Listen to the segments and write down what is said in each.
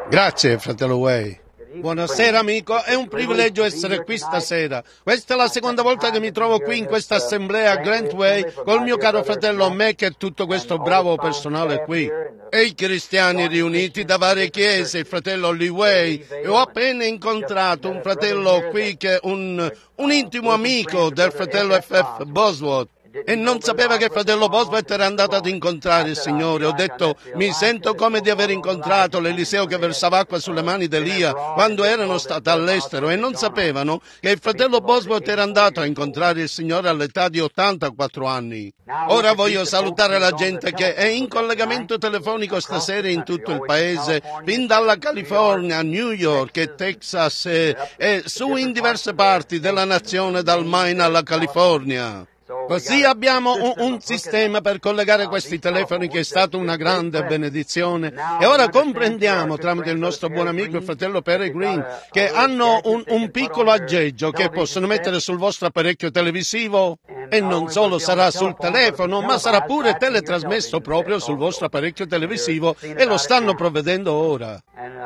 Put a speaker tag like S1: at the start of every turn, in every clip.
S1: Grazie, fratello Way. Buonasera amico, è un privilegio essere qui stasera. Questa è la seconda volta che mi trovo qui in questa assemblea a Grant Way col mio caro fratello Mac e tutto questo bravo personale qui. E i cristiani riuniti da varie chiese, il fratello Lee Way. E ho appena incontrato un fratello qui che è un intimo amico del fratello F.F. Bosworth. E non sapeva che il fratello Bosworth era andato ad incontrare il Signore. Ho detto, mi sento come di aver incontrato l'Eliseo che versava acqua sulle mani di Elia quando erano stati all'estero, e non sapevano che il fratello Bosworth era andato a incontrare il Signore all'età di 84 anni. Ora voglio salutare la gente che è in collegamento telefonico stasera in tutto il paese, fin dalla California, New York e Texas e su in diverse parti della nazione, dal Maine alla California. Così abbiamo un sistema per collegare questi telefoni che è stato una grande benedizione, e ora comprendiamo tramite il nostro buon amico il fratello Peregrine che hanno un piccolo aggeggio che possono mettere sul vostro apparecchio televisivo, e non solo sarà sul telefono ma sarà pure teletrasmesso proprio sul vostro apparecchio televisivo, e lo stanno provvedendo ora.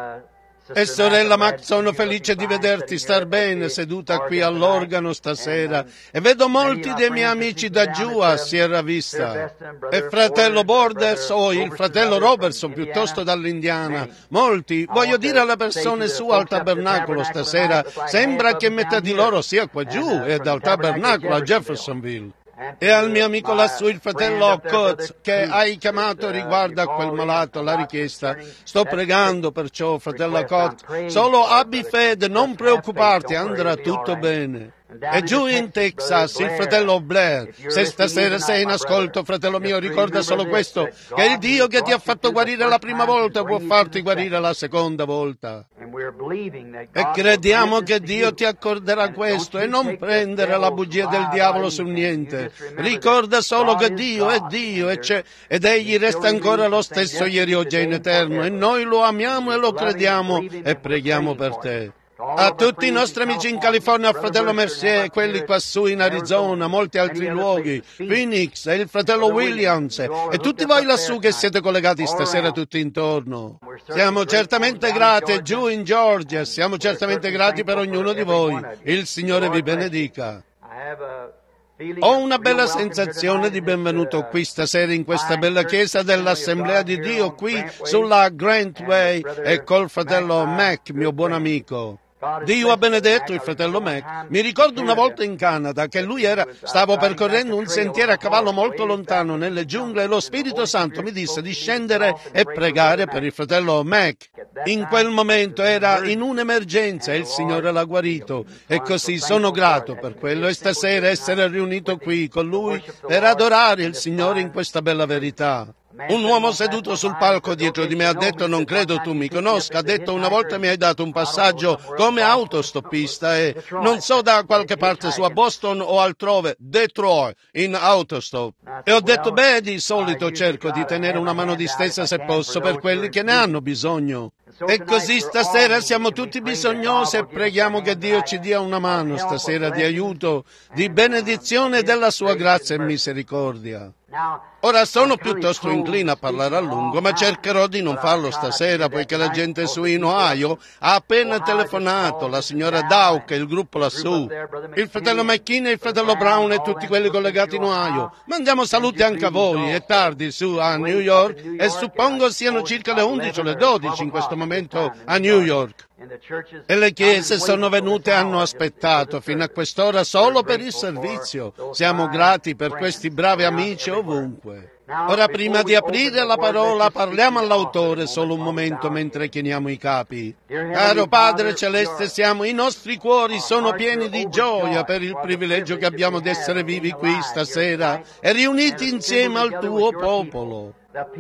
S1: E sorella Mac, sono felice di vederti star bene seduta qui all'organo stasera, e vedo molti dei miei amici da giù a Sierra Vista. E fratello Borders o il fratello Robertson piuttosto dall'Indiana. Molti, voglio dire alle persone su al tabernacolo stasera, sembra che metà di loro sia qua giù e dal tabernacolo a Jeffersonville. E al mio amico lassù, il fratello Coates, che hai chiamato riguardo a quel malato, la richiesta. Sto pregando perciò, fratello Coates. Solo abbi fede, non preoccuparti, andrà tutto bene. E giù in Texas, il fratello Blair. Se stasera sei in ascolto, fratello mio, ricorda solo questo, che il Dio che ti ha fatto guarire la prima volta può farti guarire la seconda volta. E crediamo che Dio ti accorderà questo, e non prendere la bugia del diavolo su niente. Ricorda solo che Dio è Dio ed Egli resta ancora lo stesso ieri, oggi e in eterno, e noi lo amiamo e lo crediamo e preghiamo per te. A tutti i nostri amici in California, al fratello Mercier, quelli quassù in Arizona, molti altri luoghi, Phoenix e il fratello Williams, e tutti voi lassù che siete collegati stasera tutti intorno. Siamo certamente grati giù in Georgia, siamo certamente grati per ognuno di voi. Il Signore vi benedica. Ho una bella sensazione di benvenuto qui stasera in questa bella chiesa dell'Assemblea di Dio qui sulla Grant Way e col fratello Mac, mio buon amico. Dio ha benedetto il fratello Mac. Mi ricordo una volta in Canada che stavo percorrendo un sentiero a cavallo molto lontano nelle giungle, e lo Spirito Santo mi disse di scendere e pregare per il fratello Mac. In quel momento era in un'emergenza e il Signore l'ha guarito, e così sono grato per quello, e stasera essere riunito qui con lui per adorare il Signore in questa bella verità. Un uomo seduto sul palco dietro di me ha detto, non credo tu mi conosca, ha detto, una volta mi hai dato un passaggio come autostoppista e non so, da qualche parte su a Boston o altrove, Detroit, in autostop. E ho detto, beh, di solito cerco di tenere una mano distesa se posso per quelli che ne hanno bisogno. E così stasera siamo tutti bisognosi e preghiamo che Dio ci dia una mano stasera di aiuto, di benedizione della sua grazia e misericordia. Ora sono piuttosto incline a parlare a lungo, ma cercherò di non farlo stasera, poiché la gente su in Ohio ha appena telefonato, la signora Dowk e il gruppo lassù, il fratello McKinney, il fratello Brown e tutti quelli collegati in Ohio. Mandiamo saluti anche a voi, è tardi su a New York e suppongo siano circa le 11 o le 12 in questo momento a New York. E le chiese sono venute e hanno aspettato fino a quest'ora solo per il servizio. Siamo grati per questi bravi amici ovunque. Ora, prima di aprire la parola, parliamo all'autore solo un momento mentre chiniamo i capi. Caro Padre Celeste, i nostri cuori sono pieni di gioia per il privilegio che abbiamo di essere vivi qui stasera e riuniti insieme al tuo popolo.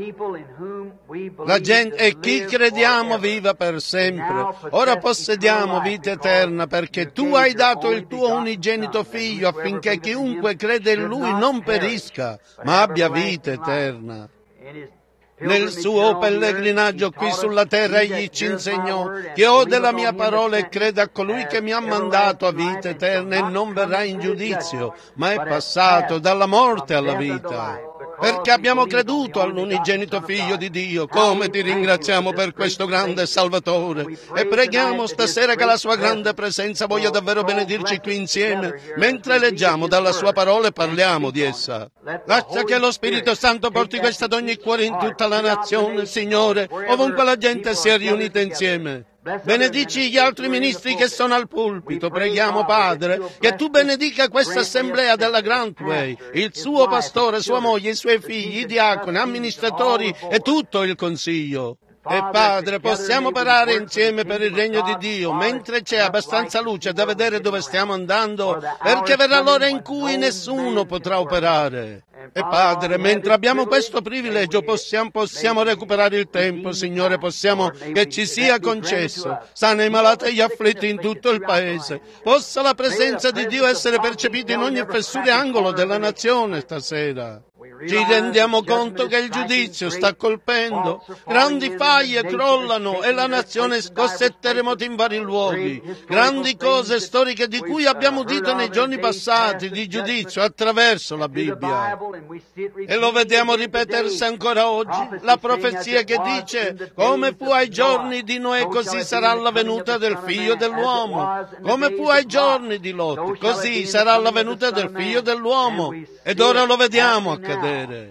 S1: La gente e chi crediamo viva per sempre. Ora possediamo vita eterna perché tu hai dato il tuo unigenito figlio affinché chiunque crede in lui non perisca, ma abbia vita eterna. Nel suo pellegrinaggio qui sulla terra egli ci insegnò che ho della mia parola e crede a colui che mi ha mandato a vita eterna e non verrà in giudizio, ma è passato dalla morte alla vita. perché abbiamo creduto all'unigenito Figlio di Dio. Come ti ringraziamo per questo grande Salvatore e preghiamo stasera che la sua grande presenza voglia davvero benedirci qui insieme mentre leggiamo dalla sua parola e parliamo di essa. Lascia che lo Spirito Santo porti questa ad ogni cuore in tutta la nazione, Signore, ovunque la gente sia riunita insieme. Benedici gli altri ministri che sono al pulpito. Preghiamo, Padre, che tu benedica questa assemblea della Grantway, il suo pastore, sua moglie, i suoi figli, i diaconi, amministratori e tutto il consiglio. E Padre, possiamo operare insieme per il regno di Dio, mentre c'è abbastanza luce da vedere dove stiamo andando, perché verrà l'ora in cui nessuno potrà operare. E Padre, mentre abbiamo questo privilegio possiamo recuperare il tempo, Signore, che ci sia concesso, sana i malati e gli afflitti in tutto il Paese. Possa la presenza di Dio essere percepita in ogni fessura e angolo della nazione stasera. Ci rendiamo conto che il giudizio sta colpendo, grandi faglie crollano e la nazione è scossa e terremoti in vari luoghi, grandi cose storiche di cui abbiamo udito nei giorni passati di giudizio attraverso la Bibbia. E lo vediamo ripetersi ancora oggi, la profezia che dice: come fu ai giorni di Noè, così sarà la venuta del Figlio dell'uomo, come fu ai giorni di Lot, così sarà la venuta del Figlio dell'uomo. Ed ora lo vediamo accadere.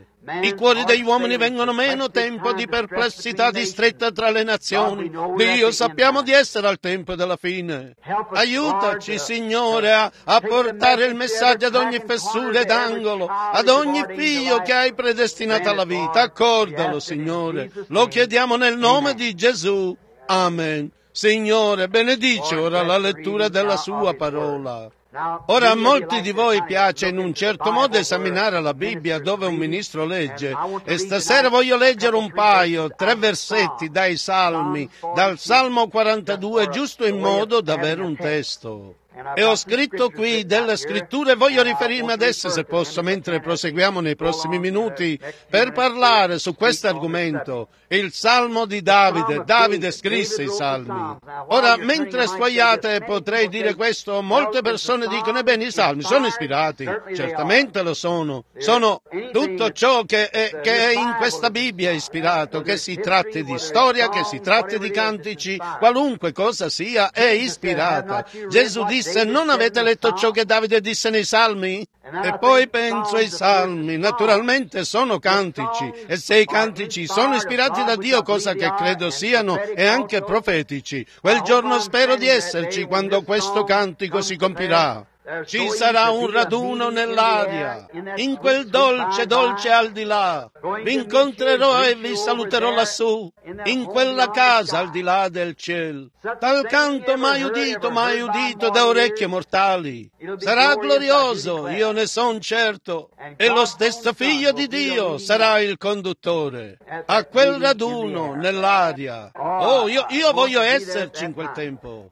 S1: I cuori degli uomini vengono meno, tempo di perplessità distretta tra le nazioni. Dio, sappiamo di essere al tempo della fine. Aiutaci, Signore, a portare il messaggio ad ogni fessura ed angolo, ad ogni figlio che hai predestinato alla vita. Accordalo, Signore. Lo chiediamo nel nome di Gesù. Amen. Signore, benedice ora la lettura della sua parola. Ora a molti di voi piace in un certo modo esaminare la Bibbia dove un ministro legge, e stasera voglio leggere un paio, 3 versetti dai Salmi, dal Salmo 42, giusto in modo da avere un testo. E ho scritto qui delle scritture, voglio riferirmi ad esse se posso, mentre proseguiamo nei prossimi minuti per parlare su questo argomento. Il Salmo di Davide. Davide scrisse i Salmi. Ora, mentre sfogliate potrei dire questo, molte persone dicono: ebbene, i Salmi sono ispirati. Certamente lo sono. Sono tutto ciò che è in questa Bibbia è ispirato, che si tratti di storia, che si tratti di cantici, qualunque cosa sia, è ispirata. Gesù disse: non avete letto ciò che Davide disse nei Salmi? E poi penso ai Salmi, naturalmente sono cantici, e se i cantici sono ispirati da Dio, cosa che credo siano, e anche profetici, quel giorno spero di esserci quando questo cantico si compirà. Ci sarà un raduno nell'aria, in quel dolce, dolce al di là. Vi incontrerò e vi saluterò lassù, in quella casa al di là del cielo. Tal canto mai udito da orecchie mortali. Sarà glorioso, io ne son certo, e lo stesso Figlio di Dio sarà il conduttore. A quel raduno nell'aria. Oh, io voglio esserci in quel tempo.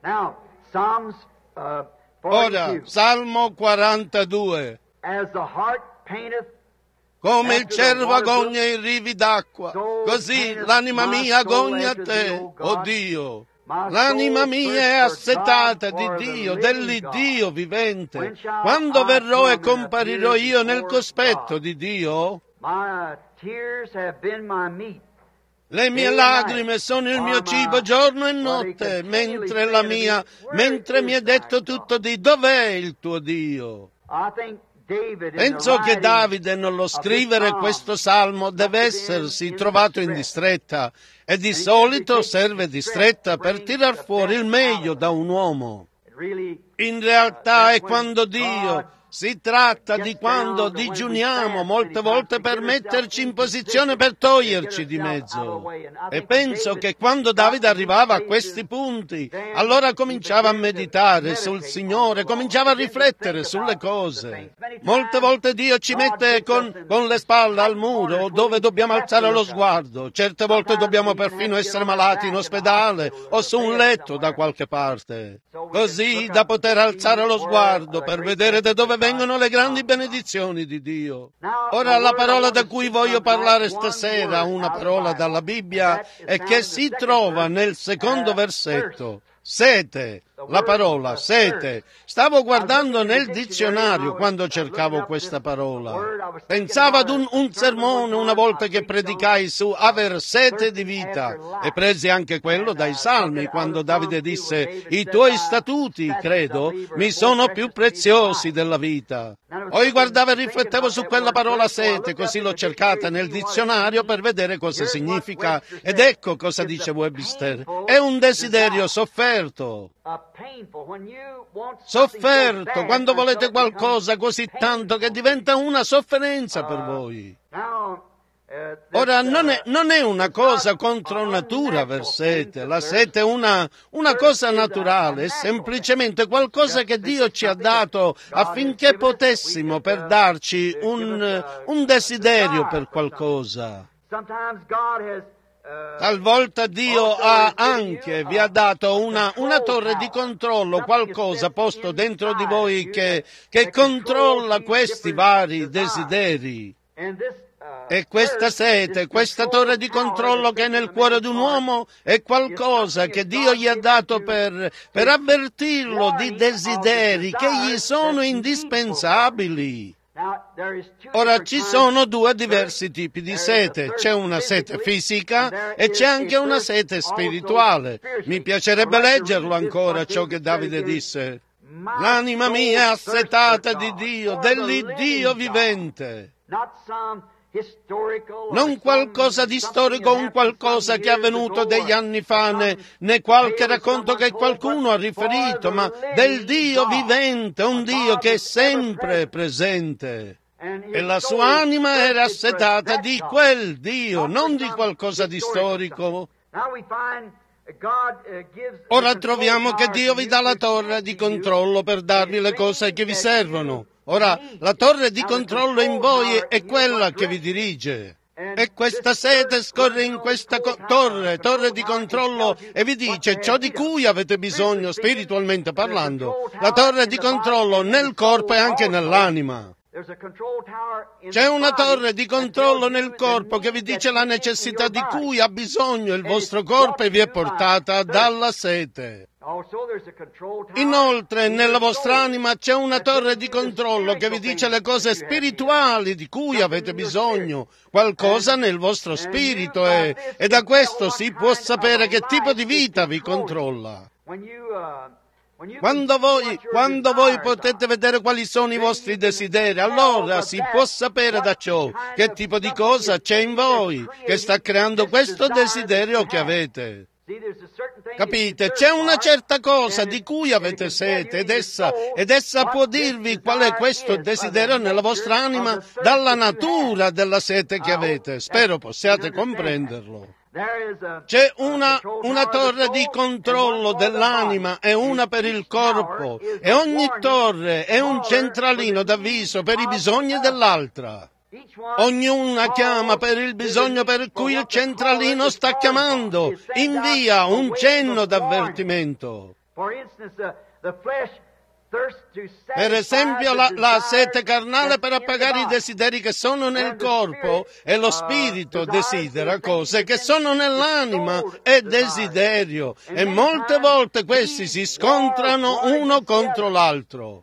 S1: Ora, Salmo 42. Come il cervo agogna i rivi d'acqua, così l'anima mia agogna a te, oh Dio. L'anima mia è assetata di Dio, dell'Iddio vivente. Quando verrò e comparirò io nel cospetto di Dio? Le mie lagrime sono il mio cibo giorno e notte, mentre mi è detto tutto di dov'è il tuo Dio. Penso che Davide nello scrivere questo salmo deve essersi trovato in distretta, e di solito serve distretta per tirar fuori il meglio da un uomo. In realtà è quando Dio... Si tratta di quando digiuniamo molte volte per metterci in posizione per toglierci di mezzo. E penso che quando Davide arrivava a questi punti, allora cominciava a meditare sul Signore, cominciava a riflettere sulle cose. Molte volte Dio ci mette con le spalle al muro dove dobbiamo alzare lo sguardo. Certe volte dobbiamo perfino essere malati in ospedale o su un letto da qualche parte. Così da poter alzare lo sguardo per vedere da dove vengono le grandi benedizioni di Dio. Ora la parola da cui voglio parlare stasera, una parola dalla Bibbia, e che si trova nel secondo versetto. Sete. La parola sete. Stavo guardando nel dizionario quando cercavo questa parola. Pensavo ad un sermone una volta che predicai su aver sete di vita e presi anche quello dai Salmi quando Davide disse: i tuoi statuti, credo, mi sono più preziosi della vita. Poi guardavo e riflettevo su quella parola sete, così l'ho cercata nel dizionario per vedere cosa significa ed ecco cosa dice Webster. È un desiderio sofferto. Sofferto, quando volete qualcosa così tanto che diventa una sofferenza per voi. Ora, non è una cosa contro natura aver sete. La sete è una cosa naturale, è semplicemente qualcosa che Dio ci ha dato affinché potessimo per darci un desiderio per qualcosa. Talvolta Dio vi ha dato una torre di controllo, qualcosa posto dentro di voi che controlla questi vari desideri. E questa sete, questa torre di controllo che è nel cuore di un uomo è qualcosa che Dio gli ha dato per avvertirlo di desideri che gli sono indispensabili. Ora ci sono due diversi tipi di sete, c'è una sete fisica e c'è anche una sete spirituale. Mi piacerebbe leggerlo ancora ciò che Davide disse. L'anima mia è assetata di Dio, dell'Iddio vivente. Non qualcosa di storico, un qualcosa che è avvenuto degli anni fa, né qualche racconto che qualcuno ha riferito, ma del Dio vivente, un Dio che è sempre presente. E la sua anima era assetata di quel Dio, non di qualcosa di storico. Ora troviamo che Dio vi dà la torre di controllo per darvi le cose che vi servono. Ora, la torre di controllo in voi è quella che vi dirige. E questa sete scorre in questa torre di controllo e vi dice ciò di cui avete bisogno spiritualmente parlando. La torre di controllo nel corpo e anche nell'anima. C'è una torre di controllo nel corpo che vi dice la necessità di cui ha bisogno il vostro corpo e vi è portata dalla sete. Inoltre, nella vostra anima c'è una torre di controllo che vi dice le cose spirituali di cui avete bisogno, qualcosa nel vostro spirito e da questo si può sapere che tipo di vita vi controlla. Quando voi potete vedere quali sono i vostri desideri, allora si può sapere da ciò che tipo di cosa c'è in voi che sta creando questo desiderio che avete. Capite? C'è una certa cosa di cui avete sete ed essa può dirvi qual è questo desiderio nella vostra anima dalla natura della sete che avete. Spero possiate comprenderlo. C'è una torre di controllo dell'anima e una per il corpo e ogni torre è un centralino d'avviso per i bisogni dell'altra. Ognuna chiama per il bisogno per cui il centralino sta chiamando, invia un cenno d'avvertimento. Per esempio la sete carnale per appagare i desideri che sono nel corpo e lo spirito desidera cose che sono nell'anima e desiderio e molte volte questi si scontrano uno contro l'altro.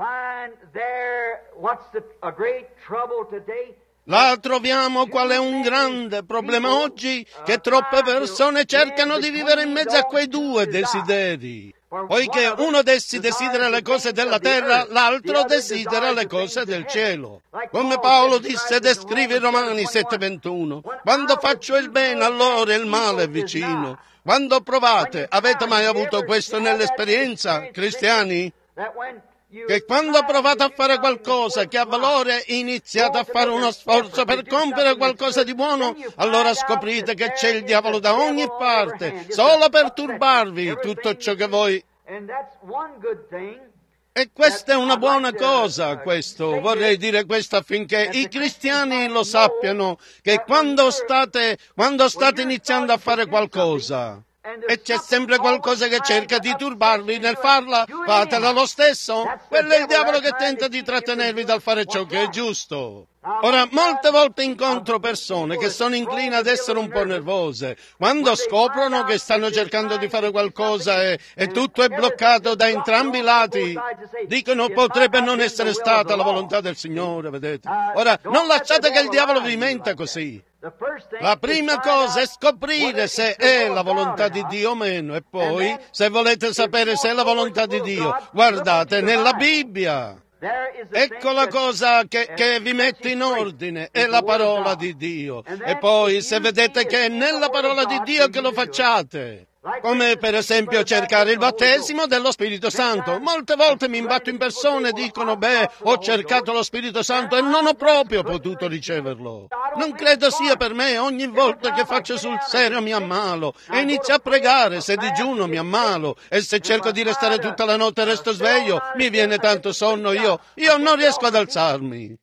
S1: Là troviamo qual è un grande problema oggi, che troppe persone cercano di vivere in mezzo a quei due desideri. Poiché uno d'essi desidera le cose della terra, l'altro desidera le cose del cielo. Come Paolo disse e descrive in Romani 7:21, quando faccio il bene allora il male è vicino. Quando provate, avete mai avuto questo nell'esperienza, cristiani? Che quando provate a fare qualcosa che ha valore, iniziate a fare uno sforzo per compiere qualcosa di buono, allora scoprite che c'è il diavolo da ogni parte, solo per turbarvi tutto ciò che voi... E questa è una buona cosa, questo. Vorrei dire questo affinché i cristiani lo sappiano, che quando state iniziando a fare qualcosa, e c'è sempre qualcosa che cerca di turbarvi nel farla, fatela lo stesso. Quello è il diavolo che tenta di trattenervi dal fare ciò che è giusto. Ora, molte volte incontro persone che sono incline ad essere un po' nervose. Quando scoprono che stanno cercando di fare qualcosa e tutto è bloccato da entrambi i lati, dicono potrebbe non essere stata la volontà del Signore, vedete. Ora, non lasciate che il diavolo vi menta così. La prima cosa è scoprire se è la volontà di Dio o meno, e poi, se volete sapere se è la volontà di Dio, guardate nella Bibbia. Ecco la cosa che vi mette in ordine, è la parola di Dio. E poi, se vedete che è nella parola di Dio che lo facciate, come per esempio cercare il battesimo dello Spirito Santo. Molte volte mi imbatto in persone e dicono, ho cercato lo Spirito Santo e non ho proprio potuto riceverlo. Non credo sia per me, ogni volta che faccio sul serio mi ammalo e inizio a pregare, se digiuno mi ammalo e se cerco di restare tutta la notte e resto sveglio, mi viene tanto sonno, io non riesco ad alzarmi.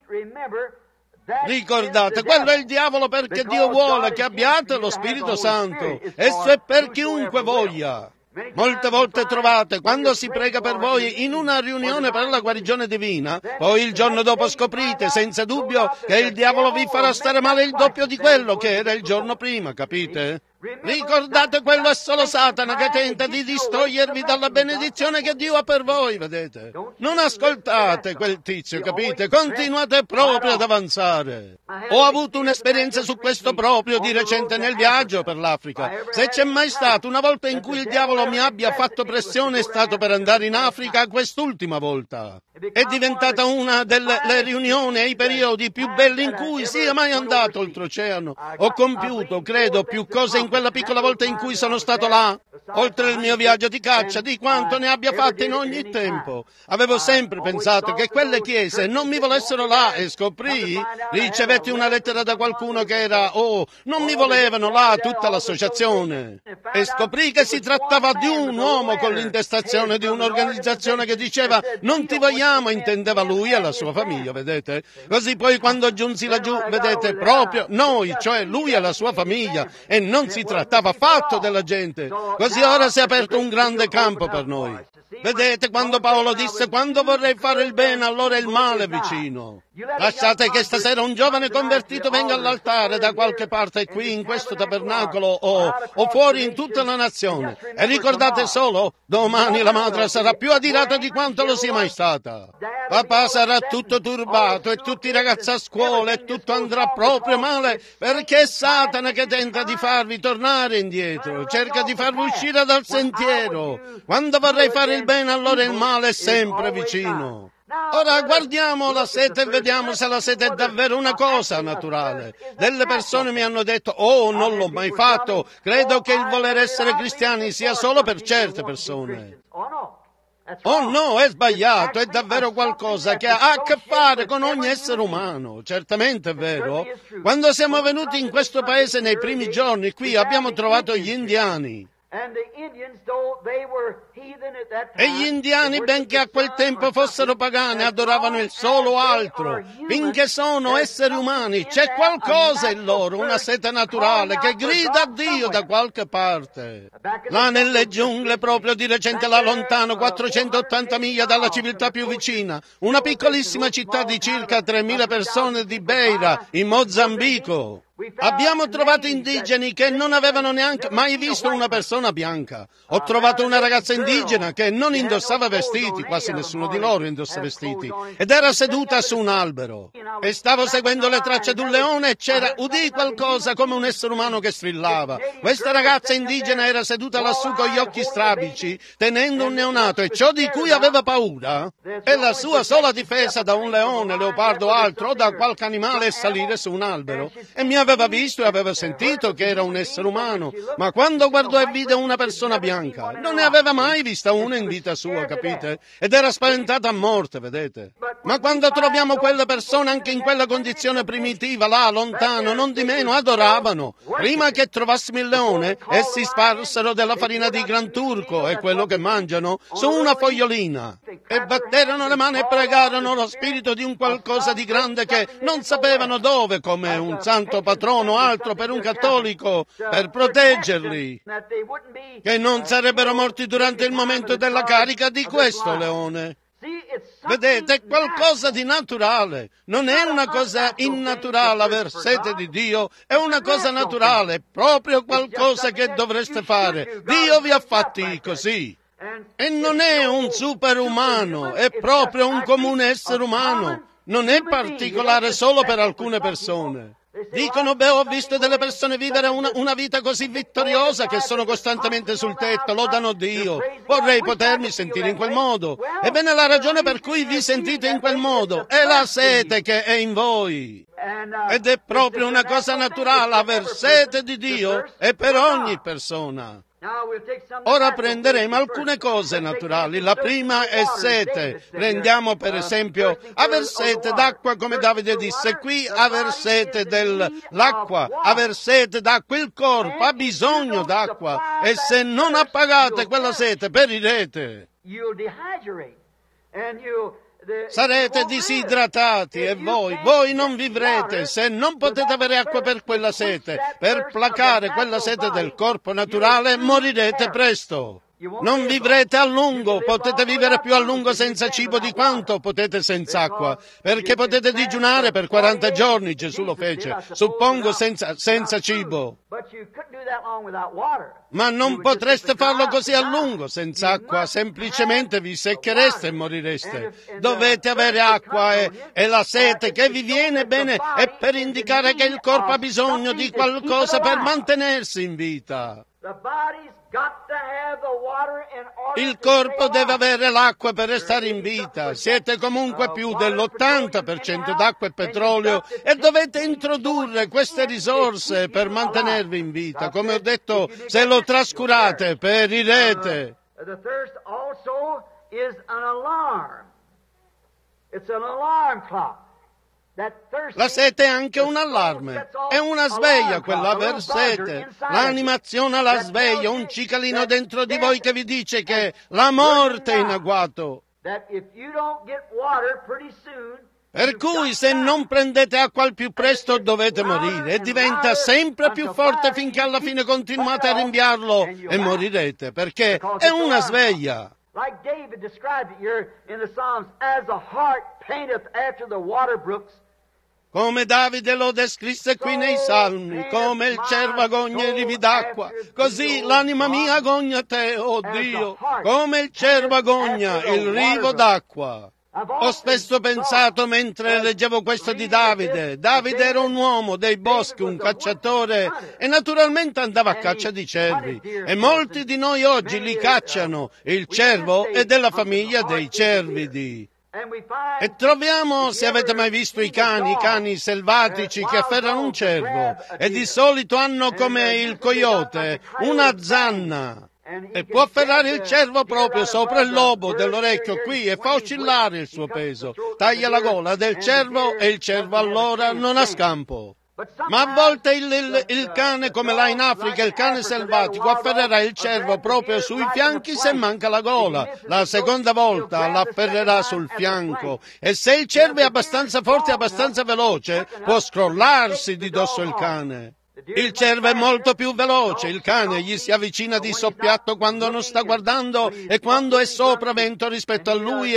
S1: Ricordate, quello è il diavolo, perché Dio vuole che abbiate lo Spirito Santo. Esso è per chiunque voglia. Molte volte trovate, quando si prega per voi in una riunione per la guarigione divina, poi il giorno dopo scoprite senza dubbio che il diavolo vi farà stare male il doppio di quello che era il giorno prima, capite? Ricordate, quello è solo Satana che tenta di distogliervi dalla benedizione che Dio ha per voi, vedete? Non ascoltate quel tizio, capite? Continuate proprio ad avanzare. Ho avuto un'esperienza su questo proprio di recente nel viaggio per l'Africa. Se c'è mai stata una volta in cui il diavolo mi abbia fatto pressione è stato per andare in Africa quest'ultima volta. È diventata una delle riunioni e i periodi più belli in cui sia mai andato oltreoceano. Ho compiuto, credo, più cose in quella piccola volta in cui sono stato là, oltre il mio viaggio di caccia, di quanto ne abbia fatte in ogni tempo. Avevo sempre pensato che quelle chiese non mi volessero là e scoprì, ricevetti una lettera da qualcuno che era, non mi volevano là tutta l'associazione. E scoprì che si trattava di un uomo con l'intestazione di un'organizzazione che diceva non ti vogliamo, intendeva lui e la sua famiglia, vedete? Così poi quando giunsi laggiù, vedete, proprio noi, cioè lui e la sua famiglia, e non si trattava affatto della gente. Così ora si è aperto un grande campo per noi. Vedete, quando Paolo disse quando vorrei fare il bene, allora il male è vicino. Lasciate che stasera un giovane convertito venga all'altare da qualche parte qui in questo tabernacolo o fuori in tutta la nazione. E ricordate solo, domani la madre sarà più adirata di quanto lo sia mai stata. Papà sarà tutto turbato e tutti i ragazzi a scuola e tutto andrà proprio male perché è Satana che tenta di farvi tornare indietro, cerca di farvi uscire dal sentiero. Quando vorrei fare il bene, allora il male è sempre vicino. Ora guardiamo la sete e vediamo se la sete è davvero una cosa naturale. Delle persone mi hanno detto, non l'ho mai fatto, credo che il voler essere cristiani sia solo per certe persone. Oh no, è sbagliato, è davvero qualcosa che ha a che fare con ogni essere umano, certamente è vero. Quando siamo venuti in questo paese nei primi giorni, qui abbiamo trovato gli indiani. E gli indiani, benché a quel tempo fossero pagani, adoravano il solo altro. Finché sono esseri umani, c'è qualcosa in loro, una sete naturale che grida a Dio da qualche parte. Là nelle giungle, proprio di recente là lontano, 480 miglia dalla civiltà più vicina, una piccolissima città di circa 3.000 persone di Beira, in Mozambico. Abbiamo trovato indigeni che non avevano neanche mai visto una persona bianca. Ho trovato una ragazza indigena che non indossava vestiti, quasi nessuno di loro indossa vestiti, ed era seduta su un albero. E stavo seguendo le tracce di un leone e udì qualcosa come un essere umano che strillava. Questa ragazza indigena era seduta lassù con gli occhi strabici, tenendo un neonato, e ciò di cui aveva paura è la sua sola difesa da un leone, leopardo o altro, o da qualche animale, è salire su un albero. E mi aveva visto e aveva sentito che era un essere umano, ma quando guardò e vide una persona bianca, non ne aveva mai vista una in vita sua, capite? Ed era spaventata a morte, vedete? Ma quando troviamo quelle persone anche in quella condizione primitiva, là, lontano, non di meno, adoravano. Prima che trovassimo il leone, essi sparsero della farina di gran turco, è quello che mangiano, su una fogliolina, e batterono le mani e pregarono lo spirito di un qualcosa di grande che non sapevano dove, come un santo patrono o altro per un cattolico, per proteggerli, che non sarebbero morti durante il momento della carica di questo leone. Vedete, è qualcosa di naturale. Non è una cosa innaturale aver sete di Dio, è una cosa naturale, è proprio qualcosa che dovreste fare. Dio vi ha fatti così. E non è un superumano, è proprio un comune essere umano. Non è particolare solo per alcune persone. Dicono, beh, ho visto delle persone vivere una vita così vittoriosa che sono costantemente sul tetto, lodano Dio. Vorrei potermi sentire in quel modo. Ebbene, la ragione per cui vi sentite in quel modo è la sete che è in voi. Ed è proprio una cosa naturale, aver sete di Dio è per ogni persona. Ora prenderemo alcune cose naturali. La prima è sete. Prendiamo per esempio aver sete d'acqua, come Davide disse qui, aver sete dell'acqua, aver sete d'acqua. Il corpo ha bisogno d'acqua e se non appagate quella sete perirete. Sarete disidratati e voi non vivrete se non potete avere acqua per quella sete. Per placare quella sete del corpo naturale morirete presto. Non vivrete a lungo, potete vivere più a lungo senza cibo di quanto potete senza acqua, perché potete digiunare per 40 giorni, Gesù lo fece, suppongo senza cibo. Ma non potreste farlo così a lungo senza acqua, semplicemente vi secchereste e morireste. Dovete avere acqua e la sete che vi viene bene è per indicare che il corpo ha bisogno di qualcosa per mantenersi in vita. Il corpo deve avere l'acqua per restare in vita. Siete comunque più dell'80% d'acqua e petrolio e dovete introdurre queste risorse per mantenervi in vita. Come ho detto, se lo trascurate, perirete. La sete è anche un allarme, è una sveglia quella aver sete. L'animazione alla sveglia, un cicalino dentro di voi che vi dice che la morte è in agguato. Per cui se non prendete acqua al più presto dovete morire e diventa sempre più forte finché alla fine continuate a rinviarlo e morirete, perché è una sveglia.
S2: Like David described it here in the Psalms, as the hart painteth after the water brooks.
S1: Come Davide lo descrisse qui nei Salmi, come il cervo agogna i rivi d'acqua, così l'anima mia agogna a te, oh Dio, come il cervo agogna il rivo d'acqua. Ho spesso pensato mentre leggevo questo di Davide. Davide era un uomo dei boschi, un cacciatore e naturalmente andava a caccia di cervi. E molti di noi oggi li cacciano. Il cervo è della famiglia dei cervidi. E troviamo, se avete mai visto i cani selvatici che afferrano un cervo e di solito hanno come il coyote una zanna. E può afferrare il cervo proprio sopra il lobo dell'orecchio qui e fa oscillare il suo peso. Taglia la gola del cervo e il cervo allora non ha scampo. Ma a volte il cane, come là in Africa, il cane selvatico afferrerà il cervo proprio sui fianchi se manca la gola. La seconda volta l'afferrerà sul fianco. E se il cervo è abbastanza forte e abbastanza veloce, può scrollarsi di dosso il cane. Il cervo è molto più veloce, il cane gli si avvicina di soppiatto quando non sta guardando e quando è sopravvento rispetto a lui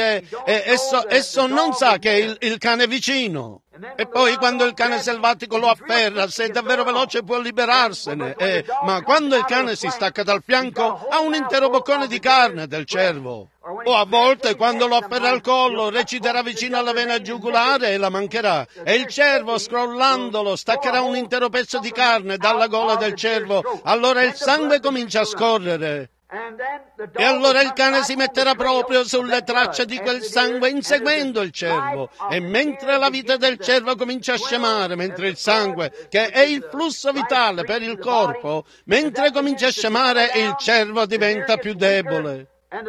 S1: esso non sa che il cane è vicino. E poi quando il cane selvatico lo afferra, se è davvero veloce può liberarsene, ma quando il cane si stacca dal fianco ha un intero boccone di carne del cervo. O a volte quando lo afferra al collo reciterà vicino alla vena giugulare e la mancherà. E il cervo, scrollandolo, staccherà un intero pezzo di carne dalla gola del cervo. Allora il sangue comincia a scorrere. E allora il cane si metterà proprio sulle tracce di quel sangue inseguendo il cervo. E mentre la vita del cervo comincia a scemare, mentre il sangue, che è il flusso vitale per il corpo, mentre comincia a scemare, il cervo diventa più debole.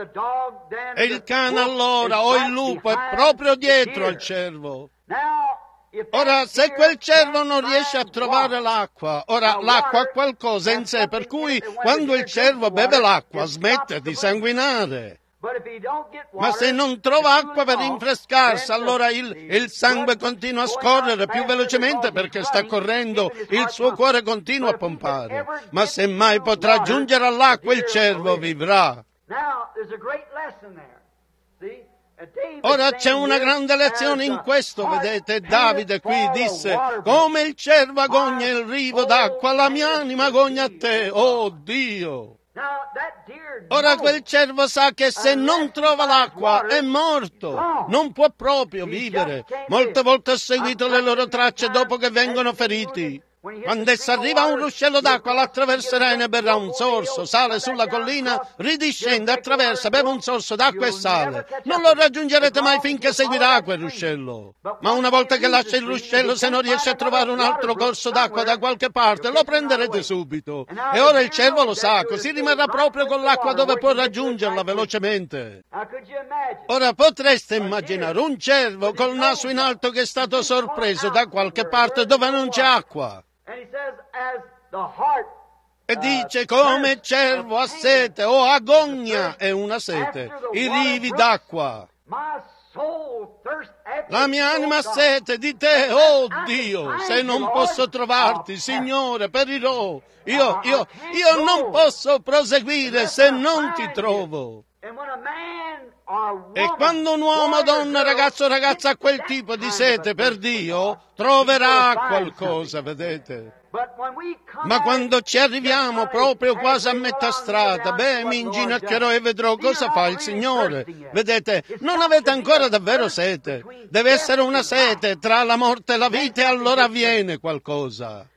S1: E il cane allora, o il lupo, è proprio dietro al cervo. Ora, se quel cervo non riesce a trovare l'acqua, ora l'acqua ha qualcosa in sé, per cui quando il cervo beve l'acqua smette di sanguinare. Ma se non trova acqua per rinfrescarsi, allora il sangue continua a scorrere più velocemente perché sta correndo, il suo cuore continua a pompare. Ma se mai potrà giungere all'acqua, il cervo vivrà. Ora c'è una grande lezione in questo, vedete. Davide qui disse: come il cervo agogna il rivo d'acqua, la mia anima agogna a te, oh Dio. Ora quel cervo sa che se non trova l'acqua è morto, non può proprio vivere. Molte volte ho seguito le loro tracce dopo che vengono feriti. Quando essa arriva a un ruscello d'acqua, l'attraverserà e ne berrà un sorso, sale sulla collina, ridiscende, attraversa, beve un sorso d'acqua e sale. Non lo raggiungerete mai finché seguirà quel ruscello. Ma una volta che lascia il ruscello, se non riesce a trovare un altro corso d'acqua da qualche parte, lo prenderete subito. E ora il cervo lo sa, così rimarrà proprio con l'acqua dove può raggiungerla velocemente. Ora potreste immaginare un cervo col naso in alto che è stato sorpreso da qualche parte dove non c'è acqua. E dice: come il cervo ha sete o agogna, è una sete, i rivi d'acqua. La mia anima ha sete di te, oh Dio, se non posso trovarti, Signore, perirò. Io non posso proseguire se non ti trovo. E quando un uomo, donna, ragazzo o ragazza ha quel tipo di sete per Dio, troverà qualcosa, vedete. Ma quando ci arriviamo proprio quasi a metà strada, mi inginocchierò e vedrò cosa fa il Signore. Vedete, non avete ancora davvero sete. Deve essere una sete tra la morte e la vita, e allora avviene qualcosa.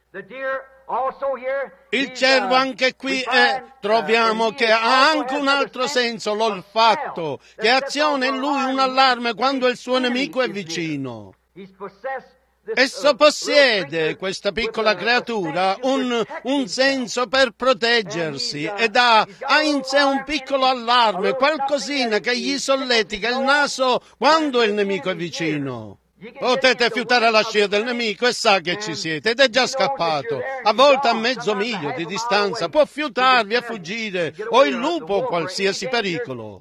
S1: Il cervo anche qui troviamo che ha anche un altro senso, l'olfatto, che aziona in lui un allarme quando il suo nemico è vicino. Esso possiede, questa piccola creatura, un senso per proteggersi ed ha in sé un piccolo allarme, qualcosina che gli solletica il naso quando il nemico è vicino. Potete fiutare la scia del nemico e sa che ci siete ed è già scappato. A volte a mezzo miglio di distanza può fiutarvi e fuggire, o il lupo o qualsiasi pericolo.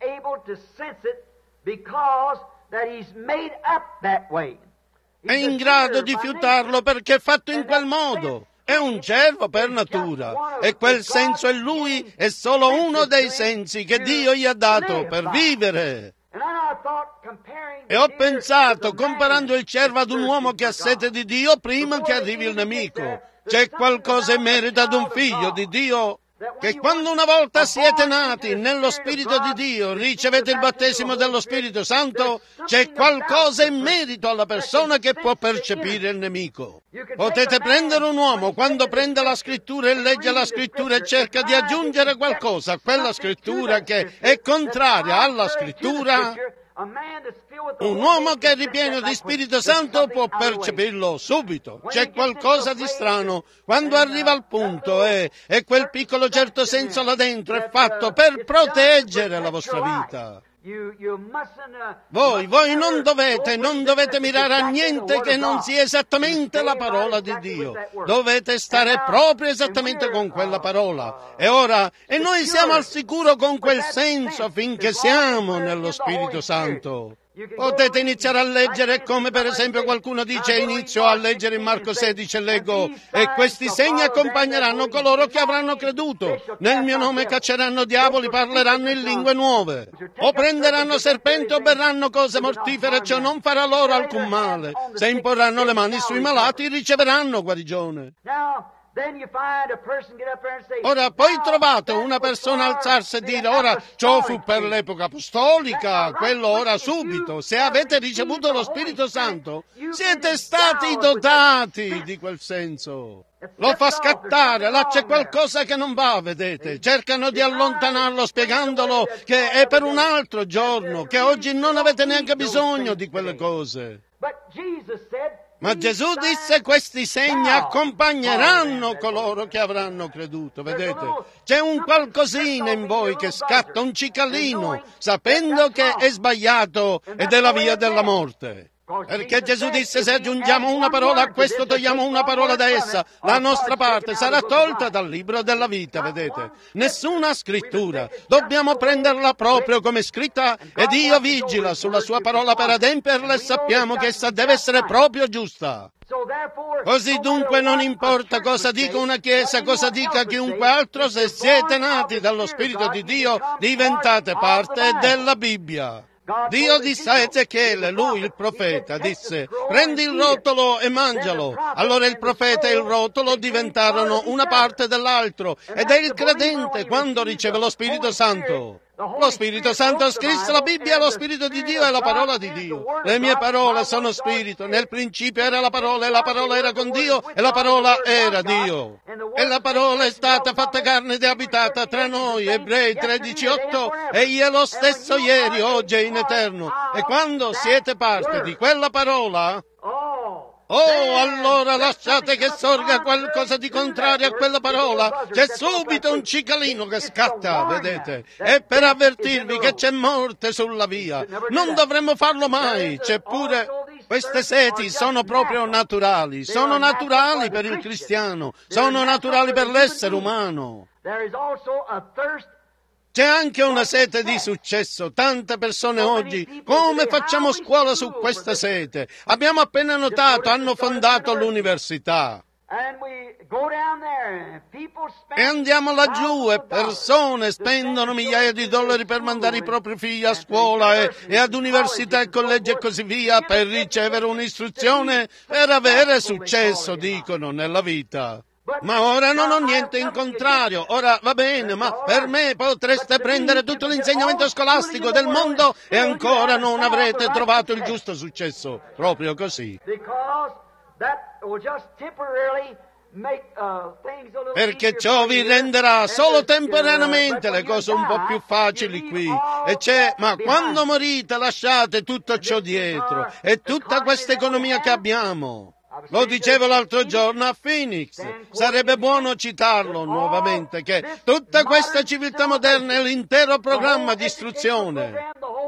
S1: È in grado di fiutarlo perché è fatto in quel modo. È un cervo per natura e quel senso in lui è solo uno dei sensi che Dio gli ha dato per vivere. E ho pensato, comparando il cervo ad un uomo che ha sete di Dio prima che arrivi il nemico, c'è qualcosa in merito ad un figlio di Dio, che quando una volta siete nati nello Spirito di Dio, ricevete il battesimo dello Spirito Santo, c'è qualcosa in merito alla persona che può percepire il nemico. Potete prendere un uomo quando prende la Scrittura e legge la Scrittura e cerca di aggiungere qualcosa a quella Scrittura che è contraria alla Scrittura. Un uomo che è ripieno di Spirito Santo può percepirlo subito. C'è qualcosa di strano quando arriva al punto e quel piccolo certo senso là dentro è fatto per proteggere la vostra vita. Voi non dovete mirare a niente che non sia esattamente la parola di Dio. Dovete stare proprio esattamente con quella parola. E noi siamo al sicuro con quel senso finché siamo nello Spirito Santo. Potete iniziare a leggere come per esempio qualcuno dice: inizio a leggere in Marco 16 e leggo: e questi segni accompagneranno coloro che avranno creduto, nel mio nome cacceranno diavoli, parleranno in lingue nuove, o prenderanno serpenti o berranno cose mortifere, ciò non farà loro alcun male, se imporranno le mani sui malati riceveranno guarigione. Ora poi trovate una persona alzarsi e dire: ora ciò fu per l'epoca apostolica, quello ora subito. Se avete ricevuto lo Spirito Santo, siete stati dotati di quel senso. Lo fa scattare, là c'è qualcosa che non va, vedete. Cercano di allontanarlo spiegandolo che è per un altro giorno, che oggi non avete neanche bisogno di quelle cose. Ma Gesù disse: questi segni accompagneranno coloro che avranno creduto. Vedete, c'è un qualcosina in voi che scatta, un cicalino, sapendo che è sbagliato ed è la via della morte. Perché Gesù disse: se aggiungiamo una parola a questo, togliamo una parola da essa, la nostra parte sarà tolta dal libro della vita, vedete. Nessuna scrittura, dobbiamo prenderla proprio come scritta, e Dio vigila sulla sua parola per adempierla, e sappiamo che essa deve essere proprio giusta. Così dunque non importa cosa dica una chiesa, cosa dica chiunque altro, se siete nati dallo Spirito di Dio diventate parte della Bibbia. Dio disse a Ezechiele, lui il profeta, disse: prendi il rotolo e mangialo. Allora il profeta e il rotolo diventarono una parte dell'altro, ed è il credente quando riceve lo Spirito Santo. Lo Spirito Santo scrisse la Bibbia, lo Spirito di Dio è la parola di Dio. Le mie parole sono Spirito. Nel principio era la parola, e la parola era con Dio, e la parola era Dio. E la parola è stata fatta carne ed è abitata tra noi. Ebrei 13:8. Egli è lo stesso ieri, oggi e in eterno. E quando siete parte di quella parola, allora lasciate che sorga qualcosa di contrario a quella parola. C'è subito un cicalino che scatta, vedete? È per avvertirvi che c'è morte sulla via. Non dovremmo farlo mai. C'è pure... Queste seti sono proprio naturali. Sono naturali per il cristiano. Sono naturali per l'essere umano. C'è anche una sete di successo. Tante persone oggi, come facciamo scuola su questa sete? Abbiamo appena notato, hanno fondato l'università. E andiamo laggiù e persone spendono migliaia di dollari per mandare i propri figli a scuola e ad università e collegi e così via, per ricevere un'istruzione, per avere successo, dicono, nella vita. Ma ora non ho niente in contrario, ora va bene, ma per me potreste prendere tutto l'insegnamento scolastico del mondo e ancora non avrete trovato il giusto successo, proprio così. Perché ciò vi renderà solo temporaneamente le cose un po' più facili qui. Ma quando morite lasciate tutto ciò dietro e tutta questa economia che abbiamo. Lo dicevo l'altro giorno a Phoenix, sarebbe buono citarlo nuovamente, che tutta questa civiltà moderna è l'intero programma di istruzione.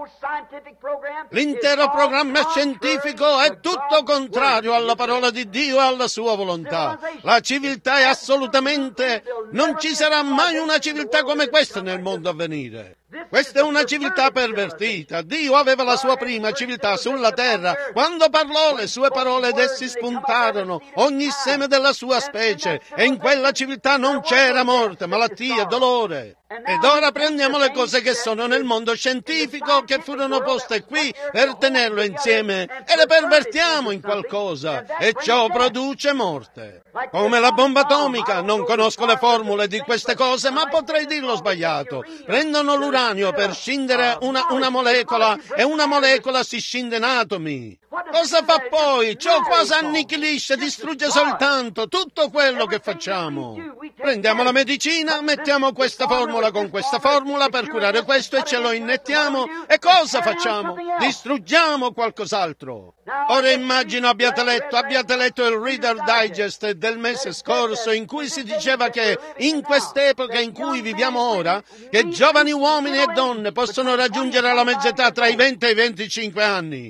S1: L'intero programma scientifico è tutto contrario alla parola di Dio e alla sua volontà. La civiltà è assolutamente... Non ci sarà mai una civiltà come questa nel mondo a venire. Questa è una civiltà pervertita. Dio aveva la sua prima civiltà sulla terra. Quando parlò, le sue parole ed essi spuntarono ogni seme della sua specie, e in quella civiltà non c'era morte, malattia, dolore. Ed ora prendiamo le cose che sono nel mondo scientifico, che furono poste qui per tenerlo insieme, e le pervertiamo in qualcosa, e ciò produce morte. Come la bomba atomica. Non conosco le formule di queste cose, ma potrei dirlo sbagliato. Prendono l'uranio per scindere una molecola, e una molecola si scinde in atomi. Cosa fa poi? Ciò quasi annichilisce, distrugge soltanto tutto quello che facciamo. Prendiamo la medicina, mettiamo questa formula con questa formula per curare questo e ce lo innettiamo, e cosa facciamo? Distruggiamo qualcos'altro. Ora immagino abbiate letto il Reader Digest del mese scorso, in cui si diceva che in quest'epoca in cui viviamo ora, che giovani uomini e donne possono raggiungere la mezz'età tra i 20 e i 25 anni.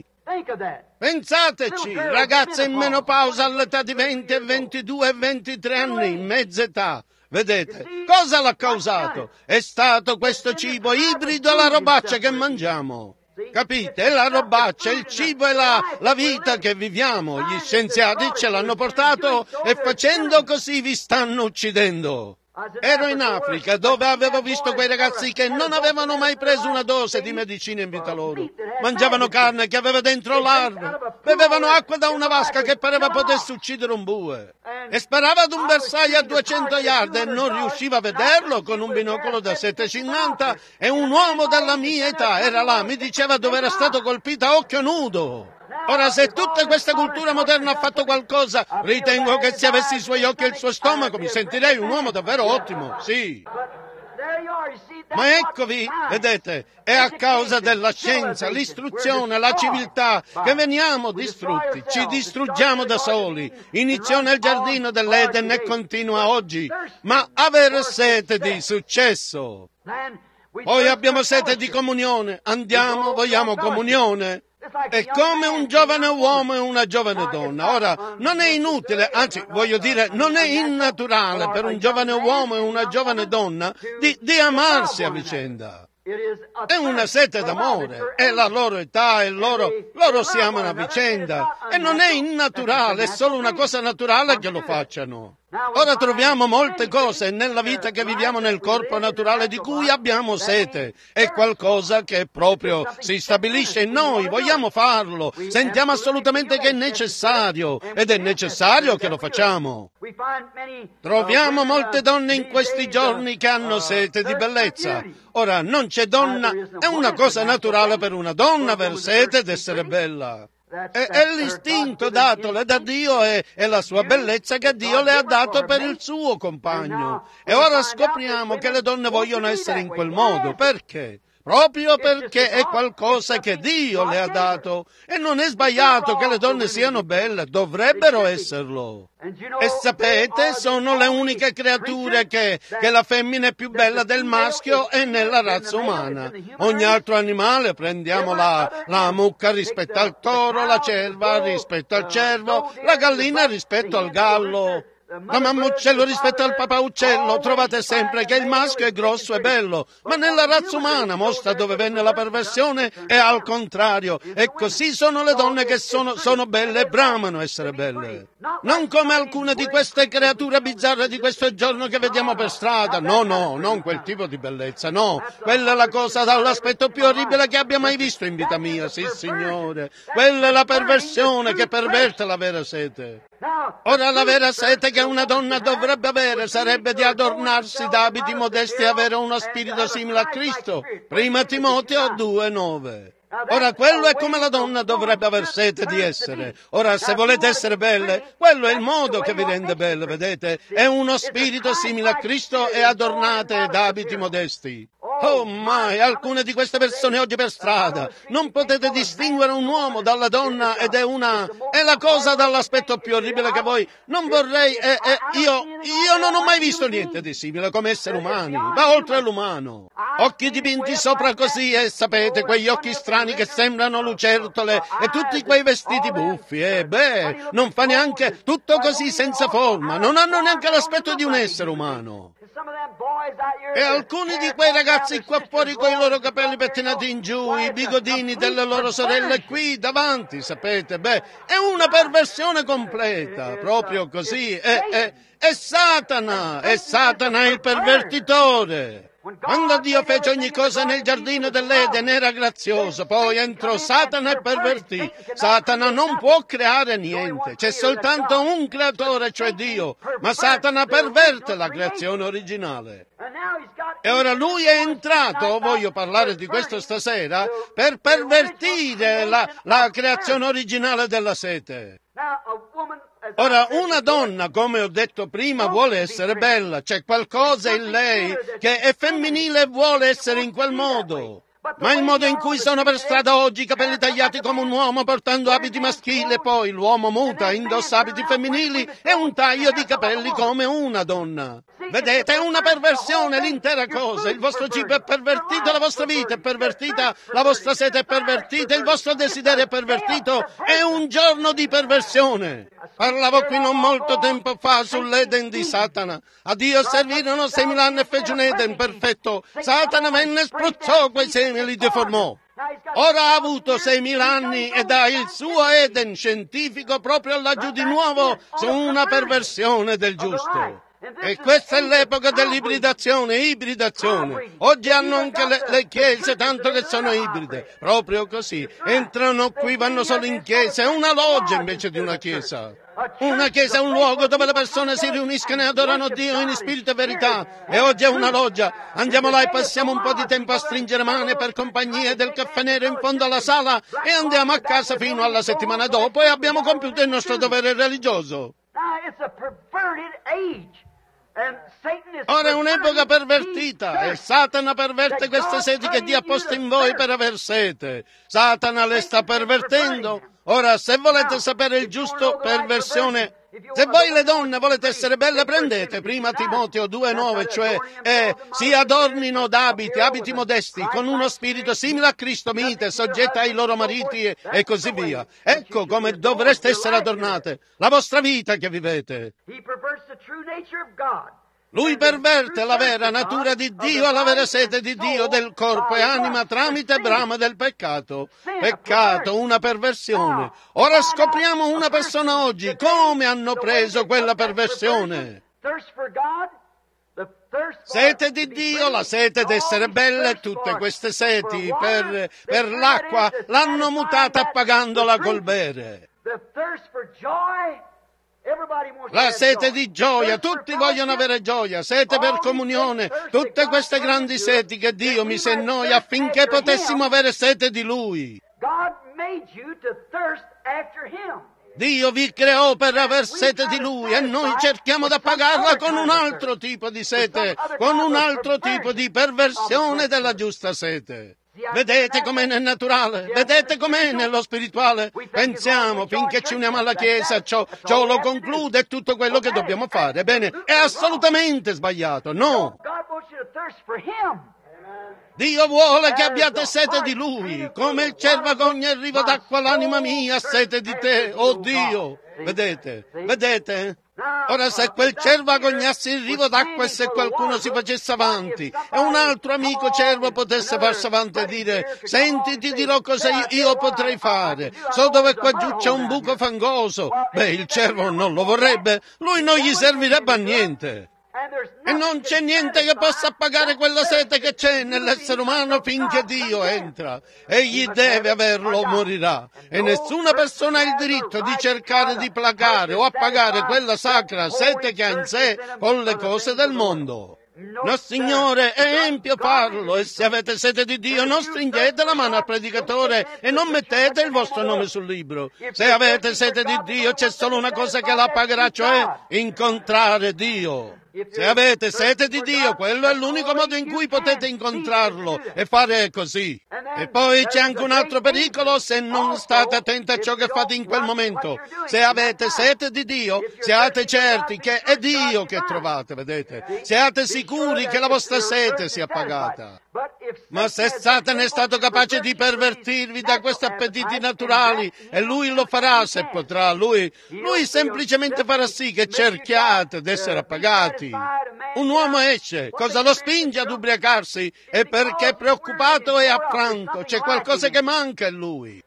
S1: Pensateci, ragazze in menopausa all'età di 20 e 22 e 23 anni, in mezz'età. Vedete, cosa l'ha causato? È stato questo cibo ibrido alla robaccia che mangiamo. Capite? È la robaccia, il cibo e la vita che viviamo. Gli scienziati ce l'hanno portato e facendo così vi stanno uccidendo. Ero in Africa, dove avevo visto quei ragazzi che non avevano mai preso una dose di medicina in vita loro. Mangiavano carne che aveva dentro larve, bevevano acqua da una vasca che pareva potesse uccidere un bue, e sparava ad un bersaglio a 200 yard e non riusciva a vederlo con un binocolo da 7,50, e un uomo della mia età era là, mi diceva dove era stato colpito a occhio nudo. Ora, se tutta questa cultura moderna ha fatto qualcosa, ritengo che se avessi i suoi occhi e il suo stomaco mi sentirei un uomo davvero ottimo, sì. Ma eccovi, vedete, è a causa della scienza, l'istruzione, la civiltà che veniamo distrutti, ci distruggiamo da soli. Iniziò nel giardino dell'Eden e continua oggi, ma avere sete di successo. Poi abbiamo sete di comunione, andiamo, vogliamo comunione. È come un giovane uomo e una giovane donna. Ora, non è inutile, anzi, voglio dire, non è innaturale per un giovane uomo e una giovane donna di amarsi a vicenda. È una sete d'amore, è la loro età e loro si amano a vicenda. E non è innaturale, è solo una cosa naturale che lo facciano. Ora troviamo molte cose nella vita che viviamo nel corpo naturale di cui abbiamo sete. È qualcosa che proprio si stabilisce in noi, vogliamo farlo, sentiamo assolutamente che è necessario ed è necessario che lo facciamo. Troviamo molte donne in questi giorni che hanno sete di bellezza. Ora, non c'è donna, è una cosa naturale per una donna aver sete ed essere bella. È l'istinto datole da Dio e la sua bellezza che Dio le ha dato per il suo compagno. E ora scopriamo che le donne vogliono essere in quel modo. Perché? Proprio perché è qualcosa che Dio le ha dato. E non è sbagliato che le donne siano belle, dovrebbero esserlo. E sapete, sono le uniche creature che la femmina è più bella del maschio e nella razza umana. Ogni altro animale, prendiamo la mucca rispetto al toro, la cerva rispetto al cervo, la gallina rispetto al gallo, la mammuccello rispetto al papauccello. Trovate sempre che il maschio è grosso e bello, ma nella razza umana mostra dove venne la perversione e al contrario. E così sono le donne che sono belle e bramano essere belle. Non come alcune di queste creature bizzarre di questo giorno che vediamo per strada. No, non quel tipo di bellezza, no. Quella è la cosa dall'aspetto più orribile che abbia mai visto in vita mia, sì signore. Quella è la perversione che perverte la vera sete. Ora la vera sete che una donna dovrebbe avere sarebbe di adornarsi d'abiti modesti e avere uno spirito simile a Cristo. Prima Timoteo 2:9. Ora, quello è come la donna dovrebbe aver sete di essere. Ora, se volete essere belle, quello è il modo che vi rende belle, vedete? È uno spirito simile a Cristo e adornate d'abiti modesti. Oh mai, alcune di queste persone oggi per strada non potete distinguere un uomo dalla donna ed è la cosa dall'aspetto più orribile che voi non vorrei. Io non ho mai visto niente di simile come esseri umani, va oltre l'umano. Occhi dipinti sopra così e sapete, quegli occhi strani che sembrano lucertole e tutti quei vestiti buffi, non fa neanche tutto così senza forma, non hanno neanche l'aspetto di un essere umano. E alcuni di quei ragazzi qua fuori con i loro capelli pettinati in giù, i bigodini delle loro sorelle qui davanti, sapete, è una perversione completa, proprio così, è Satana il pervertitore. Quando Dio fece ogni cosa nel giardino dell'Eden era grazioso, poi entrò Satana e pervertì. Satana non può creare niente, c'è soltanto un creatore, cioè Dio, ma Satana perverte la creazione originale. E ora lui è entrato, voglio parlare di questo stasera, per pervertire la creazione originale della sete. Ora, una donna, come ho detto prima, vuole essere bella, c'è qualcosa in lei che è femminile e vuole essere in quel modo. Ma il modo in cui sono per strada oggi, i capelli tagliati come un uomo portando abiti maschili e poi l'uomo muta, indossa abiti femminili e un taglio di capelli come una donna. Vedete, è una perversione l'intera cosa. Il vostro cibo è pervertito, la vostra vita è pervertita, la vostra sete è pervertita, il vostro desiderio è pervertito. È un giorno di perversione. Parlavo qui non molto tempo fa sull'Eden di Satana. A Dio servirono 6.000 anni e fece un Eden perfetto. Satana venne e spruzzò quei semi e li deformò. Ora ha avuto 6.000 anni ed ha il suo Eden scientifico proprio laggiù di nuovo su una perversione del giusto. E questa è l'epoca dell'ibridazione, ibridazione. Oggi hanno anche le chiese, tanto che sono ibride. Proprio così. Entrano qui, vanno solo in chiesa. È una loggia invece di una chiesa. Una chiesa è un luogo dove le persone si riuniscono e adorano Dio in spirito e verità. E oggi è una loggia. Andiamo là e passiamo un po' di tempo a stringere mani per compagnia del caffè nero in fondo alla sala e andiamo a casa fino alla settimana dopo e abbiamo compiuto il nostro dovere religioso. Ora è un'epoca pervertita e Satana perverte queste seti che Dio ha posto in voi per aver sete. Satana le sta pervertendo. Ora, se volete sapere il giusto perversione, se voi le donne volete essere belle, prendete prima Timoteo 2:9, cioè si adornino d'abiti, abiti modesti, con uno spirito simile a Cristo, mite, soggetta ai loro mariti e così via. Ecco come dovreste essere adornate, la vostra vita che vivete. Lui perverte la vera natura di Dio, la vera sete di Dio del corpo e anima tramite brama del peccato. Peccato, una perversione. Ora scopriamo una persona oggi, come hanno preso quella perversione. Sete di Dio, la sete d'essere belle, tutte queste seti per l'acqua l'hanno mutata appagandola col bere. La sete di gioia, tutti vogliono avere gioia, sete per comunione, tutte queste grandi seti che Dio mise in noi affinché potessimo avere sete di Lui. Dio vi creò per aver sete di Lui e noi cerchiamo di appagarla con un altro tipo di sete, con un altro tipo di perversione della giusta sete. Vedete com'è nel naturale? Vedete com'è nello spirituale? Pensiamo, finché ci uniamo alla Chiesa, ciò lo conclude, è tutto quello che dobbiamo fare. Ebbene, è assolutamente sbagliato, no! Dio vuole che abbiate sete di Lui, come il cervo ad ogni arrivo d'acqua l'anima mia ha sete di te, oh Dio! Vedete? Vedete? Ora se quel cervo agognasse il rivo d'acqua e se qualcuno si facesse avanti e un altro amico cervo potesse farsi avanti e dire: senti, ti dirò cosa io potrei fare, so dove qua giù c'è un buco fangoso. Beh, il cervo non lo vorrebbe, lui non gli servirebbe a niente. E non c'è niente che possa appagare quella sete che c'è nell'essere umano finché Dio entra. Egli deve averlo o morirà. E nessuna persona ha il diritto di cercare di placare o appagare quella sacra sete che ha in sé con le cose del mondo. No, Signore, è empio farlo, e se avete sete di Dio non stringete la mano al predicatore e non mettete il vostro nome sul libro. Se avete sete di Dio c'è solo una cosa che la pagherà, cioè incontrare Dio. Se avete sete di Dio, quello è l'unico modo in cui potete incontrarlo e fare così. E poi c'è anche un altro pericolo se non state attenti a ciò che fate in quel momento. Se avete sete di Dio, siate certi che è Dio che trovate, vedete? Siate sicuri che la vostra sete sia appagata. Ma se Satana è stato capace di pervertirvi da questi appetiti naturali, e lui lo farà se potrà, lui semplicemente farà sì che cerchiate di essere appagati. Un uomo esce, cosa lo spinge ad ubriacarsi? È perché è preoccupato e affranto, c'è qualcosa che manca in lui.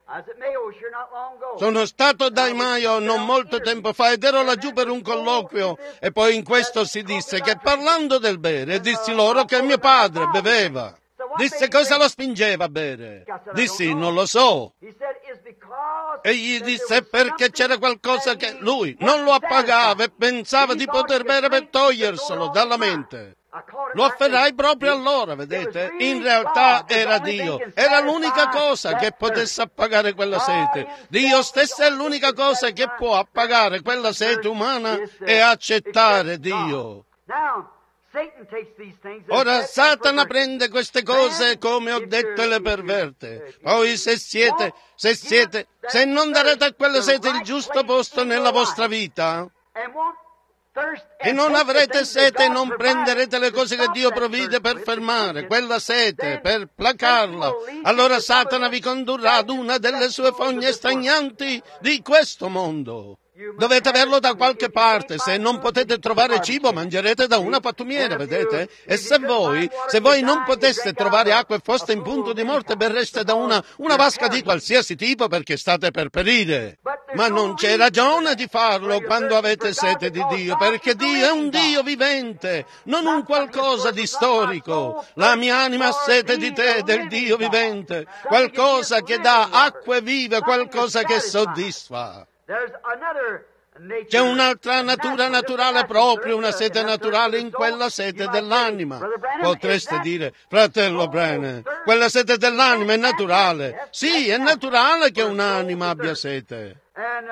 S1: Sono stato da Maio non molto tempo fa ed ero laggiù per un colloquio e poi in questo si disse che parlando del bere dissi loro che mio padre beveva. Disse cosa lo spingeva a bere. Dissi non lo so. E gli disse perché c'era qualcosa che lui non lo appagava e pensava di poter bere per toglierselo dalla mente. Lo afferrai proprio allora, vedete? In realtà era Dio. Era l'unica cosa che potesse appagare quella sete. Dio stesso è l'unica cosa che può appagare quella sete umana e accettare Dio. Ora Satana prende queste cose, come ho detto, e le perverte. Poi se non darete a quella sete il giusto posto nella vostra vita, e non avrete sete e non prenderete le cose che Dio provvide per fermare quella sete, per placarla, allora Satana vi condurrà ad una delle sue fogne stagnanti di questo mondo. Dovete averlo da qualche parte, se non potete trovare cibo mangerete da una pattumiera, vedete? E se voi non poteste trovare acqua e foste in punto di morte, berreste da una vasca di qualsiasi tipo perché state per perire. Ma non c'è ragione di farlo quando avete sete di Dio, perché Dio è un Dio vivente, non un qualcosa di storico. La mia anima ha sete di te, del Dio vivente, qualcosa che dà acque vive, qualcosa che soddisfa. C'è un'altra natura naturale, proprio una sete naturale in quella sete dell'anima. Potreste dire, fratello Branham, quella sete dell'anima è naturale. Sì, è naturale che un'anima abbia sete.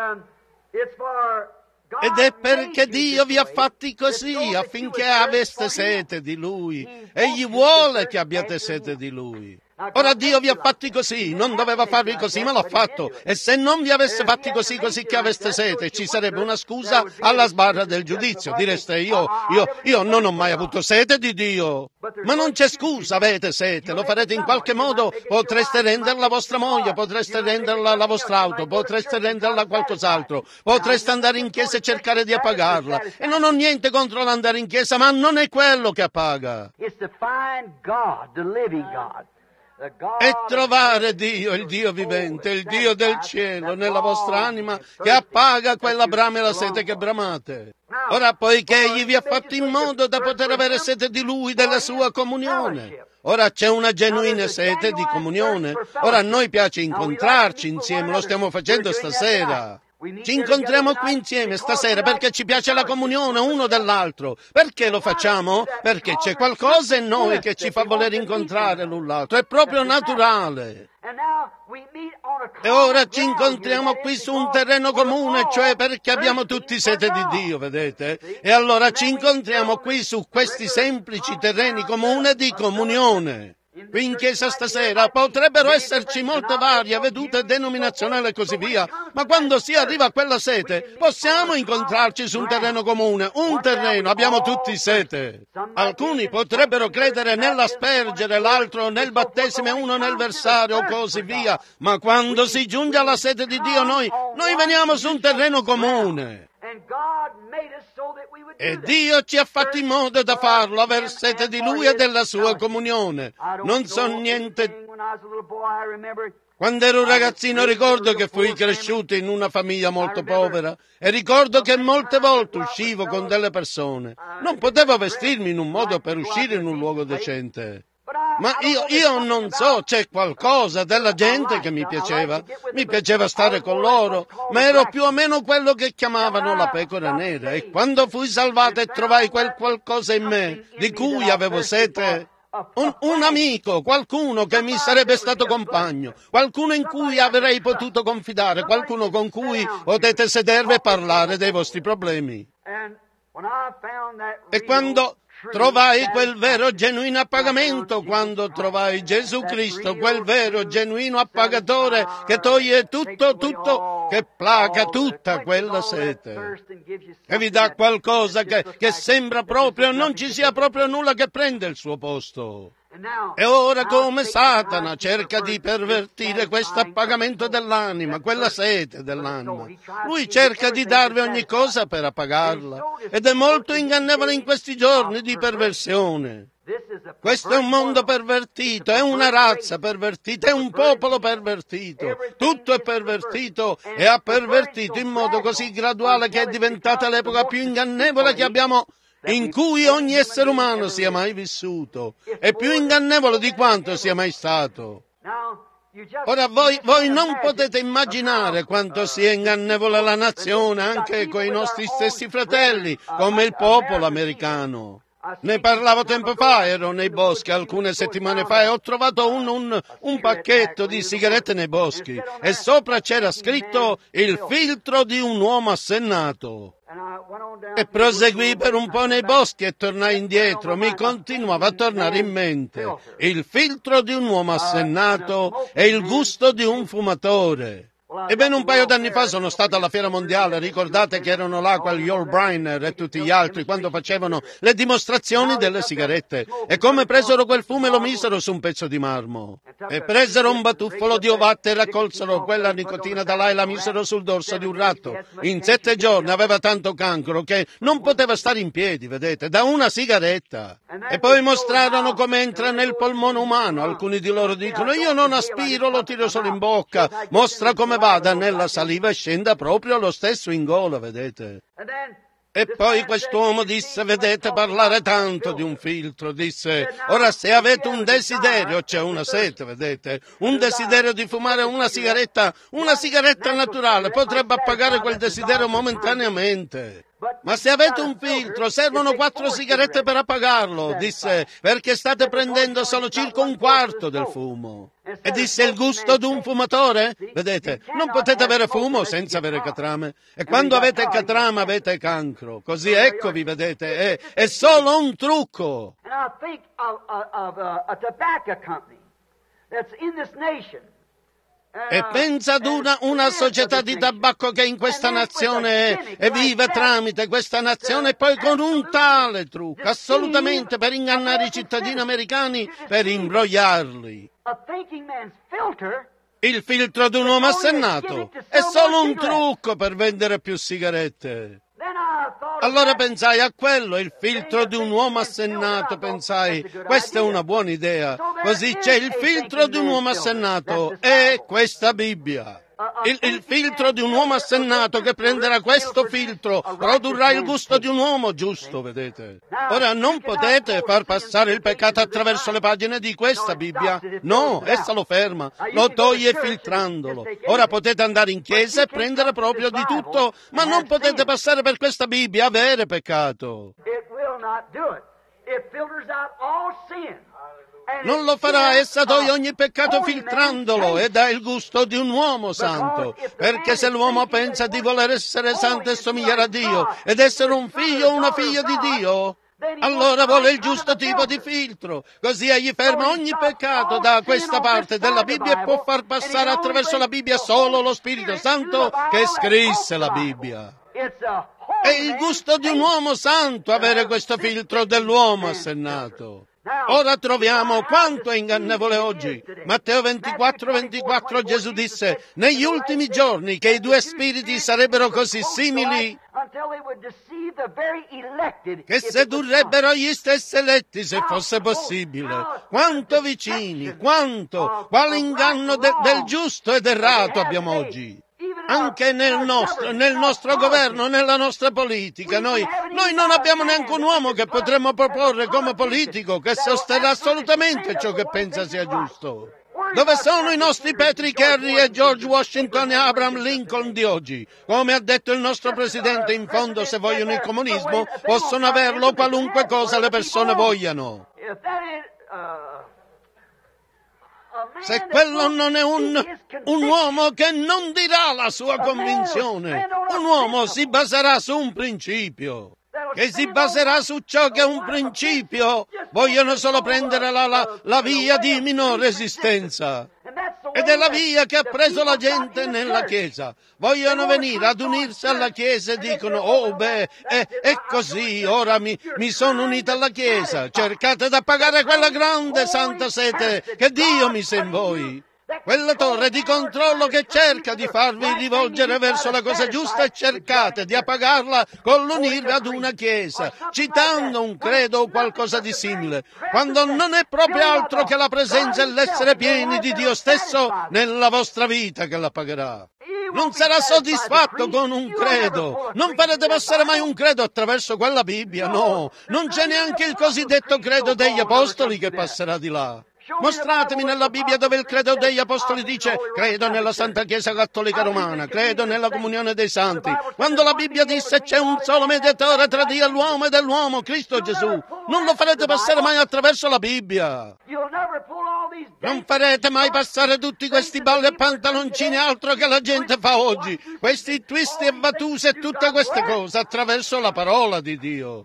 S1: Ed è perché Dio vi ha fatti così, affinché aveste sete di Lui. Egli vuole che abbiate sete di Lui. Ora Dio vi ha fatti così, non doveva farvi così, ma l'ha fatto. E se non vi avesse fatti così che aveste sete, ci sarebbe una scusa alla sbarra del giudizio. Direste, io non ho mai avuto sete di Dio. Ma non c'è scusa, avete sete, lo farete in qualche modo. Potreste renderla vostra moglie, potreste renderla la vostra auto, potreste renderla qualcos'altro. Potreste andare in chiesa e cercare di appagarla. E non ho niente contro l'andare in chiesa, ma non è quello che appaga. e trovare Dio, il Dio vivente, il Dio del cielo, nella vostra anima, che appaga quella brama e la sete che bramate. Ora, poiché Egli vi ha fatto in modo da poter avere sete di Lui, della sua comunione. Ora c'è una genuina sete di comunione. Ora a noi piace incontrarci insieme, lo stiamo facendo stasera. Ci incontriamo qui insieme stasera perché ci piace la comunione uno dell'altro. Perché lo facciamo? Perché c'è qualcosa in noi che ci fa voler incontrare l'un l'altro. È proprio naturale. E ora ci incontriamo qui su un terreno comune, cioè perché abbiamo tutti sete di Dio, vedete? E allora ci incontriamo qui su questi semplici terreni comuni di comunione. Qui in chiesa stasera potrebbero esserci molte varie vedute denominazionali e così via, ma quando si arriva a quella sete possiamo incontrarci su un terreno comune, un terreno, abbiamo tutti sete. Alcuni potrebbero credere nell'aspergere, l'altro nel battesimo e uno nel versare o così via, ma quando si giunge alla sete di Dio noi veniamo su un terreno comune. E Dio ci ha fatto in modo da farlo, aver sete di Lui e della sua comunione. Non so niente. Quando ero un ragazzino ricordo che fui cresciuto in una famiglia molto povera e ricordo che molte volte uscivo con delle persone. Non potevo vestirmi in un modo per uscire in un luogo decente. Ma io non so, c'è qualcosa della gente che mi piaceva stare con loro, ma ero più o meno quello che chiamavano la pecora nera, e quando fui salvato e trovai quel qualcosa in me di cui avevo sete, un amico, qualcuno che mi sarebbe stato compagno, qualcuno in cui avrei potuto confidare, qualcuno con cui potete sedervi e parlare dei vostri problemi. E quando trovai quel vero genuino appagamento, quando trovai Gesù Cristo, quel vero genuino appagatore che toglie tutto, che placa tutta quella sete e vi dà qualcosa che sembra proprio non ci sia proprio nulla che prende il suo posto. E ora come Satana cerca di pervertire questo appagamento dell'anima, quella sete dell'anima. Lui cerca di darvi ogni cosa per appagarla ed è molto ingannevole in questi giorni di perversione. Questo è un mondo pervertito, è una razza pervertita, è un popolo pervertito. Tutto è pervertito e ha pervertito in modo così graduale che è diventata l'epoca più ingannevole che abbiamo, in cui ogni essere umano sia mai vissuto, è più ingannevole di quanto sia mai stato. Ora voi non potete immaginare quanto sia ingannevole la nazione, anche con i nostri stessi fratelli, come il popolo americano. Ne parlavo tempo fa, ero nei boschi alcune settimane fa e ho trovato un pacchetto di sigarette nei boschi e sopra c'era scritto il filtro di un uomo assennato. E proseguì per un po' nei boschi e tornai indietro, mi continuava a tornare in mente il filtro di un uomo assennato e il gusto di un fumatore. Ebbene, un paio d'anni fa sono stato alla Fiera Mondiale, ricordate che erano là quel Yul Brynner e tutti gli altri quando facevano le dimostrazioni delle sigarette, e come presero quel fumo e lo misero su un pezzo di marmo, e presero un batuffolo di ovatte e raccolsero quella nicotina da là e la misero sul dorso di un ratto. In 7 giorni aveva tanto cancro che non poteva stare in piedi, vedete, da una sigaretta. E poi mostrarono come entra nel polmone umano. Alcuni di loro dicono: io non aspiro, lo tiro solo in bocca. Mostra come vada nella saliva e scenda proprio lo stesso in gola, vedete. E poi quest'uomo disse: vedete parlare tanto di un filtro, disse: ora se avete un desiderio, c'è una sete, vedete, un desiderio di fumare una sigaretta naturale potrebbe appagare quel desiderio momentaneamente. Ma se avete un filtro, servono 4 sigarette per appagarlo, disse, perché state prendendo solo circa un quarto del fumo. E disse: il gusto di un fumatore? Vedete, non potete avere fumo senza avere catrame. E quando avete catrame avete cancro. Così eccovi, vedete, è solo un trucco.
S2: And I think of a tobacco company that's in this nation.
S1: E pensa ad una società di tabacco che in questa nazione è vive tramite questa nazione, e poi con un tale trucco, assolutamente per ingannare i cittadini americani, per imbrogliarli. Il filtro di un uomo assennato è solo un trucco per vendere più sigarette. Allora pensai a quello, il filtro di un uomo assennato, pensai, questa è una buona idea. Così c'è il filtro di un uomo assennato e questa Bibbia. Il filtro di un uomo assennato che prenderà questo filtro produrrà il gusto di un uomo giusto, vedete? Ora non potete far passare il peccato attraverso le pagine di questa Bibbia. No, essa lo ferma, lo toglie filtrandolo. Ora potete andare in chiesa e prendere proprio di tutto, ma non potete passare per questa Bibbia e avere peccato. Non lo farà, essa toglie ogni peccato filtrandolo e dà il gusto di un uomo santo, perché se l'uomo pensa di voler essere santo e somigliare a Dio ed essere un figlio o una figlia di Dio, allora vuole il giusto tipo di filtro, così egli ferma ogni peccato da questa parte della Bibbia e può far passare attraverso la Bibbia solo lo Spirito Santo che scrisse la Bibbia. È il gusto di un uomo santo avere questo filtro dell'uomo assennato. Ora troviamo quanto è ingannevole oggi. Matteo 24:24 Gesù disse, negli ultimi giorni che i due spiriti sarebbero così simili che sedurrebbero gli stessi eletti se fosse possibile. Quanto vicini, quale inganno del giusto ed errato abbiamo oggi. Anche nel nostro governo, nella nostra politica, noi non abbiamo neanche un uomo che potremmo proporre come politico che sosterrà assolutamente ciò che pensa sia giusto. Dove sono i nostri Patrick Henry e George Washington e Abraham Lincoln di oggi? Come ha detto il nostro Presidente, in fondo se vogliono il comunismo possono averlo qualunque cosa le persone vogliano. Se quello non è un uomo che non dirà la sua convinzione, un uomo si baserà su un principio, che si baserà su ciò che è un principio. Vogliono solo prendere la via di minor resistenza. Ed è la via che ha preso la gente nella Chiesa. Vogliono venire ad unirsi alla Chiesa e dicono, è così, ora mi sono unito alla Chiesa. Cercate di appagare quella grande santa sete che Dio mise in voi. Quella torre di controllo che cerca di farvi rivolgere verso la cosa giusta e cercate di appagarla con l'unirvi ad una chiesa, citando un credo o qualcosa di simile, quando non è proprio altro che la presenza e l'essere pieni di Dio stesso nella vostra vita che la pagherà. Non sarà soddisfatto con un credo. Non farete passare mai un credo attraverso quella Bibbia, no. Non c'è neanche il cosiddetto credo degli apostoli che passerà di là. Mostratemi nella Bibbia dove il credo degli apostoli dice credo nella Santa Chiesa Cattolica Romana, credo nella comunione dei santi, quando la Bibbia disse c'è un solo mediatore tra Dio e l'uomo ed è l'uomo, Cristo Gesù. Non lo farete passare mai attraverso la Bibbia. Non farete mai passare tutti questi balli e pantaloncini, altro che la gente fa oggi, questi twist e battute e tutte queste cose attraverso la parola di Dio.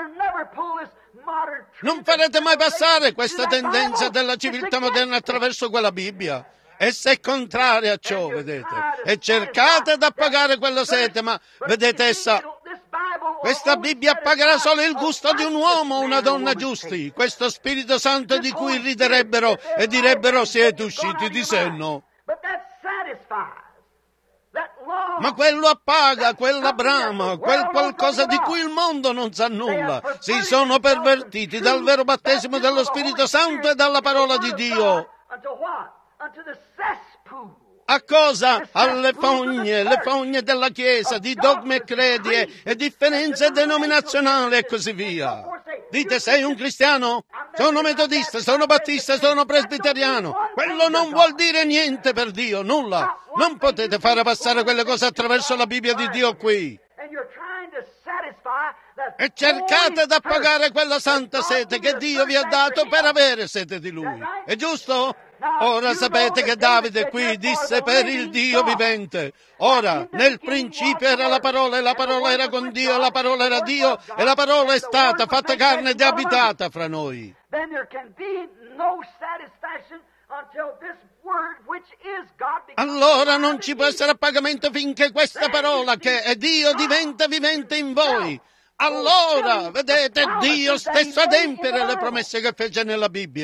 S1: Non farete mai passare questa tendenza della civiltà moderna attraverso quella Bibbia. Essa è contraria a ciò, vedete. E cercate di appagare quella sete, ma vedete questa Bibbia appagherà solo il gusto di un uomo o una donna giusti, questo Spirito Santo di cui riderebbero e direbbero siete usciti di senno. Ma quello appaga, quella brama, quel qualcosa di cui il mondo non sa nulla. Si sono pervertiti dal vero battesimo dello Spirito Santo e dalla parola di Dio. A cosa? Alle fogne, le fogne della Chiesa, di dogmi e credi e differenze denominazionali e così via. Dite, sei un cristiano? Sono metodista, sono battista, sono presbiteriano. Quello non vuol dire niente per Dio, nulla. Non potete fare passare quelle cose attraverso la Bibbia di Dio qui. E cercate di appagare quella santa sete che Dio vi ha dato per avere sete di Lui. È giusto? Ora sapete che Davide qui disse per il Dio vivente. Ora, nel principio era la parola e la parola era con Dio, la parola era Dio e la parola è stata fatta carne ed è abitata fra noi. Allora non ci può essere appagamento finché questa parola che è Dio diventa vivente in voi. Allora, vedete, Dio stesso adempire le promesse che fece nella Bibbia.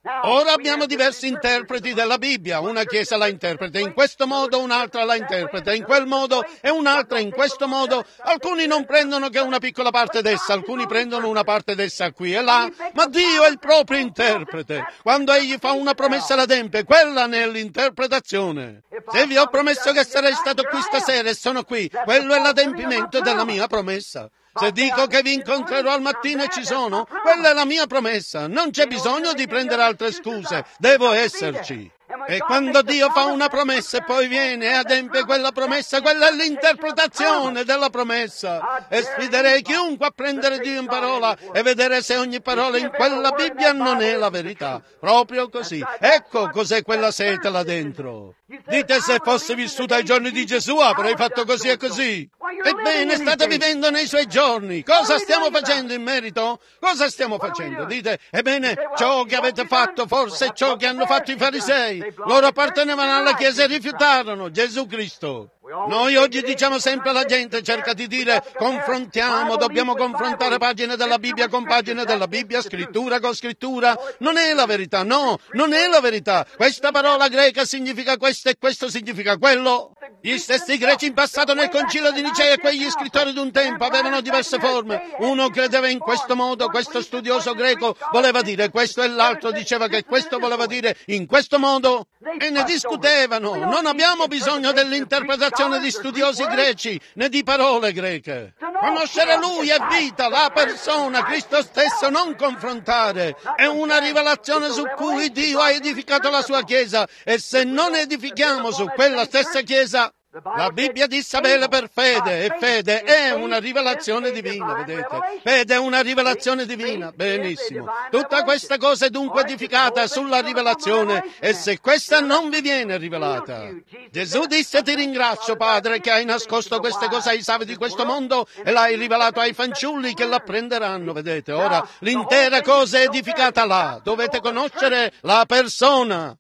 S1: Ora abbiamo diversi interpreti della Bibbia. Una chiesa la interpreta in questo modo, un'altra la interpreta in quel modo e un'altra in questo modo. Alcuni non prendono che una piccola parte d'essa, alcuni prendono una parte d'essa qui e là, ma Dio è il proprio interprete. Quando Egli fa una promessa la adempie, quella ne è l'interpretazione. Se vi ho promesso che sarei stato qui stasera e sono qui, quello è l'adempimento della mia promessa. Se dico che vi incontrerò al mattino e ci sono, quella è la mia promessa. Non c'è bisogno di prendere altre scuse, devo esserci. E quando Dio fa una promessa e poi viene e adempie quella promessa, quella è l'interpretazione della promessa. E sfiderei chiunque a prendere Dio in parola e vedere se ogni parola in quella Bibbia non è la verità. Proprio così. Ecco cos'è quella sete là dentro. Dite, se fossi vissuto ai giorni di Gesù avrei fatto così e così. Ebbene, state vivendo nei suoi giorni. Cosa stiamo facendo in merito? Cosa stiamo facendo? Dite, ebbene, ciò che avete fatto, forse ciò che hanno fatto i farisei. Loro appartenevano alla Chiesa e rifiutarono Gesù Cristo. Noi oggi diciamo sempre alla gente, cerca di dire, confrontiamo, dobbiamo confrontare pagine della Bibbia con pagine della Bibbia, scrittura con scrittura. Non è la verità, no, non è la verità. Questa parola greca significa questo e questo significa quello. Gli stessi greci in passato nel concilio di Nicea e quegli scrittori d'un tempo avevano diverse forme. Uno credeva in questo modo, questo studioso greco voleva dire questo e l'altro diceva che questo voleva dire in questo modo e ne discutevano. Non abbiamo bisogno dell'interpretazione di studiosi greci né di parole greche. Conoscere Lui è vita, la persona, Cristo stesso, non confrontare. È una rivelazione su cui Dio ha edificato la sua Chiesa e se non edifichiamo su quella stessa Chiesa, la Bibbia disse Abele per fede, e fede è una rivelazione divina, vedete? Fede è una rivelazione divina, benissimo. Tutta questa cosa è dunque edificata sulla rivelazione, e se questa non vi viene rivelata. Gesù disse, ti ringrazio, Padre, che hai nascosto queste cose ai savi di questo mondo e l'hai rivelato ai fanciulli che l'apprenderanno, vedete? Ora, l'intera cosa è edificata là. Dovete conoscere la persona.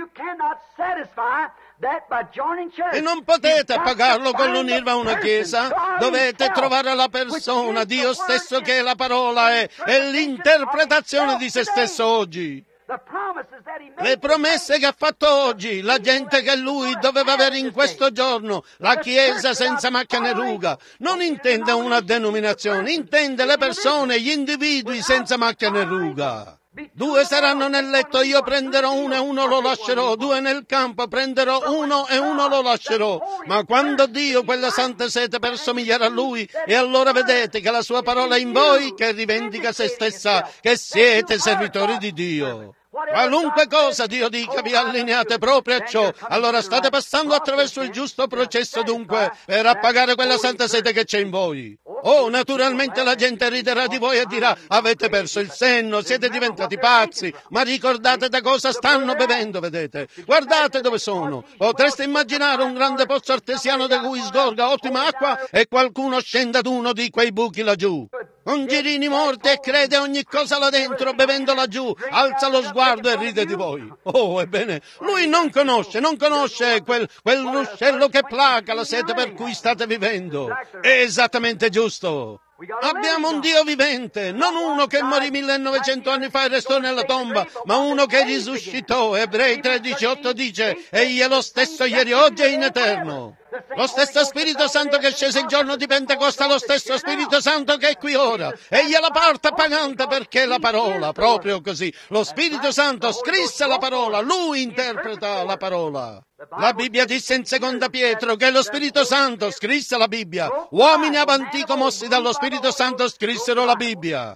S1: E non potete pagarlo con l'unirvi a una chiesa, dovete trovare la persona, Dio stesso che è la parola e l'interpretazione di se stesso oggi. Le promesse che ha fatto oggi, la gente che Lui doveva avere in questo giorno, la Chiesa senza macchia né ruga, non intende una denominazione, intende le persone, gli individui senza macchia né ruga. 2 saranno nel letto, io prenderò uno e uno lo lascerò, 2 nel campo, prenderò uno e uno lo lascerò. Ma quando Dio quella santa sete per somigliare a Lui, e allora vedete che la sua parola è in voi, che rivendica se stessa, che siete servitori di Dio. Qualunque cosa Dio dica vi allineate proprio a ciò, allora state passando attraverso il giusto processo dunque per appagare quella santa sete che c'è in voi. Oh, naturalmente la gente riderà di voi e dirà avete perso il senno, siete diventati pazzi, ma ricordate da cosa stanno bevendo, vedete? Guardate dove sono. Potreste immaginare un grande pozzo artesiano da cui sgorga ottima acqua e qualcuno scenda ad uno di quei buchi laggiù. Con girini morti e crede ogni cosa là dentro, bevendo laggiù, alza lo sguardo e ride di voi. Oh, ebbene, lui non conosce quel ruscello che placa la sete per cui state vivendo. È esattamente giusto. Abbiamo un Dio vivente, non uno che morì 1900 anni fa e restò nella tomba, ma uno che risuscitò. Ebrei 13:8 dice, egli è lo stesso ieri, oggi e in eterno. Lo stesso Spirito Santo che scese il giorno di Pentecoste, lo stesso Spirito Santo che è qui ora. Egli è la parte pagante perché la parola, proprio così. Lo Spirito Santo scrisse la parola, lui interpreta la parola. La Bibbia disse in Seconda Pietro che lo Spirito Santo scrisse la Bibbia. Uomini avantico mossi dallo Spirito Santo scrissero la Bibbia.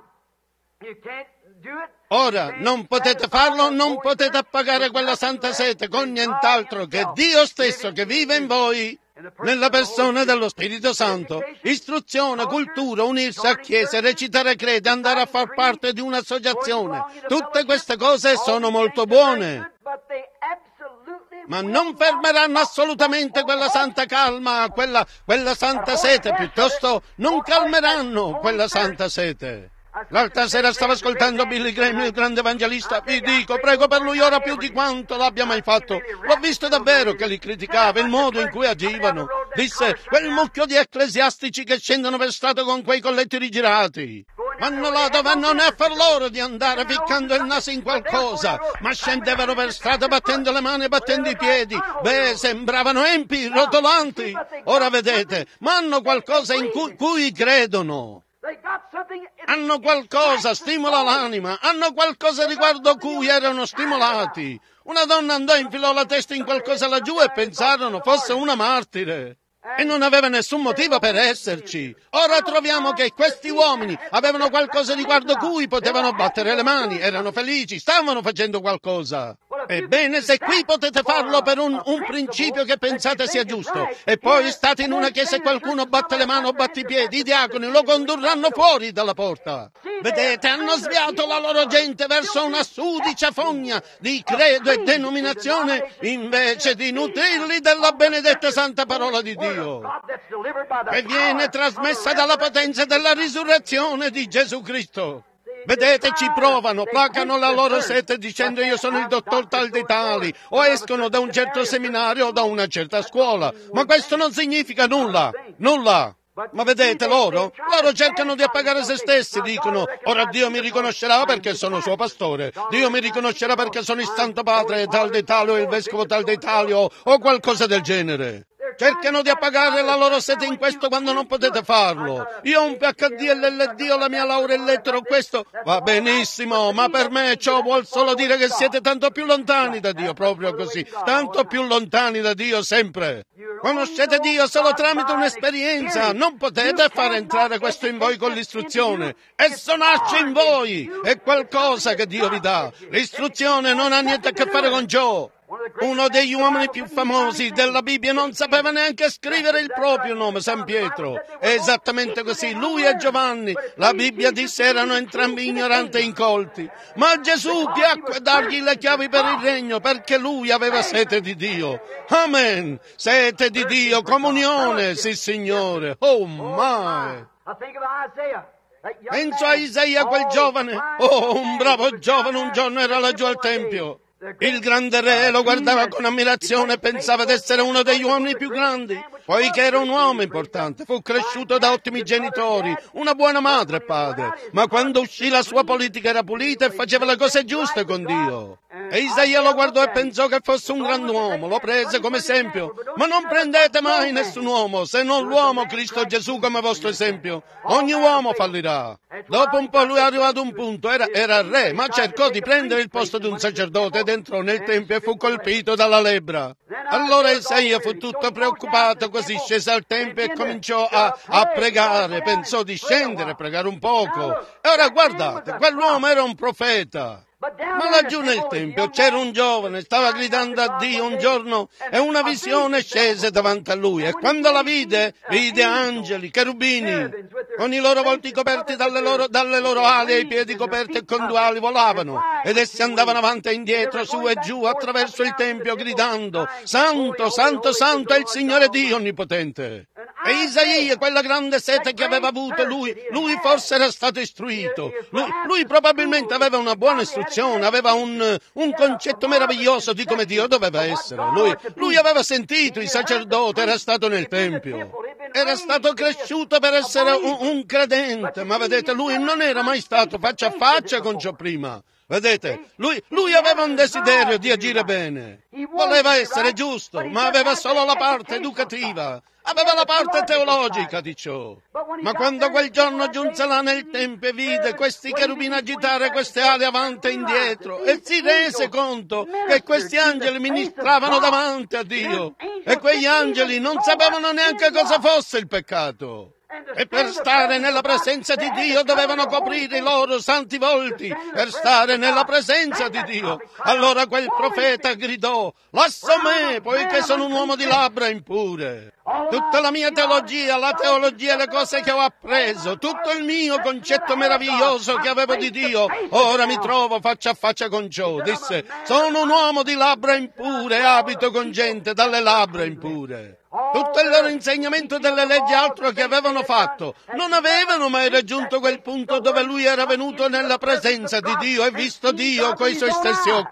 S1: Ora, non potete farlo, non potete appagare quella santa sete con nient'altro che Dio stesso che vive in voi, nella persona dello Spirito Santo. Istruzione, cultura, unirsi a chiese, recitare credi, andare a far parte di un'associazione. Tutte queste cose sono molto buone, ma non fermeranno assolutamente quella santa calma, quella santa sete, piuttosto non calmeranno quella santa sete. L'altra sera stavo ascoltando Billy Graham, il grande evangelista. Vi dico, prego per lui ora più di quanto l'abbia mai fatto. L'ho visto davvero che li criticava, il modo in cui agivano. Disse, quel mucchio di ecclesiastici che scendono per strada con quei colletti rigirati. vanno là dove non è per loro di andare ficcando il naso in qualcosa, ma scendevano per strada battendo le mani e battendo i piedi. Beh, sembravano empi, rotolanti. Ora vedete, ma hanno qualcosa in cui credono. Hanno qualcosa, stimola l'anima, hanno qualcosa riguardo cui erano stimolati. Una donna andò e infilò la testa in qualcosa laggiù e pensarono fosse una martire. E non aveva nessun motivo per esserci. Ora troviamo che questi uomini avevano qualcosa riguardo cui potevano battere le mani, erano felici, stavano facendo qualcosa. Ebbene, se qui potete farlo per un principio che pensate sia giusto, e poi state in una chiesa e qualcuno batte le mani o batte i piedi, i diaconi lo condurranno fuori dalla porta. Vedete, hanno sviato la loro gente verso una sudicia fogna di credo e denominazione invece di nutrirli della benedetta santa parola di Dio, che viene trasmessa dalla potenza della risurrezione di Gesù Cristo. Vedete, ci provano, placano la loro sete dicendo io sono il dottor tal dei tali, o escono da un certo seminario o da una certa scuola, ma questo non significa nulla. Ma vedete, loro cercano di appagare se stessi, dicono, ora Dio mi riconoscerà perché sono suo pastore, Dio mi riconoscerà perché sono il santo padre tal dei tali o il vescovo tal dei tali o qualcosa del genere. Cercano di appagare la loro sete in questo quando non potete farlo. Io ho un PhD e l'LD, ho la mia laurea in lettero, questo va benissimo, ma per me ciò vuol solo dire che siete tanto più lontani da Dio, proprio così, tanto più lontani da Dio sempre. Conoscete Dio solo tramite un'esperienza, non potete far entrare questo in voi con l'istruzione. Esso nasce in voi, è qualcosa che Dio vi dà. L'istruzione non ha niente a che fare con ciò. Uno degli uomini più famosi della Bibbia non sapeva neanche scrivere il proprio nome, San Pietro. È esattamente così, lui e Giovanni, la Bibbia disse, erano entrambi ignoranti e incolti. Ma a Gesù piacque dargli le chiavi per il regno, perché lui aveva sete di Dio. Amen! Sete di Dio, comunione, sì Signore. Oh my! Penso a Isaia, quel giovane. Oh, un bravo giovane, un giorno era laggiù al Tempio. Il grande re lo guardava con ammirazione e pensava di essere uno degli uomini più grandi, poiché era un uomo importante, fu cresciuto da ottimi genitori, una buona madre e padre, ma quando uscì la sua politica era pulita e faceva le cose giuste con Dio. E Isaia lo guardò e pensò che fosse un grand'uomo, lo prese come esempio. Ma non prendete mai nessun uomo, se non l'uomo Cristo Gesù come vostro esempio. Ogni uomo fallirà. Dopo un po' lui arrivò ad un punto, era re, ma cercò di prendere il posto di un sacerdote ed entrò nel tempio e fu colpito dalla lebbra. Allora Isaia fu tutto preoccupato, così scese al tempio e cominciò a pregare, pensò di scendere e pregare un poco. E ora guardate, quell'uomo era un profeta. Ma laggiù nel tempio c'era un giovane, stava gridando a Dio un giorno e una visione scese davanti a lui e quando la vide angeli, cherubini, con i loro volti coperti dalle loro ali e i piedi coperti e con due ali volavano ed essi andavano avanti e indietro, su e giù, attraverso il tempio gridando Santo, Santo, Santo è il Signore Dio Onnipotente. E Isaia, quella grande sete che aveva avuto lui forse era stato istruito, lui probabilmente aveva una buona istruzione, aveva un concetto meraviglioso di come Dio doveva essere. Lui aveva sentito i sacerdoti, era stato nel Tempio, era stato cresciuto per essere un credente, ma vedete, lui non era mai stato faccia a faccia con ciò prima. Vedete, lui aveva un desiderio di agire bene, voleva essere giusto, ma aveva solo la parte educativa, aveva la parte teologica di ciò. Ma quando quel giorno giunse là nel tempio e vide questi cherubini agitare queste ali avanti e indietro e si rese conto che questi angeli ministravano davanti a Dio e quegli angeli non sapevano neanche cosa fosse il peccato. E per stare nella presenza di Dio dovevano coprire i loro santi volti, per stare nella presenza di Dio. Allora quel profeta gridò, lascia me, poiché sono un uomo di labbra impure. Tutta la mia teologia, la teologia e le cose che ho appreso, tutto il mio concetto meraviglioso che avevo di Dio, ora mi trovo faccia a faccia con ciò. Disse, sono un uomo di labbra impure e abito con gente dalle labbra impure. Tutto il loro insegnamento delle leggi altro che avevano fatto, non avevano mai raggiunto quel punto dove lui era venuto nella presenza di Dio e visto Dio coi suoi stessi occhi.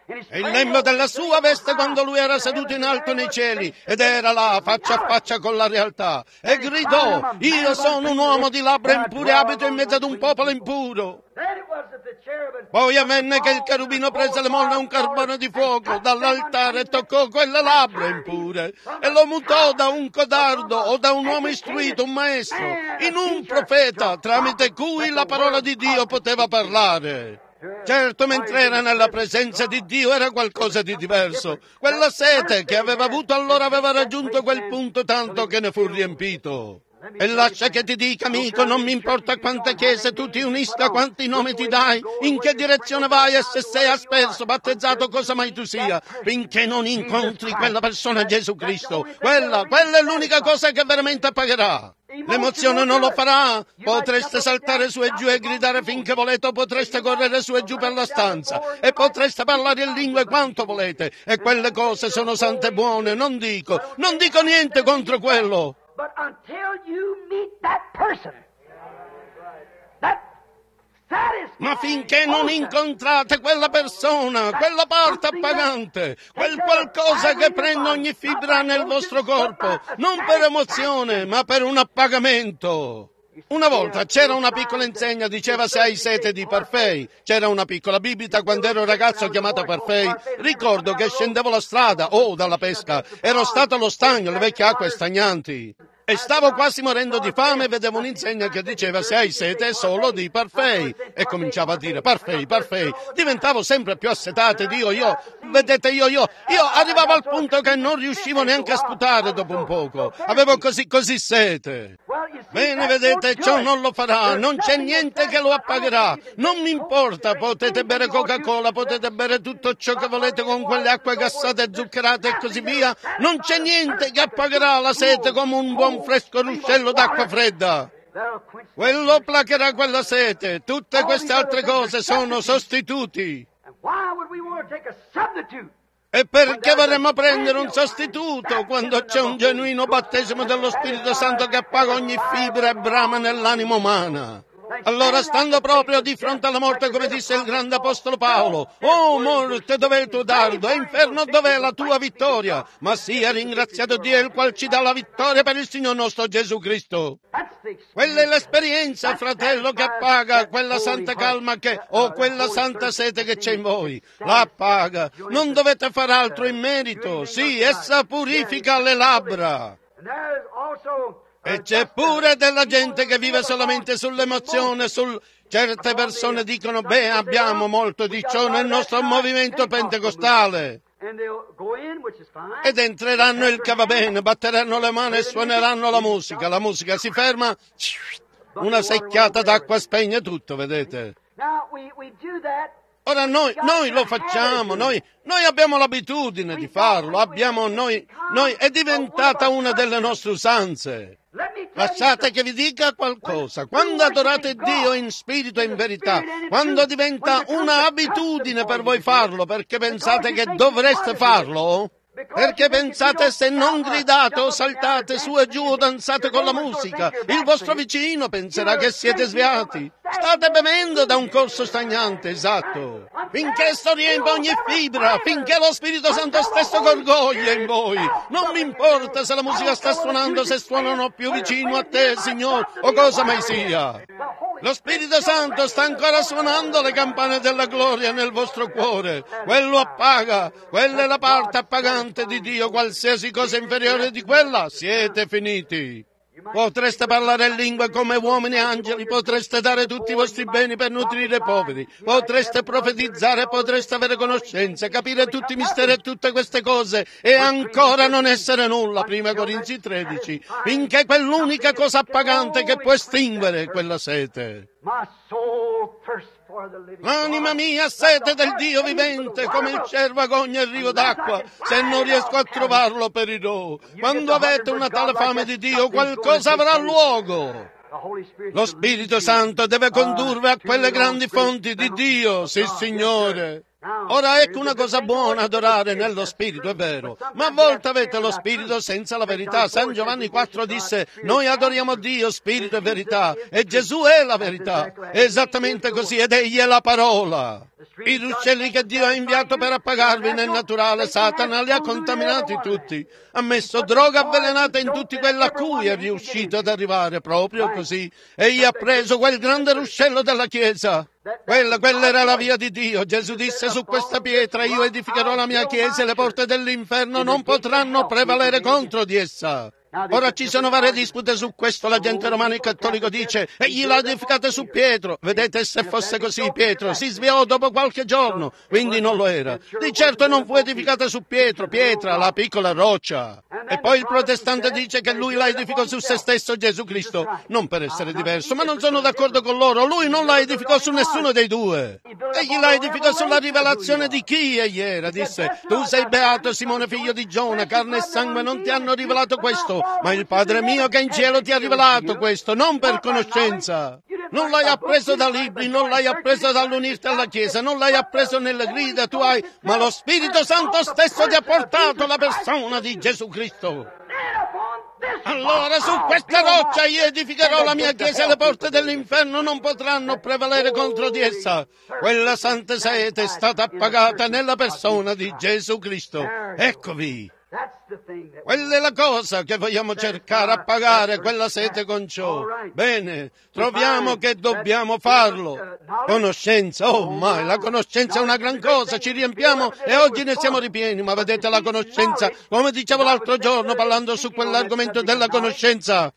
S1: E il lembo della sua veste quando lui era seduto in alto nei cieli ed era là faccia a faccia con la realtà e gridò: io sono un uomo di labbra impure, abito in mezzo ad un popolo impuro. Poi avvenne che il cherubino prese le molle a un carbone di fuoco dall'altare e toccò quelle labbra impure e lo mutò da un codardo o da un uomo istruito, un maestro, in un profeta tramite cui la parola di Dio poteva parlare. Certo, mentre era nella presenza di Dio era qualcosa di diverso. Quella sete che aveva avuto allora aveva raggiunto quel punto tanto che ne fu riempito. E lascia che ti dica, amico, non mi importa quante chiese tu ti unisca, quanti nomi ti dai, in che direzione vai e se sei asperso, battezzato, cosa mai tu sia, finché non incontri quella persona, Gesù Cristo. Quella è l'unica cosa che veramente pagherà. L'emozione non lo farà. Potreste saltare su e giù e gridare finché volete, o potreste correre su e giù per la stanza e potreste parlare in lingue quanto volete, e quelle cose sono sante e buone, non dico niente contro quello.
S2: But until you meet that person, that
S1: ma finché non incontrate quella persona, quella parte appagante, quel qualcosa che prende ogni fibra nel vostro corpo, non per emozione, ma per un appagamento. Una volta c'era una piccola insegna, diceva: se hai sete di Parfait. C'era una piccola bibita quando ero ragazzo chiamata Parfait. Ricordo che scendevo la strada dalla pesca, ero stato allo stagno, le vecchie acque stagnanti, e stavo quasi morendo di fame e vedevo un'insegna che diceva: se hai sete solo di Parfait. E cominciavo a dire Parfait, Parfait. Diventavo sempre più assetato ed io arrivavo al punto che non riuscivo neanche a sputare dopo un poco. Avevo così sete. Bene, vedete, ciò non lo farà, non c'è niente che lo appagherà. Non mi importa, potete bere Coca-Cola, potete bere tutto ciò che volete con quelle acque gassate e zuccherate e così via. Non c'è niente che appagherà la sete come un buon fresco ruscello d'acqua fredda. Quello placherà quella sete. Tutte queste altre cose sono sostituti. E perché vorremmo prendere un sostituto quando c'è un genuino battesimo dello Spirito Santo che appaga ogni fibra e brama nell'anima umana? Allora, stando proprio di fronte alla morte, come disse il grande apostolo Paolo: «Oh morte, dov'è il tuo dardo? E inferno, dov'è la tua vittoria? Ma sia ringraziato Dio, il quale ci dà la vittoria per il Signore nostro Gesù Cristo». Quella è l'esperienza, fratello, che appaga quella santa calma quella santa sete che c'è in voi. La appaga. Non dovete fare altro in merito. Sì, essa purifica le labbra. E c'è pure della gente che vive solamente sull'emozione, Certe persone dicono: beh, abbiamo molto di ciò nel nostro movimento pentecostale. Ed entreranno il che va bene, batteranno le mani e suoneranno la musica. La musica si ferma, una secchiata d'acqua spegne tutto, vedete? Ora noi lo facciamo, noi abbiamo l'abitudine di farlo, è diventata una delle nostre usanze. Lasciate che vi dica qualcosa: quando adorate Dio in spirito e in verità, quando diventa un'abitudine per voi farlo, perché pensate che dovreste farlo, perché pensate, se non gridate o saltate su e giù o danzate con la musica, il vostro vicino penserà che siete sviati. State bevendo da un corso stagnante, esatto. Finché sto riempie ogni fibra, finché lo Spirito Santo stesso gorgoglia in voi. Non mi importa se la musica sta suonando, se suonano più vicino a te, Signore, o cosa mai sia. Lo Spirito Santo sta ancora suonando le campane della gloria nel vostro cuore. Quello appaga, quella è la parte appagante di Dio. Qualsiasi cosa inferiore di quella, siete finiti. Potreste parlare in lingue come uomini e angeli, potreste dare tutti i vostri beni per nutrire i poveri, potreste profetizzare, potreste avere conoscenza, capire tutti i misteri e tutte queste cose e ancora non essere nulla. 1 Corinzi 13, finché quell'unica cosa appagante che può estinguere quella sete. L'anima mia ha sete del Dio vivente, come il cervo agogna il rio d'acqua, se non riesco a trovarlo perirò. Quando avete una tale fame di Dio, qualcosa avrà luogo. Lo Spirito Santo deve condurvi a quelle grandi fonti di Dio, sì Signore. Ora, ecco una cosa buona adorare nello Spirito, è vero, ma a volte avete lo Spirito senza la verità. San Giovanni 4 disse: noi adoriamo Dio, Spirito e verità, e Gesù è la verità. È esattamente così, ed Egli è la parola. I ruscelli che Dio ha inviato per appagarvi nel naturale, Satana li ha contaminati tutti. Ha messo droga avvelenata in tutti quelli a cui è riuscito ad arrivare, proprio così. Egli ha preso quel grande ruscello della Chiesa. Quella era la via di Dio. Gesù disse: su questa pietra io edificherò la mia Chiesa e le porte dell'inferno non potranno prevalere contro di essa. Ora ci sono varie dispute su questo. La gente romana e cattolico dice: egli l'ha edificata su Pietro. Vedete, se fosse così, Pietro si sviò dopo qualche giorno, quindi non lo era. Di certo non fu edificata su Pietro, Pietra, la piccola roccia. E poi il protestante dice che lui la edificò su se stesso, Gesù Cristo, non per essere diverso, ma non sono d'accordo con loro. Lui non la edificò su nessuno dei due. Egli la edificò sulla rivelazione di chi egli era. Disse: tu sei beato, Simone figlio di Giona, carne e sangue non ti hanno rivelato questo, ma il Padre mio che in cielo ti ha rivelato questo, non per conoscenza. Non l'hai appreso da libri, non l'hai appreso dall'unirti alla Chiesa, non l'hai appreso nelle grida, tu hai, ma lo Spirito Santo stesso ti ha portato la persona di Gesù Cristo. Allora su questa roccia io edificherò la mia Chiesa e le porte dell'inferno non potranno prevalere contro di essa. Quella santa sete è stata appagata nella persona di Gesù Cristo. Eccovi. Quella è la cosa che vogliamo cercare, appagare quella sete con ciò. Bene, troviamo che dobbiamo farlo. Conoscenza, oh mai, la conoscenza è una gran cosa, ci riempiamo e oggi ne siamo ripieni, ma vedete la conoscenza, come dicevo l'altro giorno parlando su quell'argomento della conoscenza.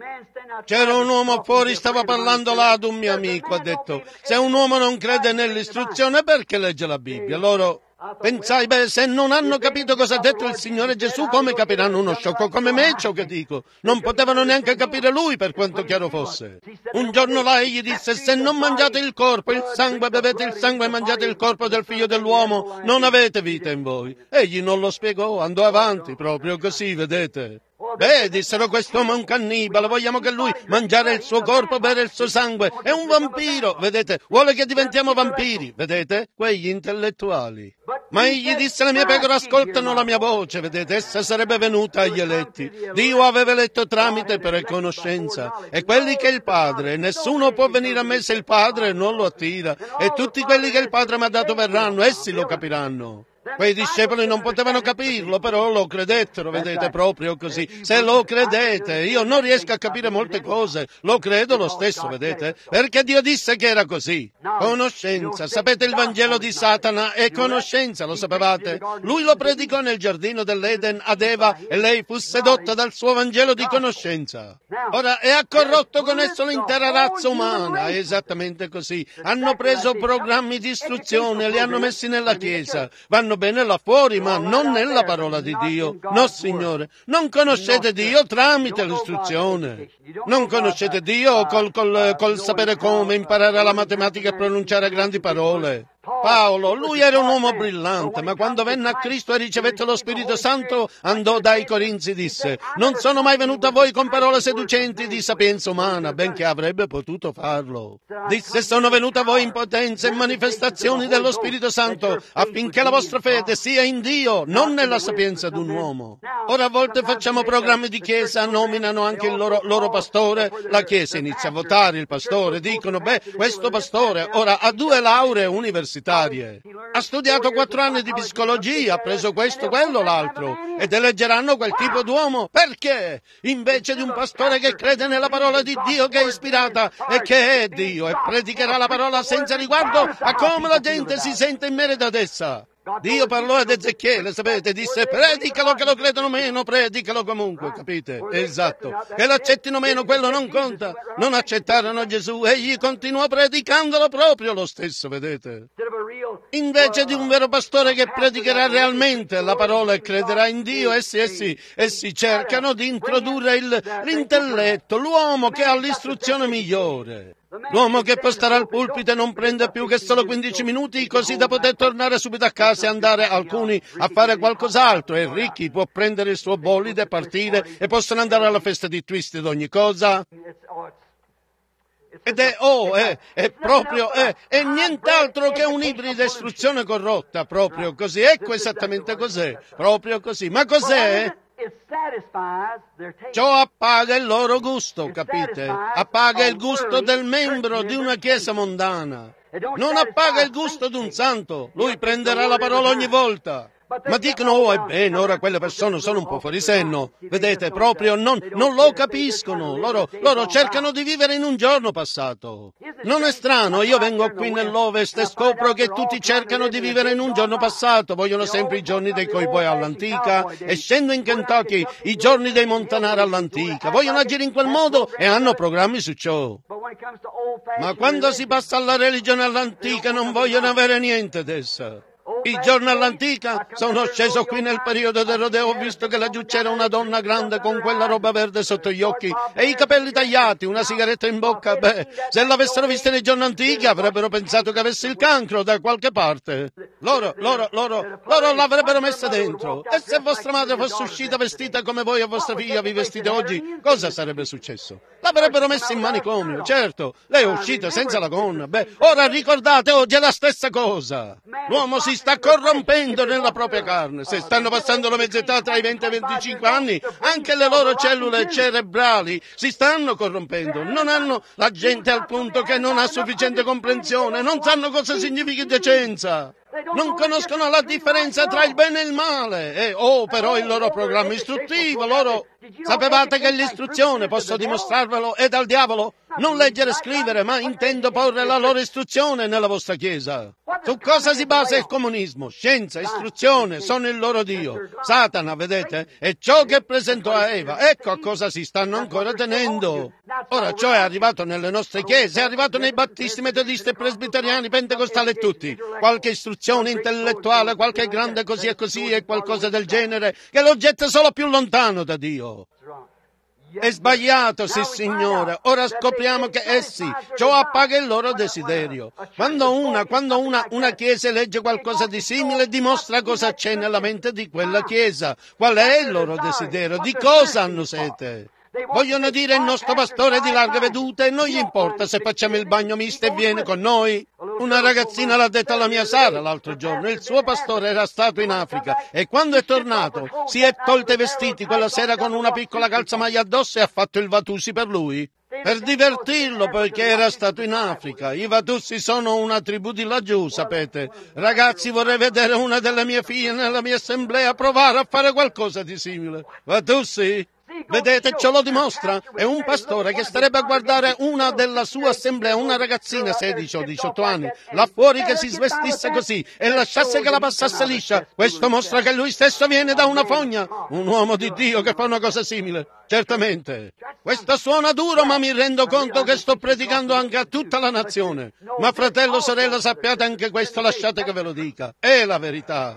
S1: C'era un uomo fuori, stava parlando là ad un mio amico, ha detto: se un uomo non crede nell'istruzione, perché legge la Bibbia? Loro pensai, se non hanno capito cosa ha detto il Signore Gesù, come capiranno uno sciocco come me ciò che dico? Non potevano neanche capire lui, per quanto chiaro fosse. Un giorno là egli disse: se non mangiate il corpo, il sangue, bevete il sangue e mangiate il corpo del figlio dell'uomo, non avete vita in voi. Egli non lo spiegò, andò avanti, proprio così, vedete. Beh, dissero: quest'uomo è un cannibale, vogliamo che lui mangiare il suo corpo, bere il suo sangue, è un vampiro, vedete, vuole che diventiamo vampiri, vedete, quegli intellettuali. Ma egli disse: le mie pecore ascoltano la mia voce, vedete, essa sarebbe venuta agli eletti. Dio aveva eletto tramite per conoscenza, e quelli che il Padre, nessuno può venire a me se il Padre non lo attira, e tutti quelli che il Padre mi ha dato verranno, essi lo capiranno. Quei discepoli non potevano capirlo, però lo credettero, vedete, proprio così. Se lo credete, io non riesco a capire molte cose, lo credo lo stesso, vedete, perché Dio disse che era così. Conoscenza, sapete, il Vangelo di Satana è conoscenza, lo sapevate? Lui lo predicò nel giardino dell'Eden ad Eva e lei fu sedotta dal suo Vangelo di conoscenza. Ora, e ha corrotto con esso l'intera razza umana, è esattamente così. Hanno preso programmi di istruzione e li hanno messi nella Chiesa, vanno bene là fuori, ma non nella parola di Dio. No, Signore, non conoscete Dio tramite l'istruzione. Non conoscete Dio col sapere come imparare la matematica e pronunciare grandi parole. Paolo, lui era un uomo brillante, ma quando venne a Cristo e ricevette lo Spirito Santo, andò dai Corinzi e disse: non sono mai venuto a voi con parole seducenti di sapienza umana, benché avrebbe potuto farlo. Disse: sono venuto a voi in potenza e manifestazioni dello Spirito Santo, affinché la vostra fede sia in Dio, non nella sapienza d'un uomo. Ora a volte facciamo programmi di chiesa, nominano anche il loro pastore, la chiesa inizia a votare il pastore, dicono: questo pastore ora ha 2 lauree universitarie. Ha studiato 4 anni di psicologia, ha preso questo, quello, l'altro, ed eleggeranno quel tipo d'uomo. Perché? Invece di un pastore che crede nella parola di Dio che è ispirata e che è Dio e predicherà la parola senza riguardo a come la gente si sente in merito ad essa. Dio parlò ad Ezechiele, sapete, disse: predicalo che lo credono meno, predicalo comunque, capite? Esatto. Che l'accettino meno, quello non conta. Non accettarono Gesù, egli continuò predicandolo proprio lo stesso, vedete? Invece di un vero pastore che predicherà realmente la parola e crederà in Dio, essi cercano di introdurre l'intelletto, l'uomo che ha l'istruzione migliore. L'uomo che può stare al pulpito e non prende più che solo 15 minuti così da poter tornare subito a casa e andare alcuni a fare qualcos'altro, e ricchi può prendere il suo bolide e partire e possono andare alla festa di twist ed ogni cosa. Ed è proprio nient'altro che un ibrido istruzione corrotta, proprio così. Ecco esattamente cos'è, proprio così. Ma cos'è? Ciò appaga il loro gusto, capite? Appaga il gusto del membro di una chiesa mondana. Non appaga il gusto d'un santo. Lui prenderà la parola ogni volta. Ma dicono, oh, ebbene, ora quelle persone sono un po' fuori senno. Vedete, proprio non lo capiscono. Loro cercano di vivere in un giorno passato. Non è strano, io vengo qui nell'Ovest e scopro che tutti cercano di vivere in un giorno passato. Vogliono sempre i giorni dei cowboy all'antica e scendo in Kentucky i giorni dei montanari all'antica. Vogliono agire in quel modo e hanno programmi su ciò. Ma quando si passa alla religione all'antica non vogliono avere niente d'essa. I giorni all'antica sono sceso qui nel periodo del rodeo, ho visto che laggiù c'era una donna grande con quella roba verde sotto gli occhi e i capelli tagliati, una sigaretta in bocca. Beh, se l'avessero vista nei giorni antichi avrebbero pensato che avesse il cancro da qualche parte. Loro l'avrebbero messa dentro. E se vostra madre fosse uscita vestita come voi e vostra figlia vi vestite oggi, cosa sarebbe successo? L'avrebbero messa in manicomio, certo. Lei è uscita senza la gonna. Beh, ora ricordate, oggi è la stessa cosa. L'uomo si sta corrompendo nella propria carne. Se stanno passando la mezz'età tra i 20 e i 25 anni, anche le loro cellule cerebrali si stanno corrompendo. Non hanno la gente al punto che non ha sufficiente comprensione, non sanno cosa significhi decenza. Non conoscono la differenza tra il bene e il male. Però il loro programma istruttivo, sapevate che l'istruzione, posso dimostrarvelo, è dal diavolo? Non leggere e scrivere, ma intendo porre la loro istruzione nella vostra Chiesa. Su cosa si basa il comunismo? Scienza, istruzione, sono il loro Dio. Satana, vedete? È ciò che presentò a Eva. Ecco a cosa si stanno ancora tenendo. Ora ciò è arrivato nelle nostre chiese, è arrivato nei battisti, metodisti, presbiteriani, pentecostali e tutti. Qualche istruzione intellettuale, qualche grande così e così e qualcosa del genere che lo getta solo più lontano da Dio. È sbagliato, sì signore. Ora scopriamo che essi, ciò appaga il loro desiderio. Quando una chiesa legge qualcosa di simile, dimostra cosa c'è nella mente di quella chiesa. Qual è il loro desiderio? Di cosa hanno sete? Vogliono dire il nostro pastore è di larga veduta e non gli importa se facciamo il bagno misto e viene con noi. Una ragazzina l'ha detta alla mia Sara l'altro giorno, il suo pastore era stato in Africa e quando è tornato si è tolto i vestiti quella sera con una piccola calzamaglia addosso e ha fatto il Vatusi per lui. Per divertirlo, poiché era stato in Africa. I Vatussi sono una tribù di laggiù, sapete. Ragazzi, vorrei vedere una delle mie figlie nella mia assemblea provare a fare qualcosa di simile. Vatussi? Vedete, ciò lo dimostra. È un pastore che starebbe a guardare una della sua assemblea, una ragazzina 16 o 18 anni, là fuori che si svestisse così e lasciasse che la passasse liscia. Questo mostra che lui stesso viene da una fogna. Un uomo di Dio che fa una cosa simile. Certamente. Questo suona duro, ma mi rendo conto che sto predicando anche a tutta la nazione. Ma fratello, sorella, sappiate anche questo, lasciate che ve lo dica. È la verità.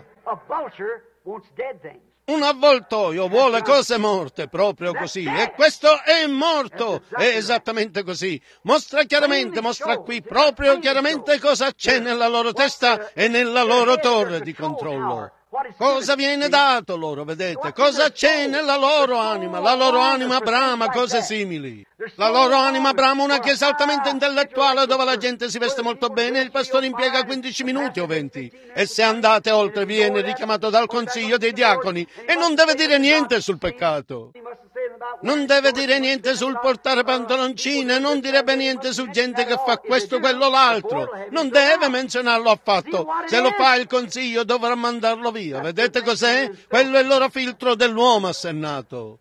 S1: Un avvoltoio vuole cose morte, proprio così. E questo è morto. È esattamente così. Mostra chiaramente, mostra qui proprio chiaramente cosa c'è nella loro testa e nella loro torre di controllo. Cosa viene dato loro, vedete? Cosa c'è nella loro anima? La loro anima brama cose simili. La loro anima brama una chiesa altamente intellettuale dove la gente si veste molto bene e il pastore impiega 15 minuti o 20. E se andate oltre viene richiamato dal consiglio dei diaconi e non deve dire niente sul peccato. Non deve dire niente sul portare pantaloncine, non direbbe niente su gente che fa questo, quello, l'altro. Non deve menzionarlo affatto. Se lo fa il consiglio dovrà mandarlo via. Vedete cos'è? Quello è il loro filtro dell'uomo assennato.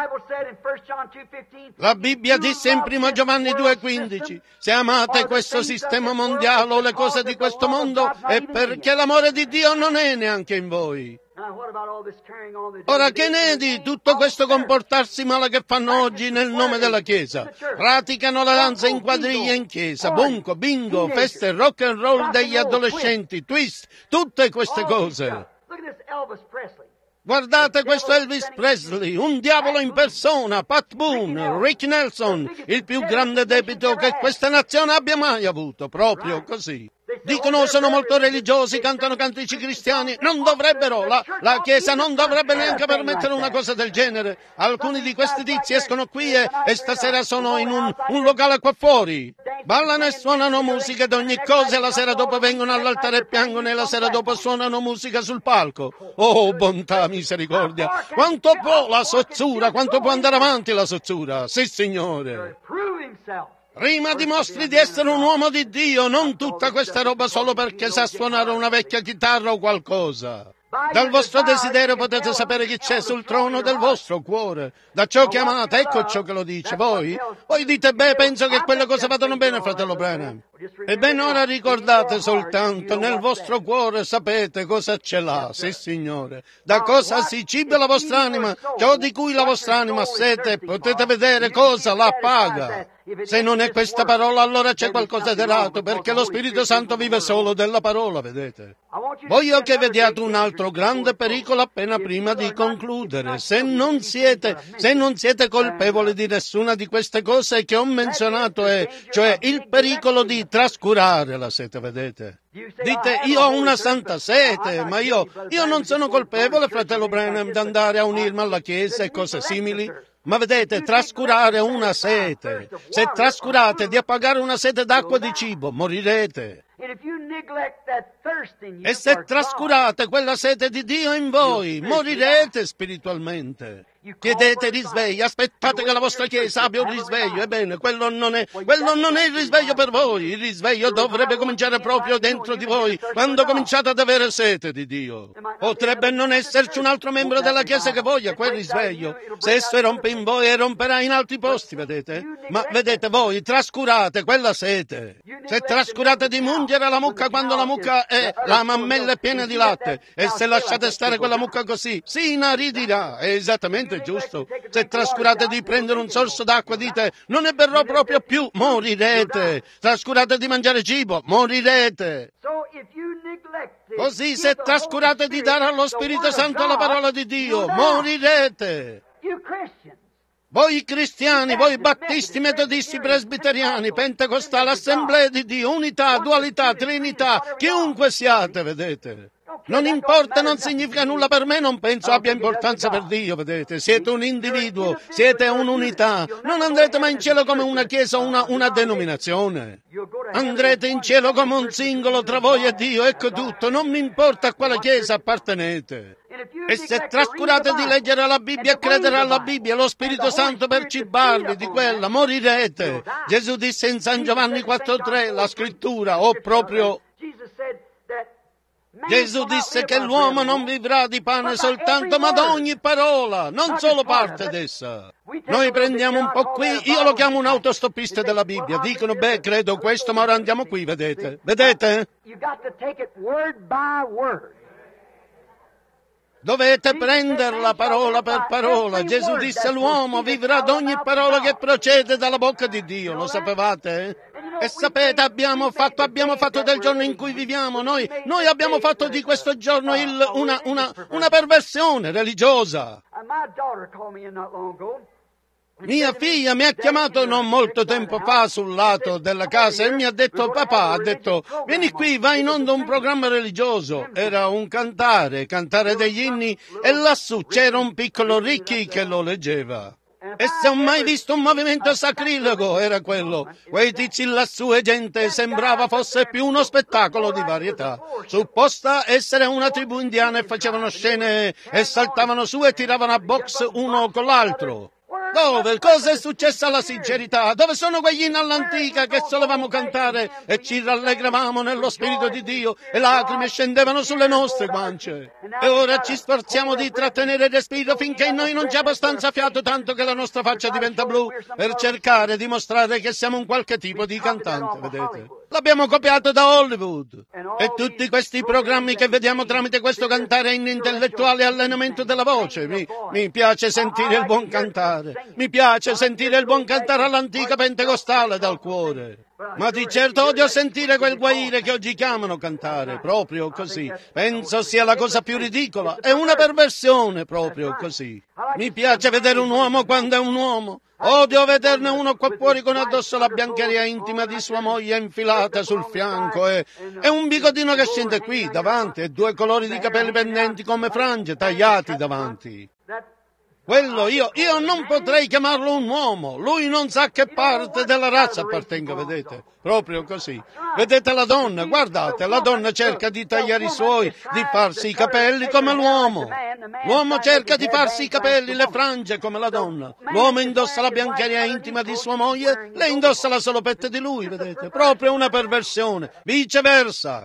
S1: La Bibbia disse in 1 Giovanni 2,15: se amate questo sistema mondiale o le cose di questo mondo è perché l'amore di Dio non è neanche in voi. Ora che ne è di tutto questo comportarsi male che fanno oggi nel nome della Chiesa? Praticano la danza in quadriglia in chiesa, bunco, bingo, feste, rock and roll degli adolescenti, twist, tutte queste cose. Guardate questo Elvis Presley, un diavolo in persona, Pat Boone, Rick Nelson, il più grande debito che questa nazione abbia mai avuto, proprio così. Dicono sono molto religiosi, cantano cantici cristiani, non dovrebbero, la Chiesa non dovrebbe neanche permettere una cosa del genere. Alcuni di questi tizi escono qui e stasera sono in un locale qua fuori. Ballano e suonano musica ed ogni cosa e la sera dopo vengono all'altare e piangono e la sera dopo suonano musica sul palco. Oh, bontà, misericordia! Quanto può la sozzura, quanto può andare avanti la sozzura? Sì, signore. Prima dimostri di essere un uomo di Dio, non tutta questa roba solo perché sa suonare una vecchia chitarra o qualcosa. Dal vostro desiderio potete sapere chi c'è sul trono del vostro cuore. Da ciò che amate, ecco ciò che lo dice. Voi dite, penso che quelle cose vadano bene, fratello Branham. Ebbene, ora ricordate soltanto, nel vostro cuore sapete cosa ce l'ha, sì signore. Da cosa si ciba la vostra anima, ciò di cui la vostra anima ha sete, potete vedere cosa la paga. Se non è questa parola, allora c'è qualcosa di errato, perché lo Spirito Santo vive solo della parola, vedete. Voglio che vediate un altro grande pericolo appena prima di concludere. Se non siete colpevoli di nessuna di queste cose che ho menzionato, cioè il pericolo di trascurare la sete, vedete. Dite, io ho una santa sete, ma io non sono colpevole, fratello Branham, di andare a unirmi alla Chiesa e cose simili. Ma vedete, trascurare una sete. Se trascurate di appagare una sete d'acqua e di cibo, morirete. E se trascurate quella sete di Dio in voi, morirete spiritualmente. Chiedete risveglio, aspettate che la vostra Chiesa abbia un risveglio. Ebbene, quello non è il risveglio per voi. Il risveglio dovrebbe cominciare proprio dentro di voi, quando cominciate ad avere sete di Dio. Potrebbe non esserci un altro membro della Chiesa che voglia quel risveglio. Se esso rompe in voi, romperà in altri posti, vedete? Ma vedete, voi trascurate quella sete. Se trascurate di mungere la mucca quando la mammella è piena di latte, e se lasciate stare quella mucca così, si inaridirà. È esattamente giusto. Se trascurate di prendere un sorso d'acqua, dite, non ne berrò proprio più, morirete. Trascurate di mangiare cibo, morirete. Così se trascurate di dare allo Spirito Santo la parola di Dio, morirete. Voi cristiani, voi battisti, metodisti, presbiteriani, pentecostali, assemblee di Dio, unità, dualità, trinità, chiunque siate, vedete. Non importa, non significa nulla per me, non penso abbia importanza per Dio, vedete. Siete un individuo, siete un'unità. Non andrete mai in cielo come una chiesa o una denominazione. Andrete in cielo come un singolo tra voi e Dio, ecco tutto. Non mi importa a quale chiesa appartenete. E se trascurate di leggere la Bibbia e credere alla Bibbia, lo Spirito Santo per cibarvi di quella, morirete. Gesù disse in San Giovanni 4,3, la scrittura, Gesù disse che l'uomo non vivrà di pane soltanto, ma da ogni parola, non solo parte d'essa. Noi prendiamo un po' qui, io lo chiamo un autostoppista della Bibbia. Dicono, credo questo, ma ora andiamo qui, vedete? Vedete? Dovete prenderla parola per parola. Gesù disse l'uomo vivrà da ogni parola che procede dalla bocca di Dio. Lo sapevate? E sapete, abbiamo fatto del giorno in cui viviamo. Noi abbiamo fatto di questo giorno una perversione religiosa. Mia figlia mi ha chiamato non molto tempo fa sul lato della casa e mi ha detto, papà, vieni qui, va in onda un programma religioso. Era un cantare degli inni, e lassù c'era un piccolo Ricky che lo leggeva. E se ho mai visto un movimento sacrilego, era quello. Quei tizi lassù e gente, sembrava fosse più uno spettacolo di varietà. Supposta essere una tribù indiana, e facevano scene e saltavano su e tiravano a box uno con l'altro. Dove? Cosa è successo alla sincerità? Dove sono quegli inni all'antica che solevamo cantare e ci rallegravamo nello Spirito di Dio e lacrime scendevano sulle nostre guance? E ora ci sforziamo di trattenere il respiro finché in noi non c'è abbastanza fiato, tanto che la nostra faccia diventa blu, per cercare di mostrare che siamo un qualche tipo di cantante, vedete? L'abbiamo copiato da Hollywood. E tutti questi programmi che vediamo tramite questo cantare in intellettuale allenamento della voce. Mi piace sentire il buon cantare. Mi piace sentire il buon cantare all'antica pentecostale dal cuore. Ma di certo odio sentire quel guaire che oggi chiamano cantare, proprio così. Penso sia la cosa più ridicola. È una perversione, proprio così. Mi piace vedere un uomo quando è un uomo. Odio vederne uno qua fuori con addosso la biancheria intima di sua moglie infilata sul fianco e un bigodino che scende qui davanti e 2 colori di capelli pendenti come frange tagliati davanti. Quello io non potrei chiamarlo un uomo. Lui non sa che parte della razza appartenga, vedete? Proprio così. Vedete la donna? Guardate, la donna cerca di tagliare i suoi, di farsi i capelli come l'uomo. L'uomo cerca di farsi i capelli, le frange come la donna. L'uomo indossa la biancheria intima di sua moglie, lei indossa la salopette di lui, vedete? Proprio una perversione. Viceversa.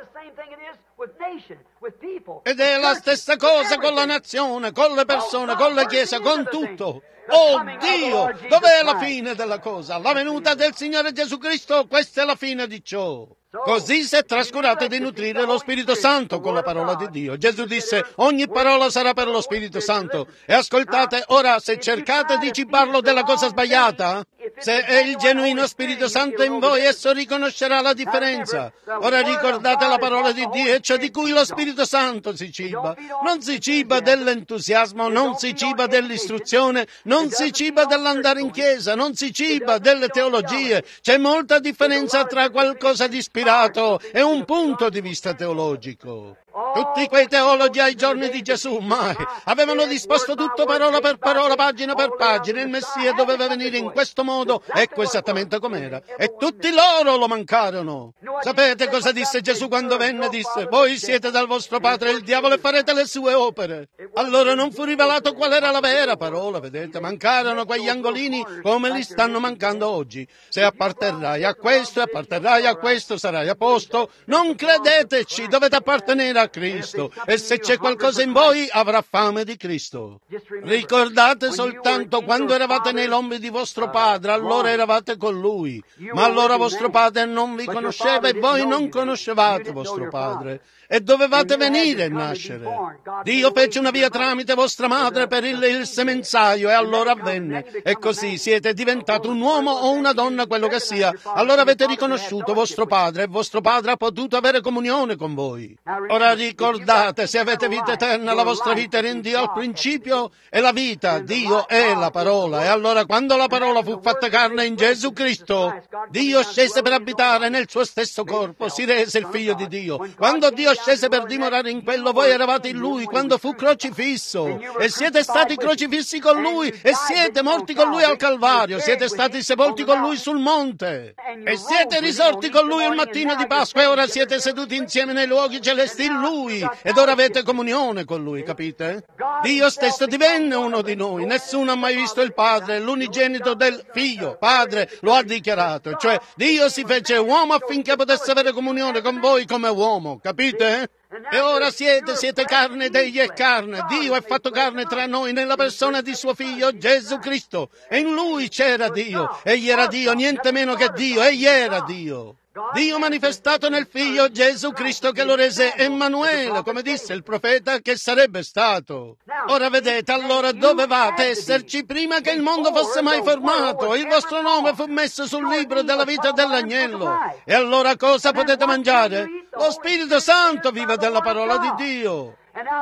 S1: Ed è la stessa cosa con la nazione, con le persone, con la Chiesa, con tutto. Oh Dio, dov'è la fine della cosa? La venuta del Signore Gesù Cristo, questa è la fine di ciò. Così si è trascurato di nutrire lo Spirito Santo con la parola di Dio. Gesù disse, ogni parola sarà per lo Spirito Santo. E ascoltate, ora, se cercate di cibarlo della cosa sbagliata, se è il genuino Spirito Santo in voi, esso riconoscerà la differenza. Ora ricordate la parola di Dio, ciò di cui lo Spirito Santo si ciba. Non si ciba dell'entusiasmo, non si ciba dell'istruzione, non si ciba dell'andare in chiesa, non si ciba delle teologie. C'è molta differenza tra qualcosa di ispirato e un punto di vista teologico. Tutti quei teologi ai giorni di Gesù mai avevano disposto tutto parola per parola, pagina per pagina. Il Messia doveva venire in questo modo, ecco esattamente com'era. E tutti loro lo mancarono. Sapete cosa disse Gesù quando venne? Disse, voi siete dal vostro padre il diavolo e farete le sue opere. Allora non fu rivelato qual era la vera parola, vedete? Mancarono quegli angolini come li stanno mancando oggi. Se apparterrai a questo e apparterrai a questo, sarai a posto. Non credeteci, dovete appartenere a Cristo, e se c'è qualcosa in voi avrà fame di Cristo. Ricordate soltanto quando eravate nei lombi di vostro padre, allora eravate con lui, ma allora vostro padre non vi conosceva e voi non conoscevate vostro padre. E dovevate venire e nascere. Dio fece una via tramite vostra madre per il semenzaio e allora avvenne. E così siete diventato un uomo o una donna, quello che sia. Allora avete riconosciuto vostro padre e vostro padre ha potuto avere comunione con voi. Ora ricordate, se avete vita eterna, la vostra vita era in Dio al principio e la vita, Dio è la parola. E allora quando la parola fu fatta carne in Gesù Cristo, Dio scese per abitare nel suo stesso corpo, si rese il Figlio di Dio. Quando Dio scese per dimorare in quello, voi eravate in Lui quando fu crocifisso e siete stati crocifissi con Lui e siete morti con Lui al Calvario, siete stati sepolti con Lui sul monte e siete risorti con Lui il mattino di Pasqua e ora siete seduti insieme nei luoghi celesti in Lui ed ora avete comunione con Lui, capite? Dio stesso divenne uno di noi, nessuno ha mai visto il Padre, l'unigenito del Figlio, Padre lo ha dichiarato, cioè Dio si fece uomo affinché potesse avere comunione con voi come uomo, capite? E ora siete carne d'egli e carne. Dio è fatto carne tra noi nella persona di suo Figlio Gesù Cristo. E in Lui c'era Dio. Egli era Dio, niente meno che Dio. Egli era Dio. Dio manifestato nel Figlio Gesù Cristo che lo rese Emanuele, come disse il profeta che sarebbe stato. Ora vedete, allora dovevate esserci prima che il mondo fosse mai formato. Il vostro nome fu messo sul libro della vita dell'agnello. E allora cosa potete mangiare? Lo Spirito Santo vive della parola di Dio.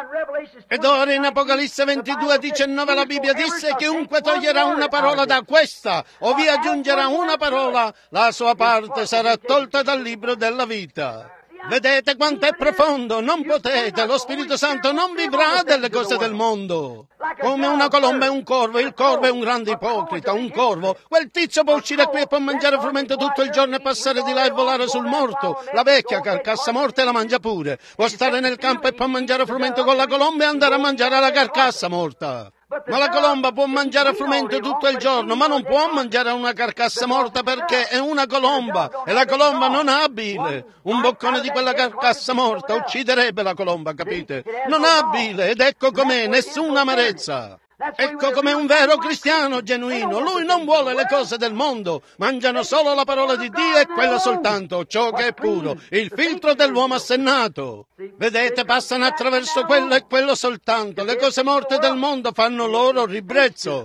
S1: Ed ora in Apocalisse 22:19 la Bibbia disse: chiunque toglierà una parola da questa o vi aggiungerà una parola, la sua parte sarà tolta dal libro della vita. Vedete quanto è profondo? Non potete, lo Spirito Santo non vivrà delle cose del mondo. Come una colomba e un corvo, il corvo è un grande ipocrita, un corvo. Quel tizio può uscire qui e può mangiare frumento tutto il giorno e passare di là e volare sul morto. La vecchia carcassa morta la mangia pure. Può stare nel campo e può mangiare frumento con la colomba e andare a mangiare la carcassa morta. Ma la colomba può mangiare frumento tutto il giorno, ma non può mangiare una carcassa morta perché è una colomba e la colomba non ha bile. Un boccone di quella carcassa morta ucciderebbe la colomba, capite? Non ha bile ed ecco com'è, nessuna amarezza. Ecco come un vero cristiano genuino. Lui non vuole le cose del mondo. Mangiano solo la parola di Dio e quella soltanto, ciò che è puro, il filtro dell'uomo assennato. Vedete, passano attraverso quello e quello soltanto. Le cose morte del mondo fanno loro ribrezzo.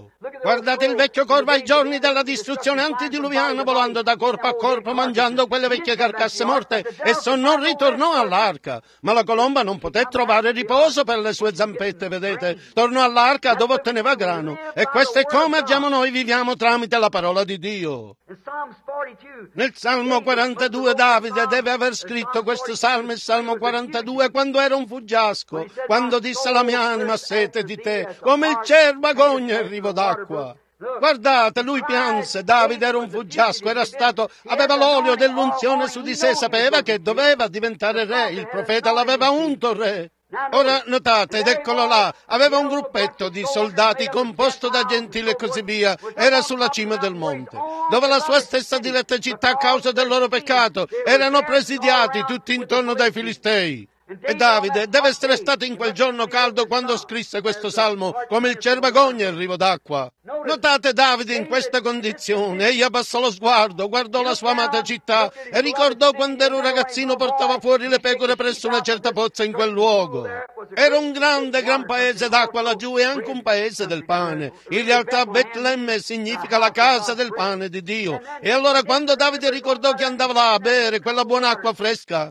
S1: Guardate il vecchio corvo ai giorni della distruzione antediluviana, volando da corpo a corpo, mangiando quelle vecchie carcasse morte. Esso non ritornò all'arca, ma la colomba non poté trovare riposo per le sue zampette, vedete? Tornò all'arca dove otteneva grano. E questo è come agiamo noi, viviamo tramite la parola di Dio. Nel Salmo 42 Davide deve aver scritto questo salmo, il Salmo 42, quando era un fuggiasco, quando disse la mia anima ha sete di te, come il cervo agogna il rivo d'acqua. Guardate, lui pianse, Davide era un fuggiasco, aveva l'olio dell'unzione su di sé, sapeva che doveva diventare re, il profeta l'aveva unto re. Ora notate, ed eccolo là, aveva un gruppetto di soldati composto da gentili e così via, era sulla cima del monte, dove la sua stessa diletta città a causa del loro peccato erano presidiati tutti intorno dai Filistei. E Davide deve essere stato in quel giorno caldo quando scrisse questo salmo, come il cervo agogna il rivo d'acqua. Notate Davide in questa condizione, egli abbassò lo sguardo, guardò la sua amata città e ricordò quando era un ragazzino portava fuori le pecore presso una certa pozza in quel luogo. Era un gran paese d'acqua laggiù e anche un paese del pane. In realtà Betlemme significa la casa del pane di Dio. E allora quando Davide ricordò che andava là a bere quella buona acqua fresca,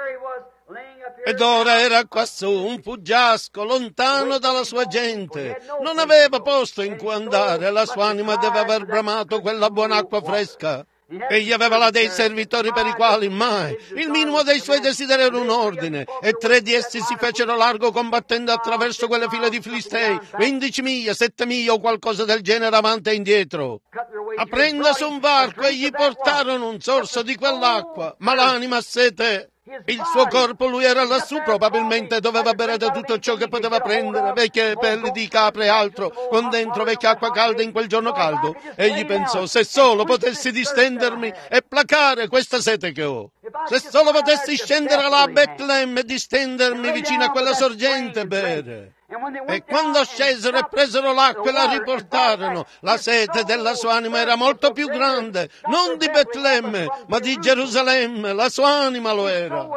S1: ed ora era quassù, un fuggiasco, lontano dalla sua gente. Non aveva posto in cui andare, la sua anima deve aver bramato quella buona acqua fresca. Egli aveva là dei servitori per i quali mai il minimo dei suoi desideri era un ordine, e 3 di essi si fecero largo combattendo attraverso quelle file di Filistei, 15 miglia, 7 miglia o qualcosa del genere avanti e indietro. Aprendo su un varco e gli portarono un sorso di quell'acqua, ma l'anima a sete. Il suo corpo, lui era lassù, probabilmente doveva bere da tutto ciò che poteva prendere, vecchie pelli di capre e altro, con dentro vecchia acqua calda in quel giorno caldo. Egli pensò, se solo potessi distendermi e placare questa sete che ho. Se solo potessi scendere là a Betlemme e distendermi vicino a quella sorgente e bere. E quando scesero e presero l'acqua e la riportarono, la sete della sua anima era molto più grande, non di Betlemme, ma di Gerusalemme, la sua anima lo era.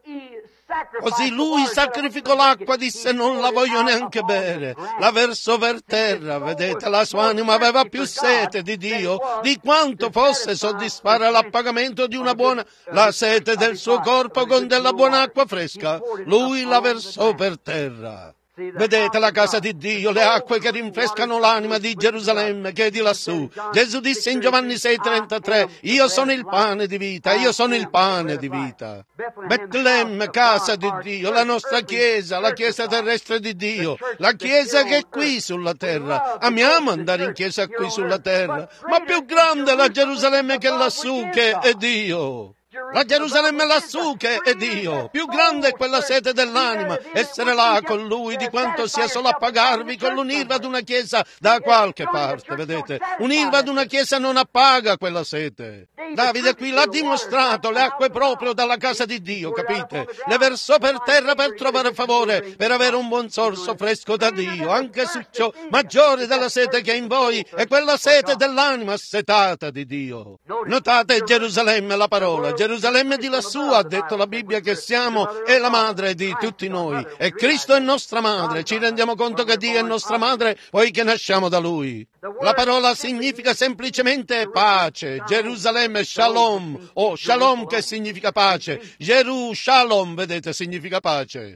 S1: Così lui sacrificò l'acqua, disse non la voglio neanche bere, la versò per terra, vedete, la sua anima aveva più sete di Dio di quanto fosse soddisfare l'appagamento di una buona, la sete del suo corpo con della buona acqua fresca, lui la versò per terra. Vedete la casa di Dio, le acque che rinfrescano l'anima di Gerusalemme che è di lassù. Gesù disse in Giovanni 6,33, io sono il pane di vita, io sono il pane di vita. Betlemme, casa di Dio, la nostra chiesa, la chiesa terrestre di Dio, la chiesa che è qui sulla terra. Amiamo andare in chiesa qui sulla terra, ma più grande è la Gerusalemme che è lassù, che è Dio. La Gerusalemme lassù che è Dio, più grande è quella sete dell'anima, essere là con Lui di quanto sia solo appagarvi con l'unirvi ad una chiesa da qualche parte, vedete? Unirvi ad una chiesa non appaga quella sete. Davide qui l'ha dimostrato, le acque proprio dalla casa di Dio, capite? Le versò per terra per trovare favore, per avere un buon sorso fresco da Dio, anche su ciò maggiore della sete che è in voi, è quella sete dell'anima assetata di Dio. Notate Gerusalemme, la parola, Gerusalemme di lassù, ha detto la Bibbia che siamo, è la madre di tutti noi, e Cristo è nostra madre, ci rendiamo conto che Dio è nostra madre poiché nasciamo da Lui. La parola significa semplicemente pace, Gerusalemme shalom, o shalom che significa pace, Geru shalom, vedete, significa pace.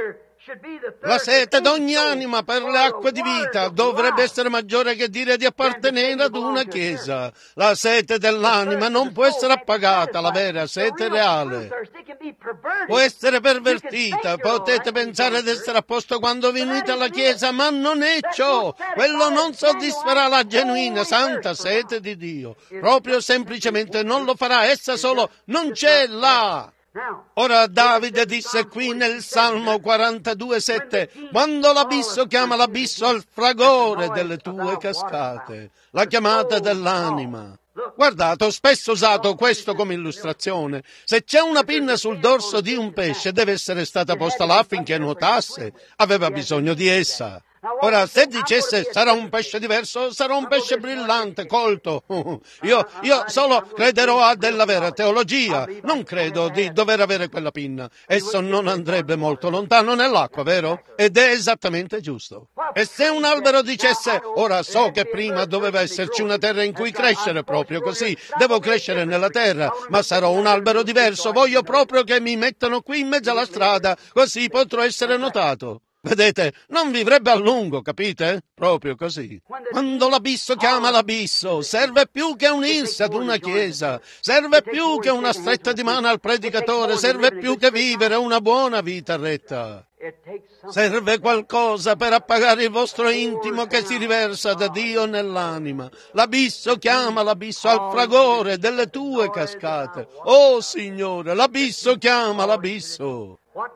S1: La sete d'ogni anima per le acque di vita dovrebbe essere maggiore che dire di appartenere ad una chiesa. La sete dell'anima non può essere appagata, la vera sete reale. Può essere pervertita, potete pensare ad essere a posto quando venite alla chiesa, ma non è ciò. Quello non soddisferà la genuina, santa sete di Dio. Proprio semplicemente non lo farà, essa solo non c'è là. Ora Davide disse qui nel Salmo 42,7, quando l'abisso chiama l'abisso al fragore delle tue cascate, la chiamata dell'anima. Guardate, ho spesso usato questo come illustrazione. Se c'è una pinna sul dorso di un pesce, deve essere stata posta là affinché nuotasse. Aveva bisogno di essa. Ora, se dicesse sarà un pesce diverso, sarà un pesce brillante, colto. Io solo crederò a della vera teologia, non credo di dover avere quella pinna. Esso non andrebbe molto lontano nell'acqua, vero? Ed è esattamente giusto. E se un albero dicesse, ora so che prima doveva esserci una terra in cui crescere, proprio così, devo crescere nella terra, ma sarò un albero diverso, voglio proprio che mi mettano qui in mezzo alla strada, così potrò essere notato. Vedete, non vivrebbe a lungo, capite? Proprio così. Quando l'abisso chiama l'abisso, serve più che unirsi ad una chiesa, serve più che una stretta di mano al predicatore, serve più che vivere una buona vita retta. Serve qualcosa per appagare il vostro intimo che si riversa da Dio nell'anima. L'abisso chiama l'abisso al fragore delle tue cascate. Oh Signore, l'abisso chiama l'abisso.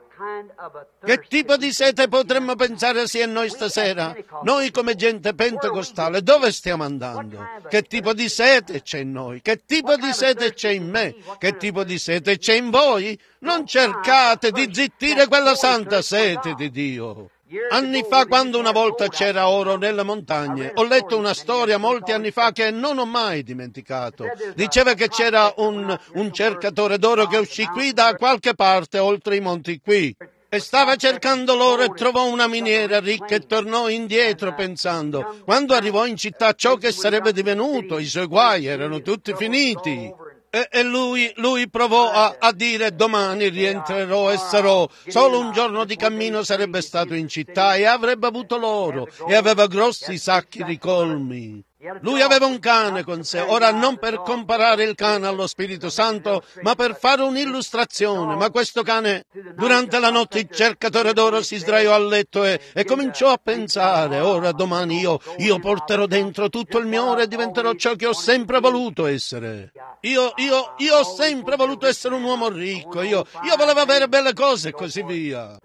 S1: Che tipo di sete potremmo pensare sia in noi stasera? Noi come gente pentecostale, dove stiamo andando? Che tipo di sete c'è in noi? Che tipo di sete c'è in me? Che tipo di sete c'è in voi? Non cercate di zittire quella santa sete di Dio. Anni fa, quando una volta c'era oro nelle montagne, ho letto una storia molti anni fa che non ho mai dimenticato. Diceva che c'era un cercatore d'oro che uscì qui da qualche parte oltre i monti qui e stava cercando l'oro e trovò una miniera ricca e tornò indietro pensando, quando arrivò in città, ciò che sarebbe divenuto, i suoi guai erano tutti finiti. E lui provò a dire, domani rientrerò e sarò. Solo un giorno di cammino sarebbe stato in città e avrebbe avuto l'oro e aveva grossi sacchi ricolmi. Lui aveva un cane con sé, ora non per comparare il cane allo Spirito Santo, ma per fare un'illustrazione. Ma questo cane, durante la notte, il cercatore d'oro si sdraiò a letto e cominciò a pensare, ora domani io porterò dentro tutto il mio oro e diventerò ciò che ho sempre voluto essere. Io ho sempre voluto essere un uomo ricco, io volevo avere belle cose e così via.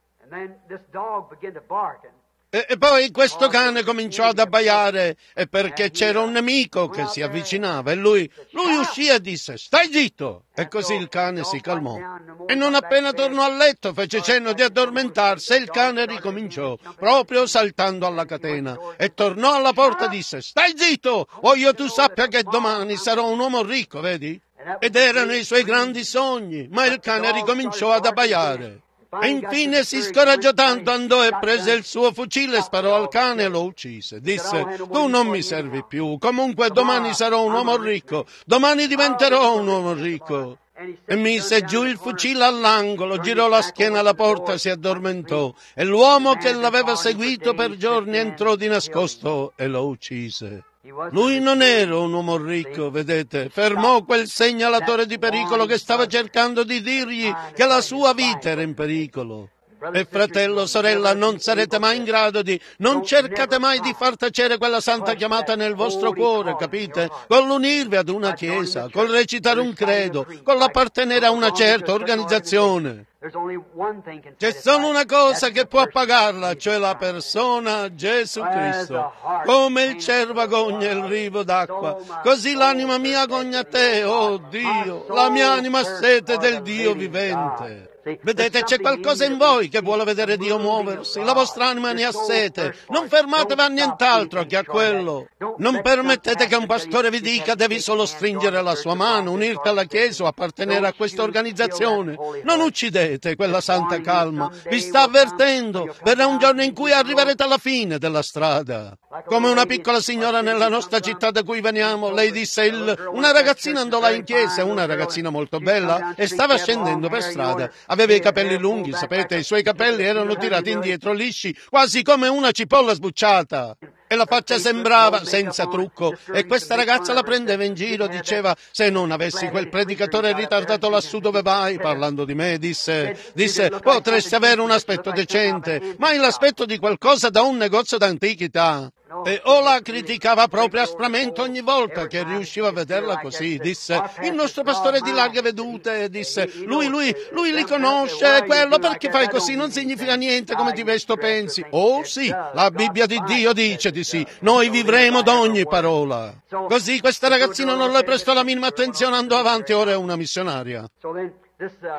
S1: E poi questo cane cominciò ad abbaiare perché c'era un nemico che si avvicinava e lui uscì e disse, stai zitto! E così il cane si calmò. E non appena tornò a letto fece cenno di addormentarsi e il cane ricominciò, proprio saltando alla catena. E tornò alla porta e disse, stai zitto! Voglio tu sappia che domani sarò un uomo ricco, vedi? Ed erano i suoi grandi sogni, ma il cane ricominciò ad abbaiare. E infine si scoraggiò tanto, andò e prese il suo fucile, sparò al cane e lo uccise. Disse, tu non mi servi più, comunque domani sarò un uomo ricco, domani diventerò un uomo ricco. E mise giù il fucile all'angolo, girò la schiena alla porta, si addormentò, e l'uomo che l'aveva seguito per giorni entrò di nascosto e lo uccise. Lui non era un uomo ricco, vedete, fermò quel segnalatore di pericolo che stava cercando di dirgli che la sua vita era in pericolo. E fratello, sorella, non sarete mai in grado non cercate mai di far tacere quella santa chiamata nel vostro cuore, capite? Con l'unirvi ad una chiesa, col recitare un credo, con l'appartenere a una certa organizzazione. C'è solo una cosa che può appagarla, cioè la persona Gesù Cristo. Come il cervo agogna il rivo d'acqua, così l'anima mia agogna a te, oh Dio, la mia anima ha sete del Dio vivente. Vedete, c'è qualcosa in voi che vuole vedere Dio muoversi, la vostra anima ne ha sete, non fermatevi a nient'altro che a quello. Non permettete che un pastore vi dica devi solo stringere la sua mano, unirti alla Chiesa o appartenere a questa organizzazione. Non uccidete quella santa calma, vi sta avvertendo, verrà un giorno in cui arriverete alla fine della strada. Come una piccola signora nella nostra città da cui veniamo, lei disse, una ragazzina andò là in chiesa, una ragazzina molto bella, e stava scendendo per strada. Aveva i capelli lunghi, sapete, i suoi capelli erano tirati indietro lisci, quasi come una cipolla sbucciata. E la faccia sembrava senza trucco, e questa ragazza la prendeva in giro, diceva, se non avessi quel predicatore ritardato lassù dove vai, parlando di me, disse, potresti avere un aspetto decente, ma hai l'aspetto di qualcosa da un negozio d'antichità. E o la criticava proprio aspramente ogni volta che riusciva a vederla così. Disse, il nostro pastore di larghe vedute, disse, lui li conosce, quello, perché fai così, non significa niente come ti vesto pensi. Oh sì, la Bibbia di Dio dice di sì, noi vivremo d'ogni parola. Così questa ragazzina non le prestò la minima attenzione, andò avanti, ora è una missionaria.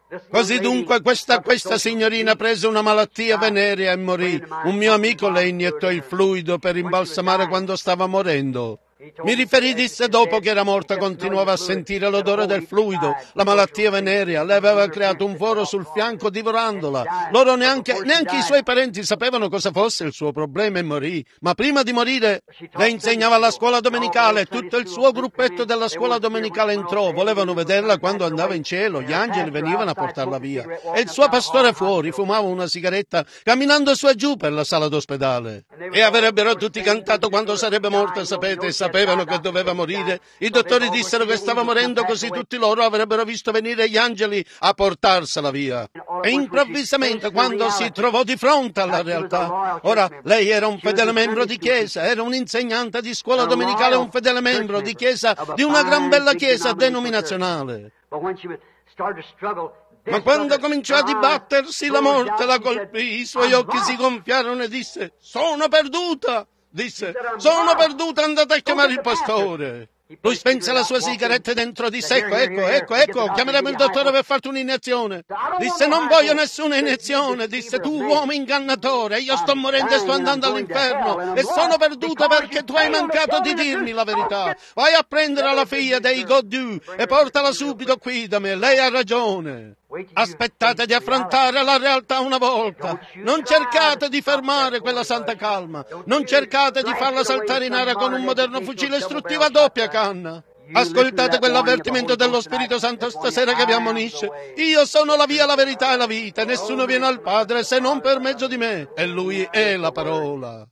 S1: Così dunque questa signorina prese una malattia venerea e morì. Un mio amico le iniettò il fluido per imbalsamare quando stava morendo. Mi riferì, disse, dopo che era morta continuava a sentire l'odore del fluido. La malattia venerea le aveva creato un foro sul fianco divorandola. Loro neanche i suoi parenti sapevano cosa fosse il suo problema e morì. Ma prima di morire le insegnava alla scuola domenicale. Tutto il suo gruppetto della scuola domenicale entrò. Volevano vederla quando andava in cielo. Gli angeli venivano a portarla via. E il suo pastore fuori fumava una sigaretta camminando su e giù per la sala d'ospedale. E avrebbero tutti cantato quando sarebbe morta, sapete, sapevano che doveva morire. I dottori dissero che stava morendo, così tutti loro avrebbero visto venire gli angeli a portarsela via. E improvvisamente, quando si trovò di fronte alla realtà, ora lei era un fedele membro di chiesa, era un'insegnante di scuola domenicale, un fedele membro di chiesa, di una gran bella chiesa denominazionale. Ma quando cominciò a dibattersi, la morte la colpì, i suoi occhi si gonfiarono e disse: sono perduta! Disse: sono perduta, andate a chiamare il pastore. Lui spense la sua sigaretta dentro di sé. Ecco, chiameremo il dottore per farti un'iniezione. Disse: non voglio nessuna iniezione. Disse: tu uomo ingannatore, io sto morendo e sto andando all'inferno e sono perduta perché tu hai mancato di dirmi la verità. Vai a prendere la figlia dei Godù e portala subito qui da me, lei ha ragione. Aspettate di affrontare la realtà una volta. Non cercate di fermare quella santa calma. Non cercate di farla saltare in aria con un moderno fucile istruttivo a doppia canna. Ascoltate quell'avvertimento dello Spirito Santo stasera che vi ammonisce. Io sono la via, la verità e la vita. Nessuno viene al Padre se non per mezzo di me. E Lui è la parola.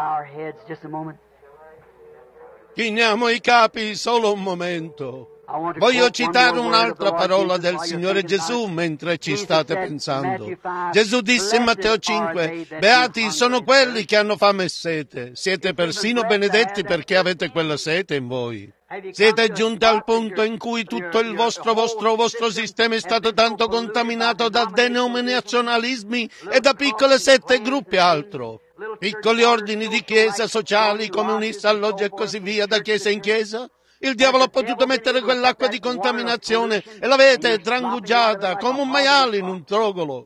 S1: Chiniamo i capi solo un momento. Voglio citare un'altra parola del Signore Gesù mentre ci state pensando. Gesù disse in Matteo 5: beati sono quelli che hanno fame e sete. Siete persino benedetti perché avete quella sete in voi. Siete giunti al punto in cui tutto il vostro sistema è stato tanto contaminato da denominazionalismi e da piccole sette e gruppi altro. Piccoli ordini di chiesa, sociali, comunisti, alloggi e così via, da chiesa in chiesa. Il diavolo ha potuto mettere quell'acqua di contaminazione e l'avete drangugiata come un maiale in un trogolo.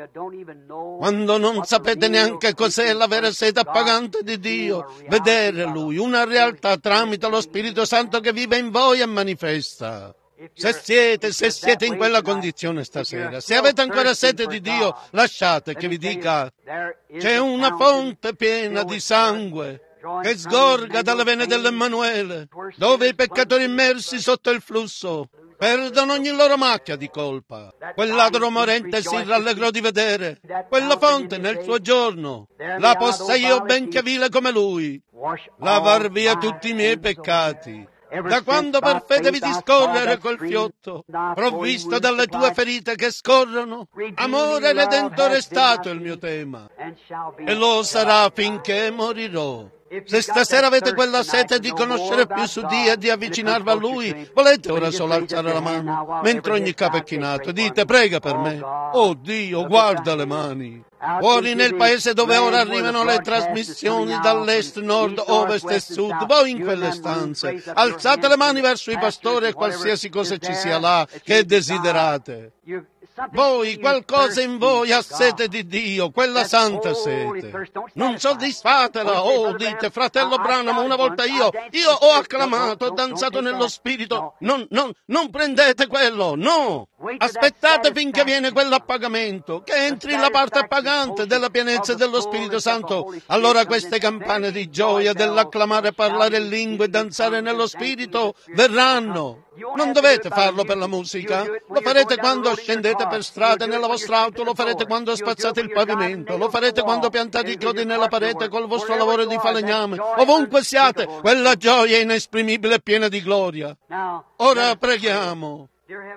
S1: Quando non sapete neanche cos'è la vera sete appagante di Dio, vedere Lui, una realtà tramite lo Spirito Santo che vive in voi e manifesta. Se siete in quella condizione stasera, se avete ancora sete di Dio, lasciate che vi dica: c'è una fonte piena di sangue che sgorga dalle vene dell'Emmanuele, dove i peccatori immersi sotto il flusso perdono ogni loro macchia di colpa. Quel ladro morente si rallegrò di vedere quella fonte nel suo giorno. La possa io, benché vile come lui, lavar via tutti i miei peccati. Da quando per fede vidi scorrere quel fiotto, provvisto dalle tue ferite che scorrono, amore redentore è stato il mio tema, e lo sarà finché morirò. Se stasera avete quella sete di conoscere più su Dio e di avvicinarvi a Lui, volete ora solo alzare la mano, mentre ogni capo è chinato, dite: prega per me. Oh Dio, guarda le mani. Fuori nel paese dove ora arrivano le trasmissioni dall'est, nord, ovest e sud, voi in quelle stanze, alzate le mani verso i pastori e qualsiasi cosa ci sia là che desiderate. Voi, qualcosa in voi ha sete di Dio, quella santa sete. Non soddisfatela. Oh, dite: fratello Branham, una volta io ho acclamato, ho danzato nello Spirito. Non prendete quello, no. Aspettate finché viene quell'appagamento, che entri la parte appagante della pienezza dello Spirito Santo. Allora queste campane di gioia dell'acclamare, parlare in lingue e danzare nello Spirito verranno. Non dovete farlo per la musica, lo farete quando scendete per strada nella vostra auto, lo farete quando spazzate il pavimento, lo farete quando piantate i chiodi nella parete col vostro lavoro di falegname, ovunque siate, quella gioia inesprimibile e piena di gloria. Ora preghiamo.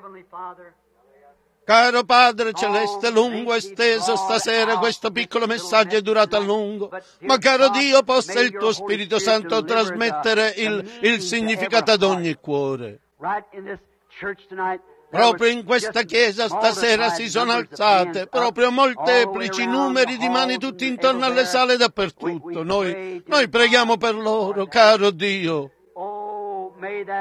S1: Caro Padre Celeste, lungo e steso stasera questo piccolo messaggio è durato a lungo, ma caro Dio, possa il tuo Spirito Santo trasmettere il significato ad ogni cuore. Proprio in questa chiesa stasera si sono alzate proprio molteplici numeri di mani tutti intorno alle sale dappertutto. Noi preghiamo per loro, caro Dio.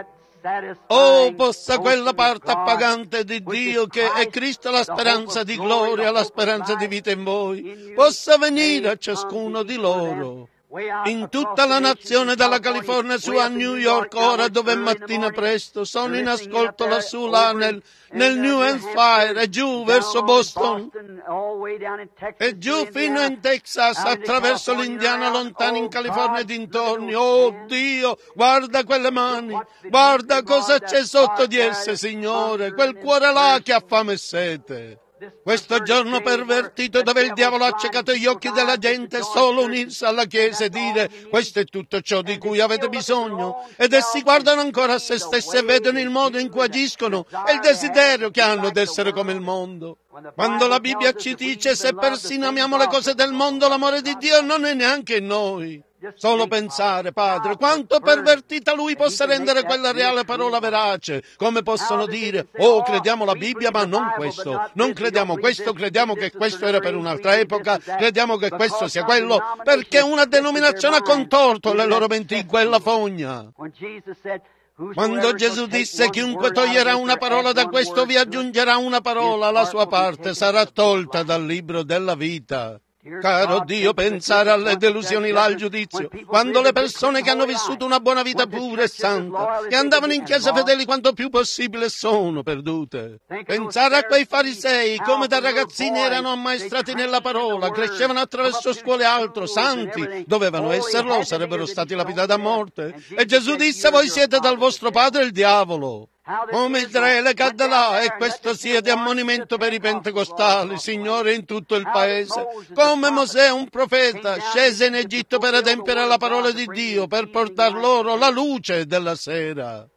S1: Oh, possa quella parte appagante di Dio, che è Cristo la speranza di gloria, la speranza di vita in voi, possa venire a ciascuno di loro. In tutta la nazione, dalla California su a New York, ora dove è mattina presto, sono in ascolto lassù, là nel New Hampshire, e giù verso Boston, e giù fino in Texas, attraverso l'Indiana, lontano in California e dintorni. Oh Dio, guarda quelle mani, guarda cosa c'è sotto di esse, Signore, quel cuore là che ha fame e sete. Questo giorno pervertito dove il diavolo ha accecato gli occhi della gente, solo unirsi alla Chiesa e dire: questo è tutto ciò di cui avete bisogno, ed essi guardano ancora a se stessi e vedono il modo in cui agiscono e il desiderio che hanno d'essere come il mondo. Quando la Bibbia ci dice: se persino amiamo le cose del mondo, l'amore di Dio non è neanche in noi. Solo pensare, Padre, quanto pervertita Lui possa rendere quella reale parola verace. Come possono dire: oh, crediamo la Bibbia, ma non questo, non crediamo questo, crediamo che questo era per un'altra epoca, crediamo che questo sia quello, perché una denominazione ha contorto le loro menti in quella fogna. Quando Gesù disse: chiunque toglierà una parola da questo vi aggiungerà una parola, la sua parte sarà tolta dal libro della vita. Caro Dio, pensare alle delusioni là al giudizio, quando le persone che hanno vissuto una buona vita pura e santa, che andavano in chiesa fedeli quanto più possibile, sono perdute. Pensare a quei farisei, come da ragazzini erano ammaestrati nella parola, crescevano attraverso scuole altro, santi, dovevano esserlo, sarebbero stati lapidati a morte. E Gesù disse: voi siete dal vostro padre il diavolo. Come Israele cadde là, e questo sia di ammonimento per i pentecostali, Signore, in tutto il paese. Come Mosè, un profeta, scese in Egitto per adempiere la parola di Dio, per portar loro la luce della sera.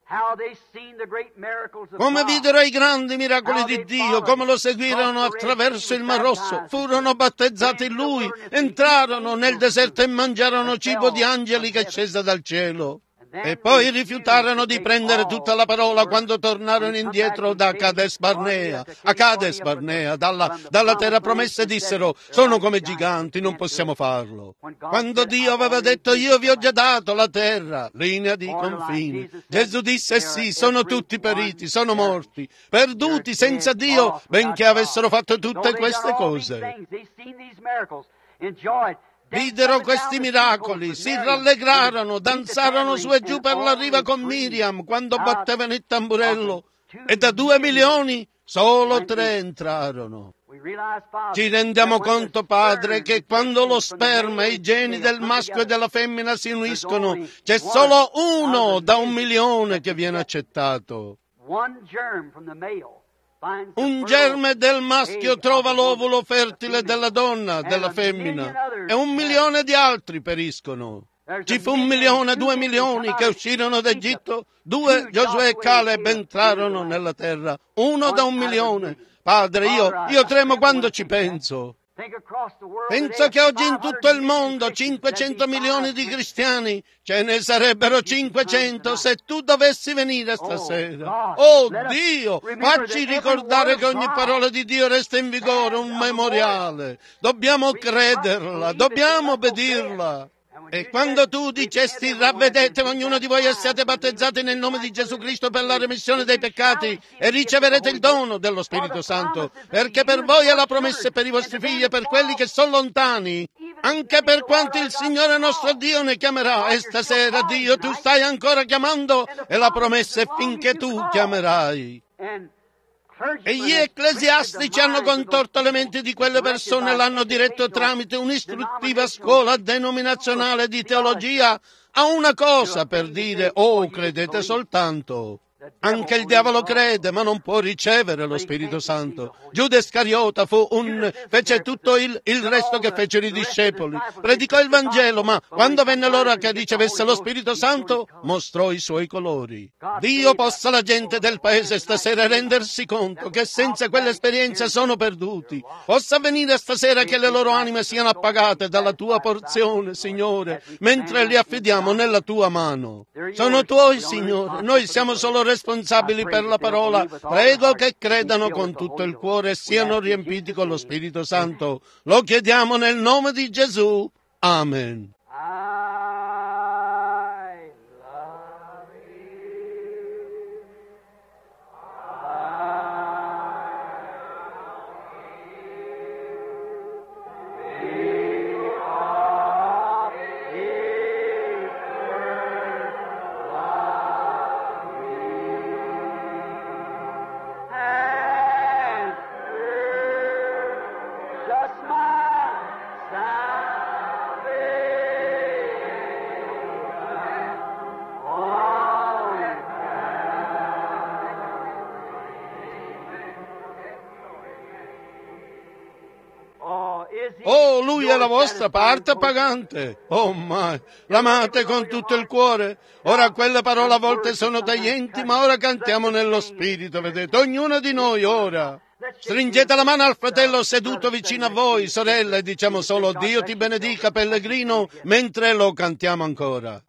S1: Come videro i grandi miracoli di Dio, come lo seguirono attraverso il Mar Rosso, furono battezzati in Lui, entrarono nel deserto e mangiarono cibo di angeli che scese dal cielo. E poi rifiutarono di prendere tutta la parola quando tornarono indietro da Cades Barnea, dalla terra promessa, e dissero: sono come giganti, non possiamo farlo. Quando Dio aveva detto: io vi ho già dato la terra, linea di confine, Gesù disse: sì, sono tutti periti, sono morti, perduti senza Dio, benché avessero fatto tutte queste cose. Videro questi miracoli, si rallegrarono, danzarono su e giù per la riva con Miriam quando battevano il tamburello, e da 2 milioni solo 3 entrarono. Ci rendiamo conto, Padre, che quando lo sperma e i geni del maschio e della femmina si uniscono, c'è solo uno da 1 milione che viene accettato. Un germe del maschio trova l'ovulo fertile della donna, della femmina, e 1 milione di altri periscono. Ci fu 1 milione, 2 milioni che uscirono d'Egitto, 2 Giosuè e Caleb entrarono nella terra, 1 da 1 milione. Padre, io tremo quando ci penso. Penso che oggi in tutto il mondo 500 milioni di cristiani, ce ne sarebbero 500 se tu dovessi venire stasera. Oh Dio, facci ricordare che ogni parola di Dio resta in vigore, un memoriale. Dobbiamo crederla, dobbiamo obbedirla. E quando tu dicesti: ravvedetevi ognuno di voi e siate battezzati nel nome di Gesù Cristo per la remissione dei peccati e riceverete il dono dello Spirito Santo, perché per voi è la promessa e per i vostri figli e per quelli che sono lontani, anche per quanto il Signore nostro Dio ne chiamerà. E stasera, Dio, tu stai ancora chiamando, e la promessa è finché tu chiamerai. E gli ecclesiastici hanno contorto le menti di quelle persone, l'hanno diretto tramite un'istruttiva scuola denominazionale di teologia a una cosa, per dire: oh, credete soltanto. Anche il diavolo crede, ma non può ricevere lo Spirito Santo. Giuda Iscariota fece tutto il resto che fecero i discepoli. Predicò il Vangelo, ma quando venne l'ora che ricevesse lo Spirito Santo, mostrò i suoi colori. Dio possa la gente del paese stasera rendersi conto che senza quell'esperienza sono perduti. Possa venire stasera che le loro anime siano appagate dalla tua porzione, Signore, mentre li affidiamo nella tua mano. Sono tuoi, Signore, noi siamo solo responsabili per la parola. Prego che credano con tutto il cuore e siano riempiti con lo Spirito Santo. Lo chiediamo nel nome di Gesù. Amen. Lui è la vostra parte pagante. Oh mai, l'amate con tutto il cuore. Ora quelle parole a volte sono taglienti, ma ora cantiamo nello spirito, vedete, ognuno di noi ora. Stringete la mano al fratello seduto vicino a voi, sorella, e diciamo solo Dio ti benedica, pellegrino, mentre lo cantiamo ancora.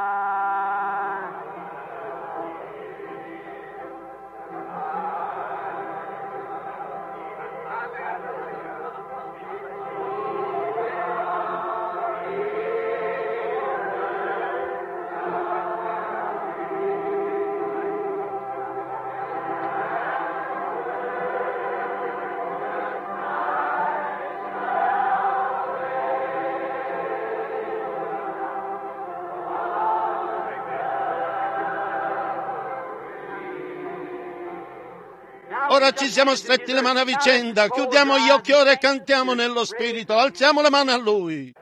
S1: Ora ci siamo stretti le mani a vicenda, chiudiamo gli occhi ora e cantiamo nello spirito, alziamo le mani a Lui.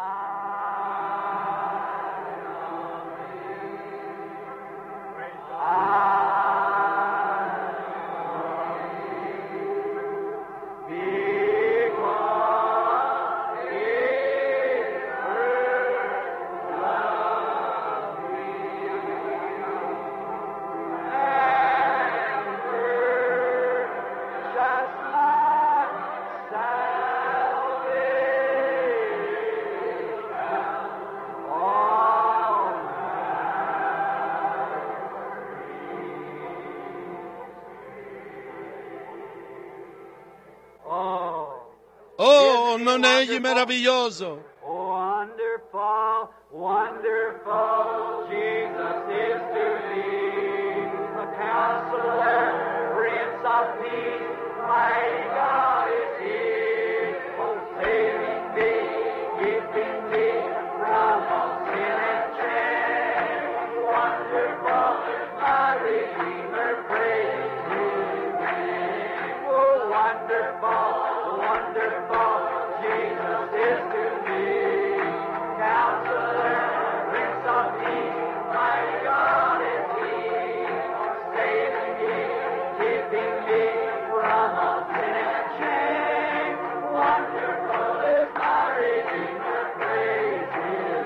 S1: Oh, non è egli meraviglioso?
S2: Wonderful, wonderful, Jesus is to thee, the Counselor, Prince of Peace, mighty God is He, oh, saving me, keeping me from all sin and shame. Wonderful, my Redeemer, praise His name. Oh, wonderful, wonderful, Jesus is to thee, Counselor, Prince of Peace, mighty God is He, saving me, keeping me from all sin and shame. Wonderful is my Redeemer, praise His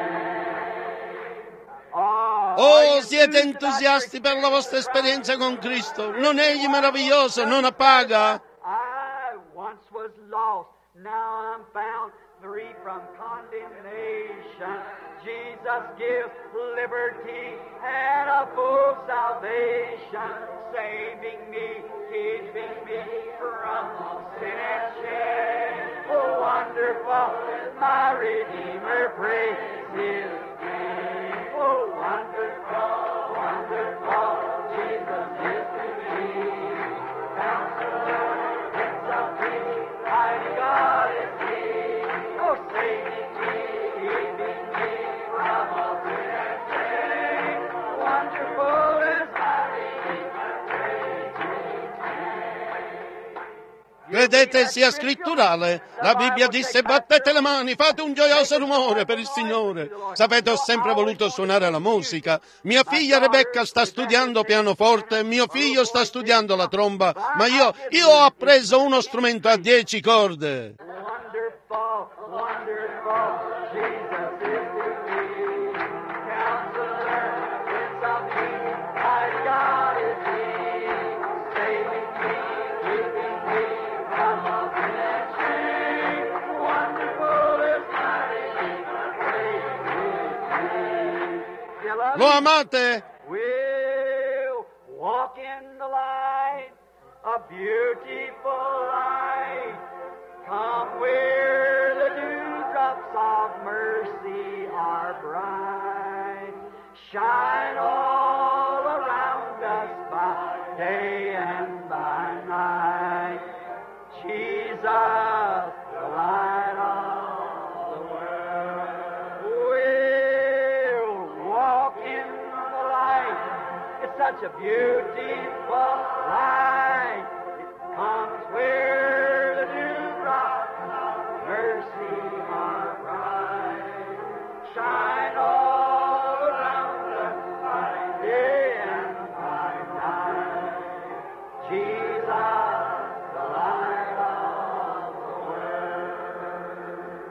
S2: name.
S1: Oh, siete entusiasti per la vostra esperienza con Cristo? Non è egli meraviglioso? Non appaga?
S2: I once was lost, now I'm found, free from condemnation. Jesus gives liberty and a full salvation, saving me, keeping me from all sin and shame. Oh, wonderful is my Redeemer, praise His name. Oh, wonderful, wonderful, Jesus is to me, Counselor, Prince of Peace, mighty God is He, oh, saving me, keeping me from all sin and shame. Wonderful is my Redeemer, praise His name.
S1: Credete sia scritturale? La Bibbia disse battete le mani, fate un gioioso rumore per il Signore. Sapete, ho sempre voluto suonare la musica. Mia figlia Rebecca sta studiando pianoforte, mio figlio sta studiando la tromba, ma io ho appreso uno strumento a 10 corde.
S2: Wonderful, wonderful, Jesus is to thee, Counselor, Prince of Peace, mighty God is He, saving me, keeping me from all sin and shame. Wonderful is my Redeemer, praise His name. You love
S1: Lo
S2: Him?
S1: amate?
S2: We'll walk in the light, a beautiful light. Come where the dewdrops of mercy are bright. Shine all around us by day and by night. Jesus, the light of the world. We'll walk in the light. It's such a beautiful light. It comes where the dewdrops of mercy are bright. Shine all around us by day and by night. Jesus, the light of the world.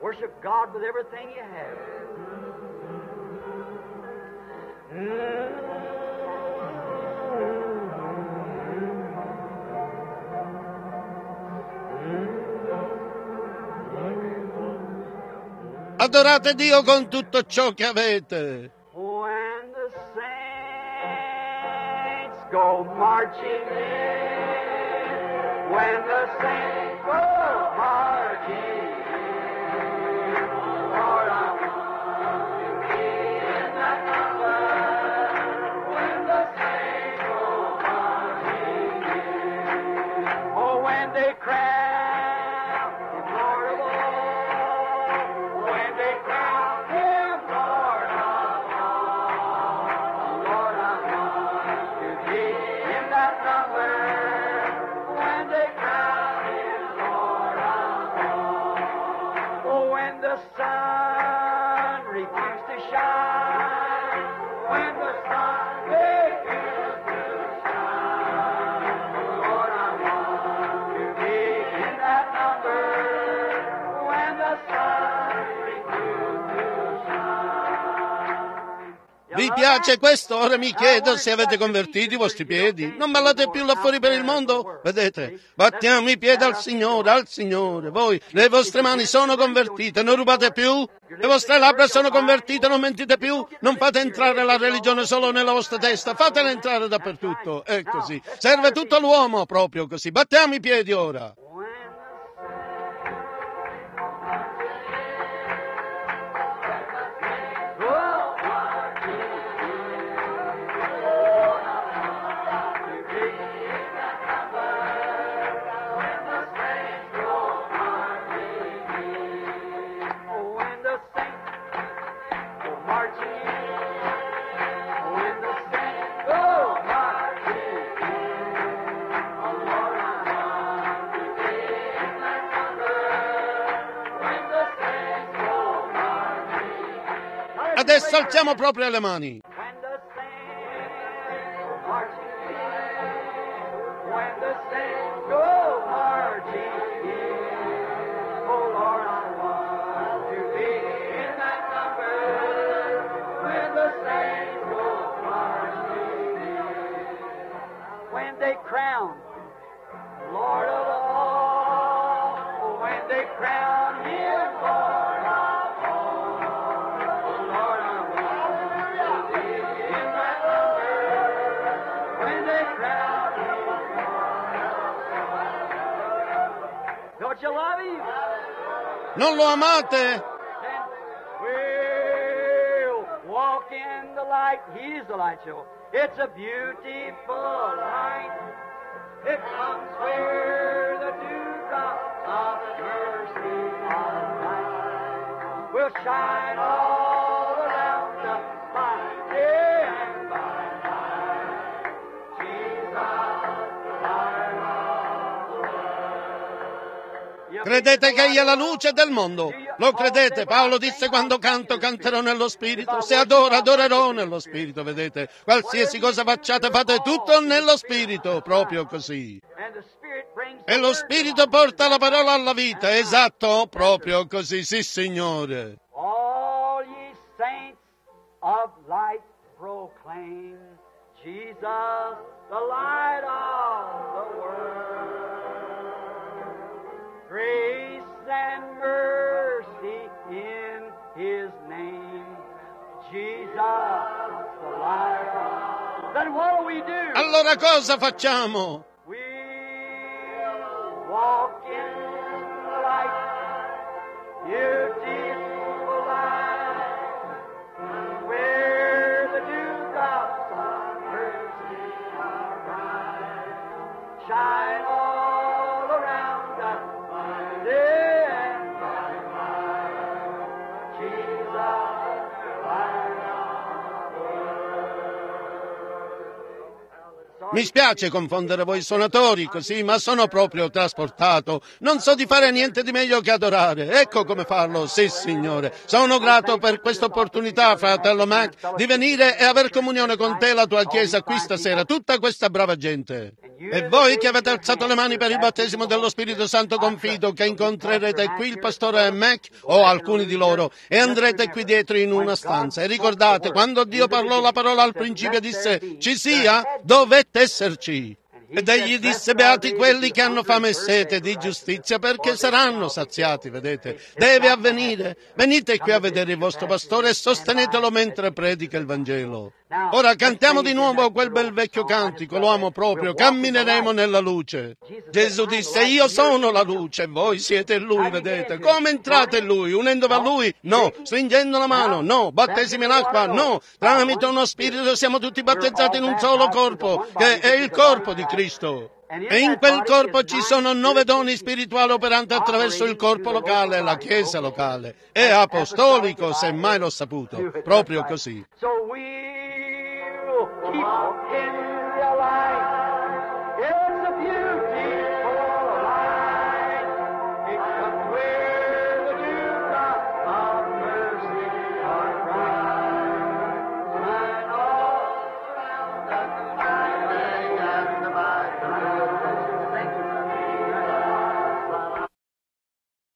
S2: Worship God with everything you have.
S1: Adorate Dio con tutto ciò che avete.
S2: When the saints go marching in, when the saints go marching in, Lord, I want to be in that number. When the saints go marching in, oh, when they crown Him Lord of all, when they crown Him Lord of all, Lord, I want to be in that number. When they crown Him Lord of all, oh, when the sun refused to shine, when the sun refused to shine, Lord, I want to be in that number. When the sun refused to shine.
S1: Vi piace questo? Ora mi chiedo se avete convertito i vostri piedi. Non ballate più là fuori per il mondo? Vedete? Battiamo i piedi al Signore, al Signore. Voi, le vostre mani sono convertite, non rubate più? Le vostre labbra sono convertite, non mentite più? Non fate entrare la religione solo nella vostra testa, fatela entrare dappertutto. È così. Serve tutto l'uomo proprio così. Battiamo i piedi ora. Adesso alziamo proprio le mani.
S2: When the saints go marching in, when the saints go marching in, oh Lord, I want to be in that number. When the saints go marching in, when they crown Lord of all, when they crown Him Lord of all, Lord, I want to be in that number. When they crown Him Lord of all. Don't you love Him?
S1: Non lo amate?
S2: Then we'll walk in the light. He's the light show. It's a beautiful light. It comes where the dewdrops of mercy are light will shine all around us by day and by night. Jesus, the light of the world.
S1: Credete che Egli è la luce del mondo? Lo credete? Paolo disse: quando canto, canterò nello Spirito. Se adoro, adorerò nello Spirito, vedete? Qualsiasi cosa facciate, fate tutto nello Spirito, proprio così.
S2: And the Spirit brings
S1: E lo Spirito porta la parola alla vita, esatto? Proprio così, sì Signore.
S2: all ye saints of light proclaim Jesus, the light of the world. Grace and mercy in His name, Jesus, the light of. Then what do we do?
S1: Allora cosa facciamo?
S2: We walk in the light, beautiful light, where the dewdrops of mercy are bright, shine all around us by day and by night. Jesus, the light of the world. So
S1: Mi spiace confondere voi suonatori così, ma sono proprio trasportato. Non so di fare niente di meglio che adorare. Ecco come farlo, sì signore. Sono grato per questa opportunità, fratello Mac, di venire e aver comunione con te e la tua chiesa qui stasera, tutta questa brava gente. E voi che avete alzato le mani per il battesimo dello Spirito Santo, confido che incontrerete qui il pastore Mac o alcuni di loro e andrete qui dietro in una stanza. E ricordate, quando Dio parlò la parola al principio disse ci sia, dovette esserci. Ed egli disse, beati quelli che hanno fame e sete di giustizia, perché saranno saziati, vedete. Deve avvenire. Venite qui a vedere il vostro pastore e sostenetelo mentre predica il Vangelo. Ora cantiamo di nuovo quel bel vecchio cantico, lo amo proprio, cammineremo nella luce. Gesù disse, io sono la luce, voi siete in Lui, vedete. Come entrate in Lui? Unendovi a Lui? No. Stringendo la mano? No. Battesimi in acqua? No. Tramite uno Spirito siamo tutti battezzati in un solo corpo, che è il corpo di Cristo. E in quel corpo ci sono 9 doni spirituali operanti attraverso il corpo locale, la chiesa locale. È apostolico, se mai l'ho saputo. Proprio così.
S2: So we'll keep in the light. It's a beauty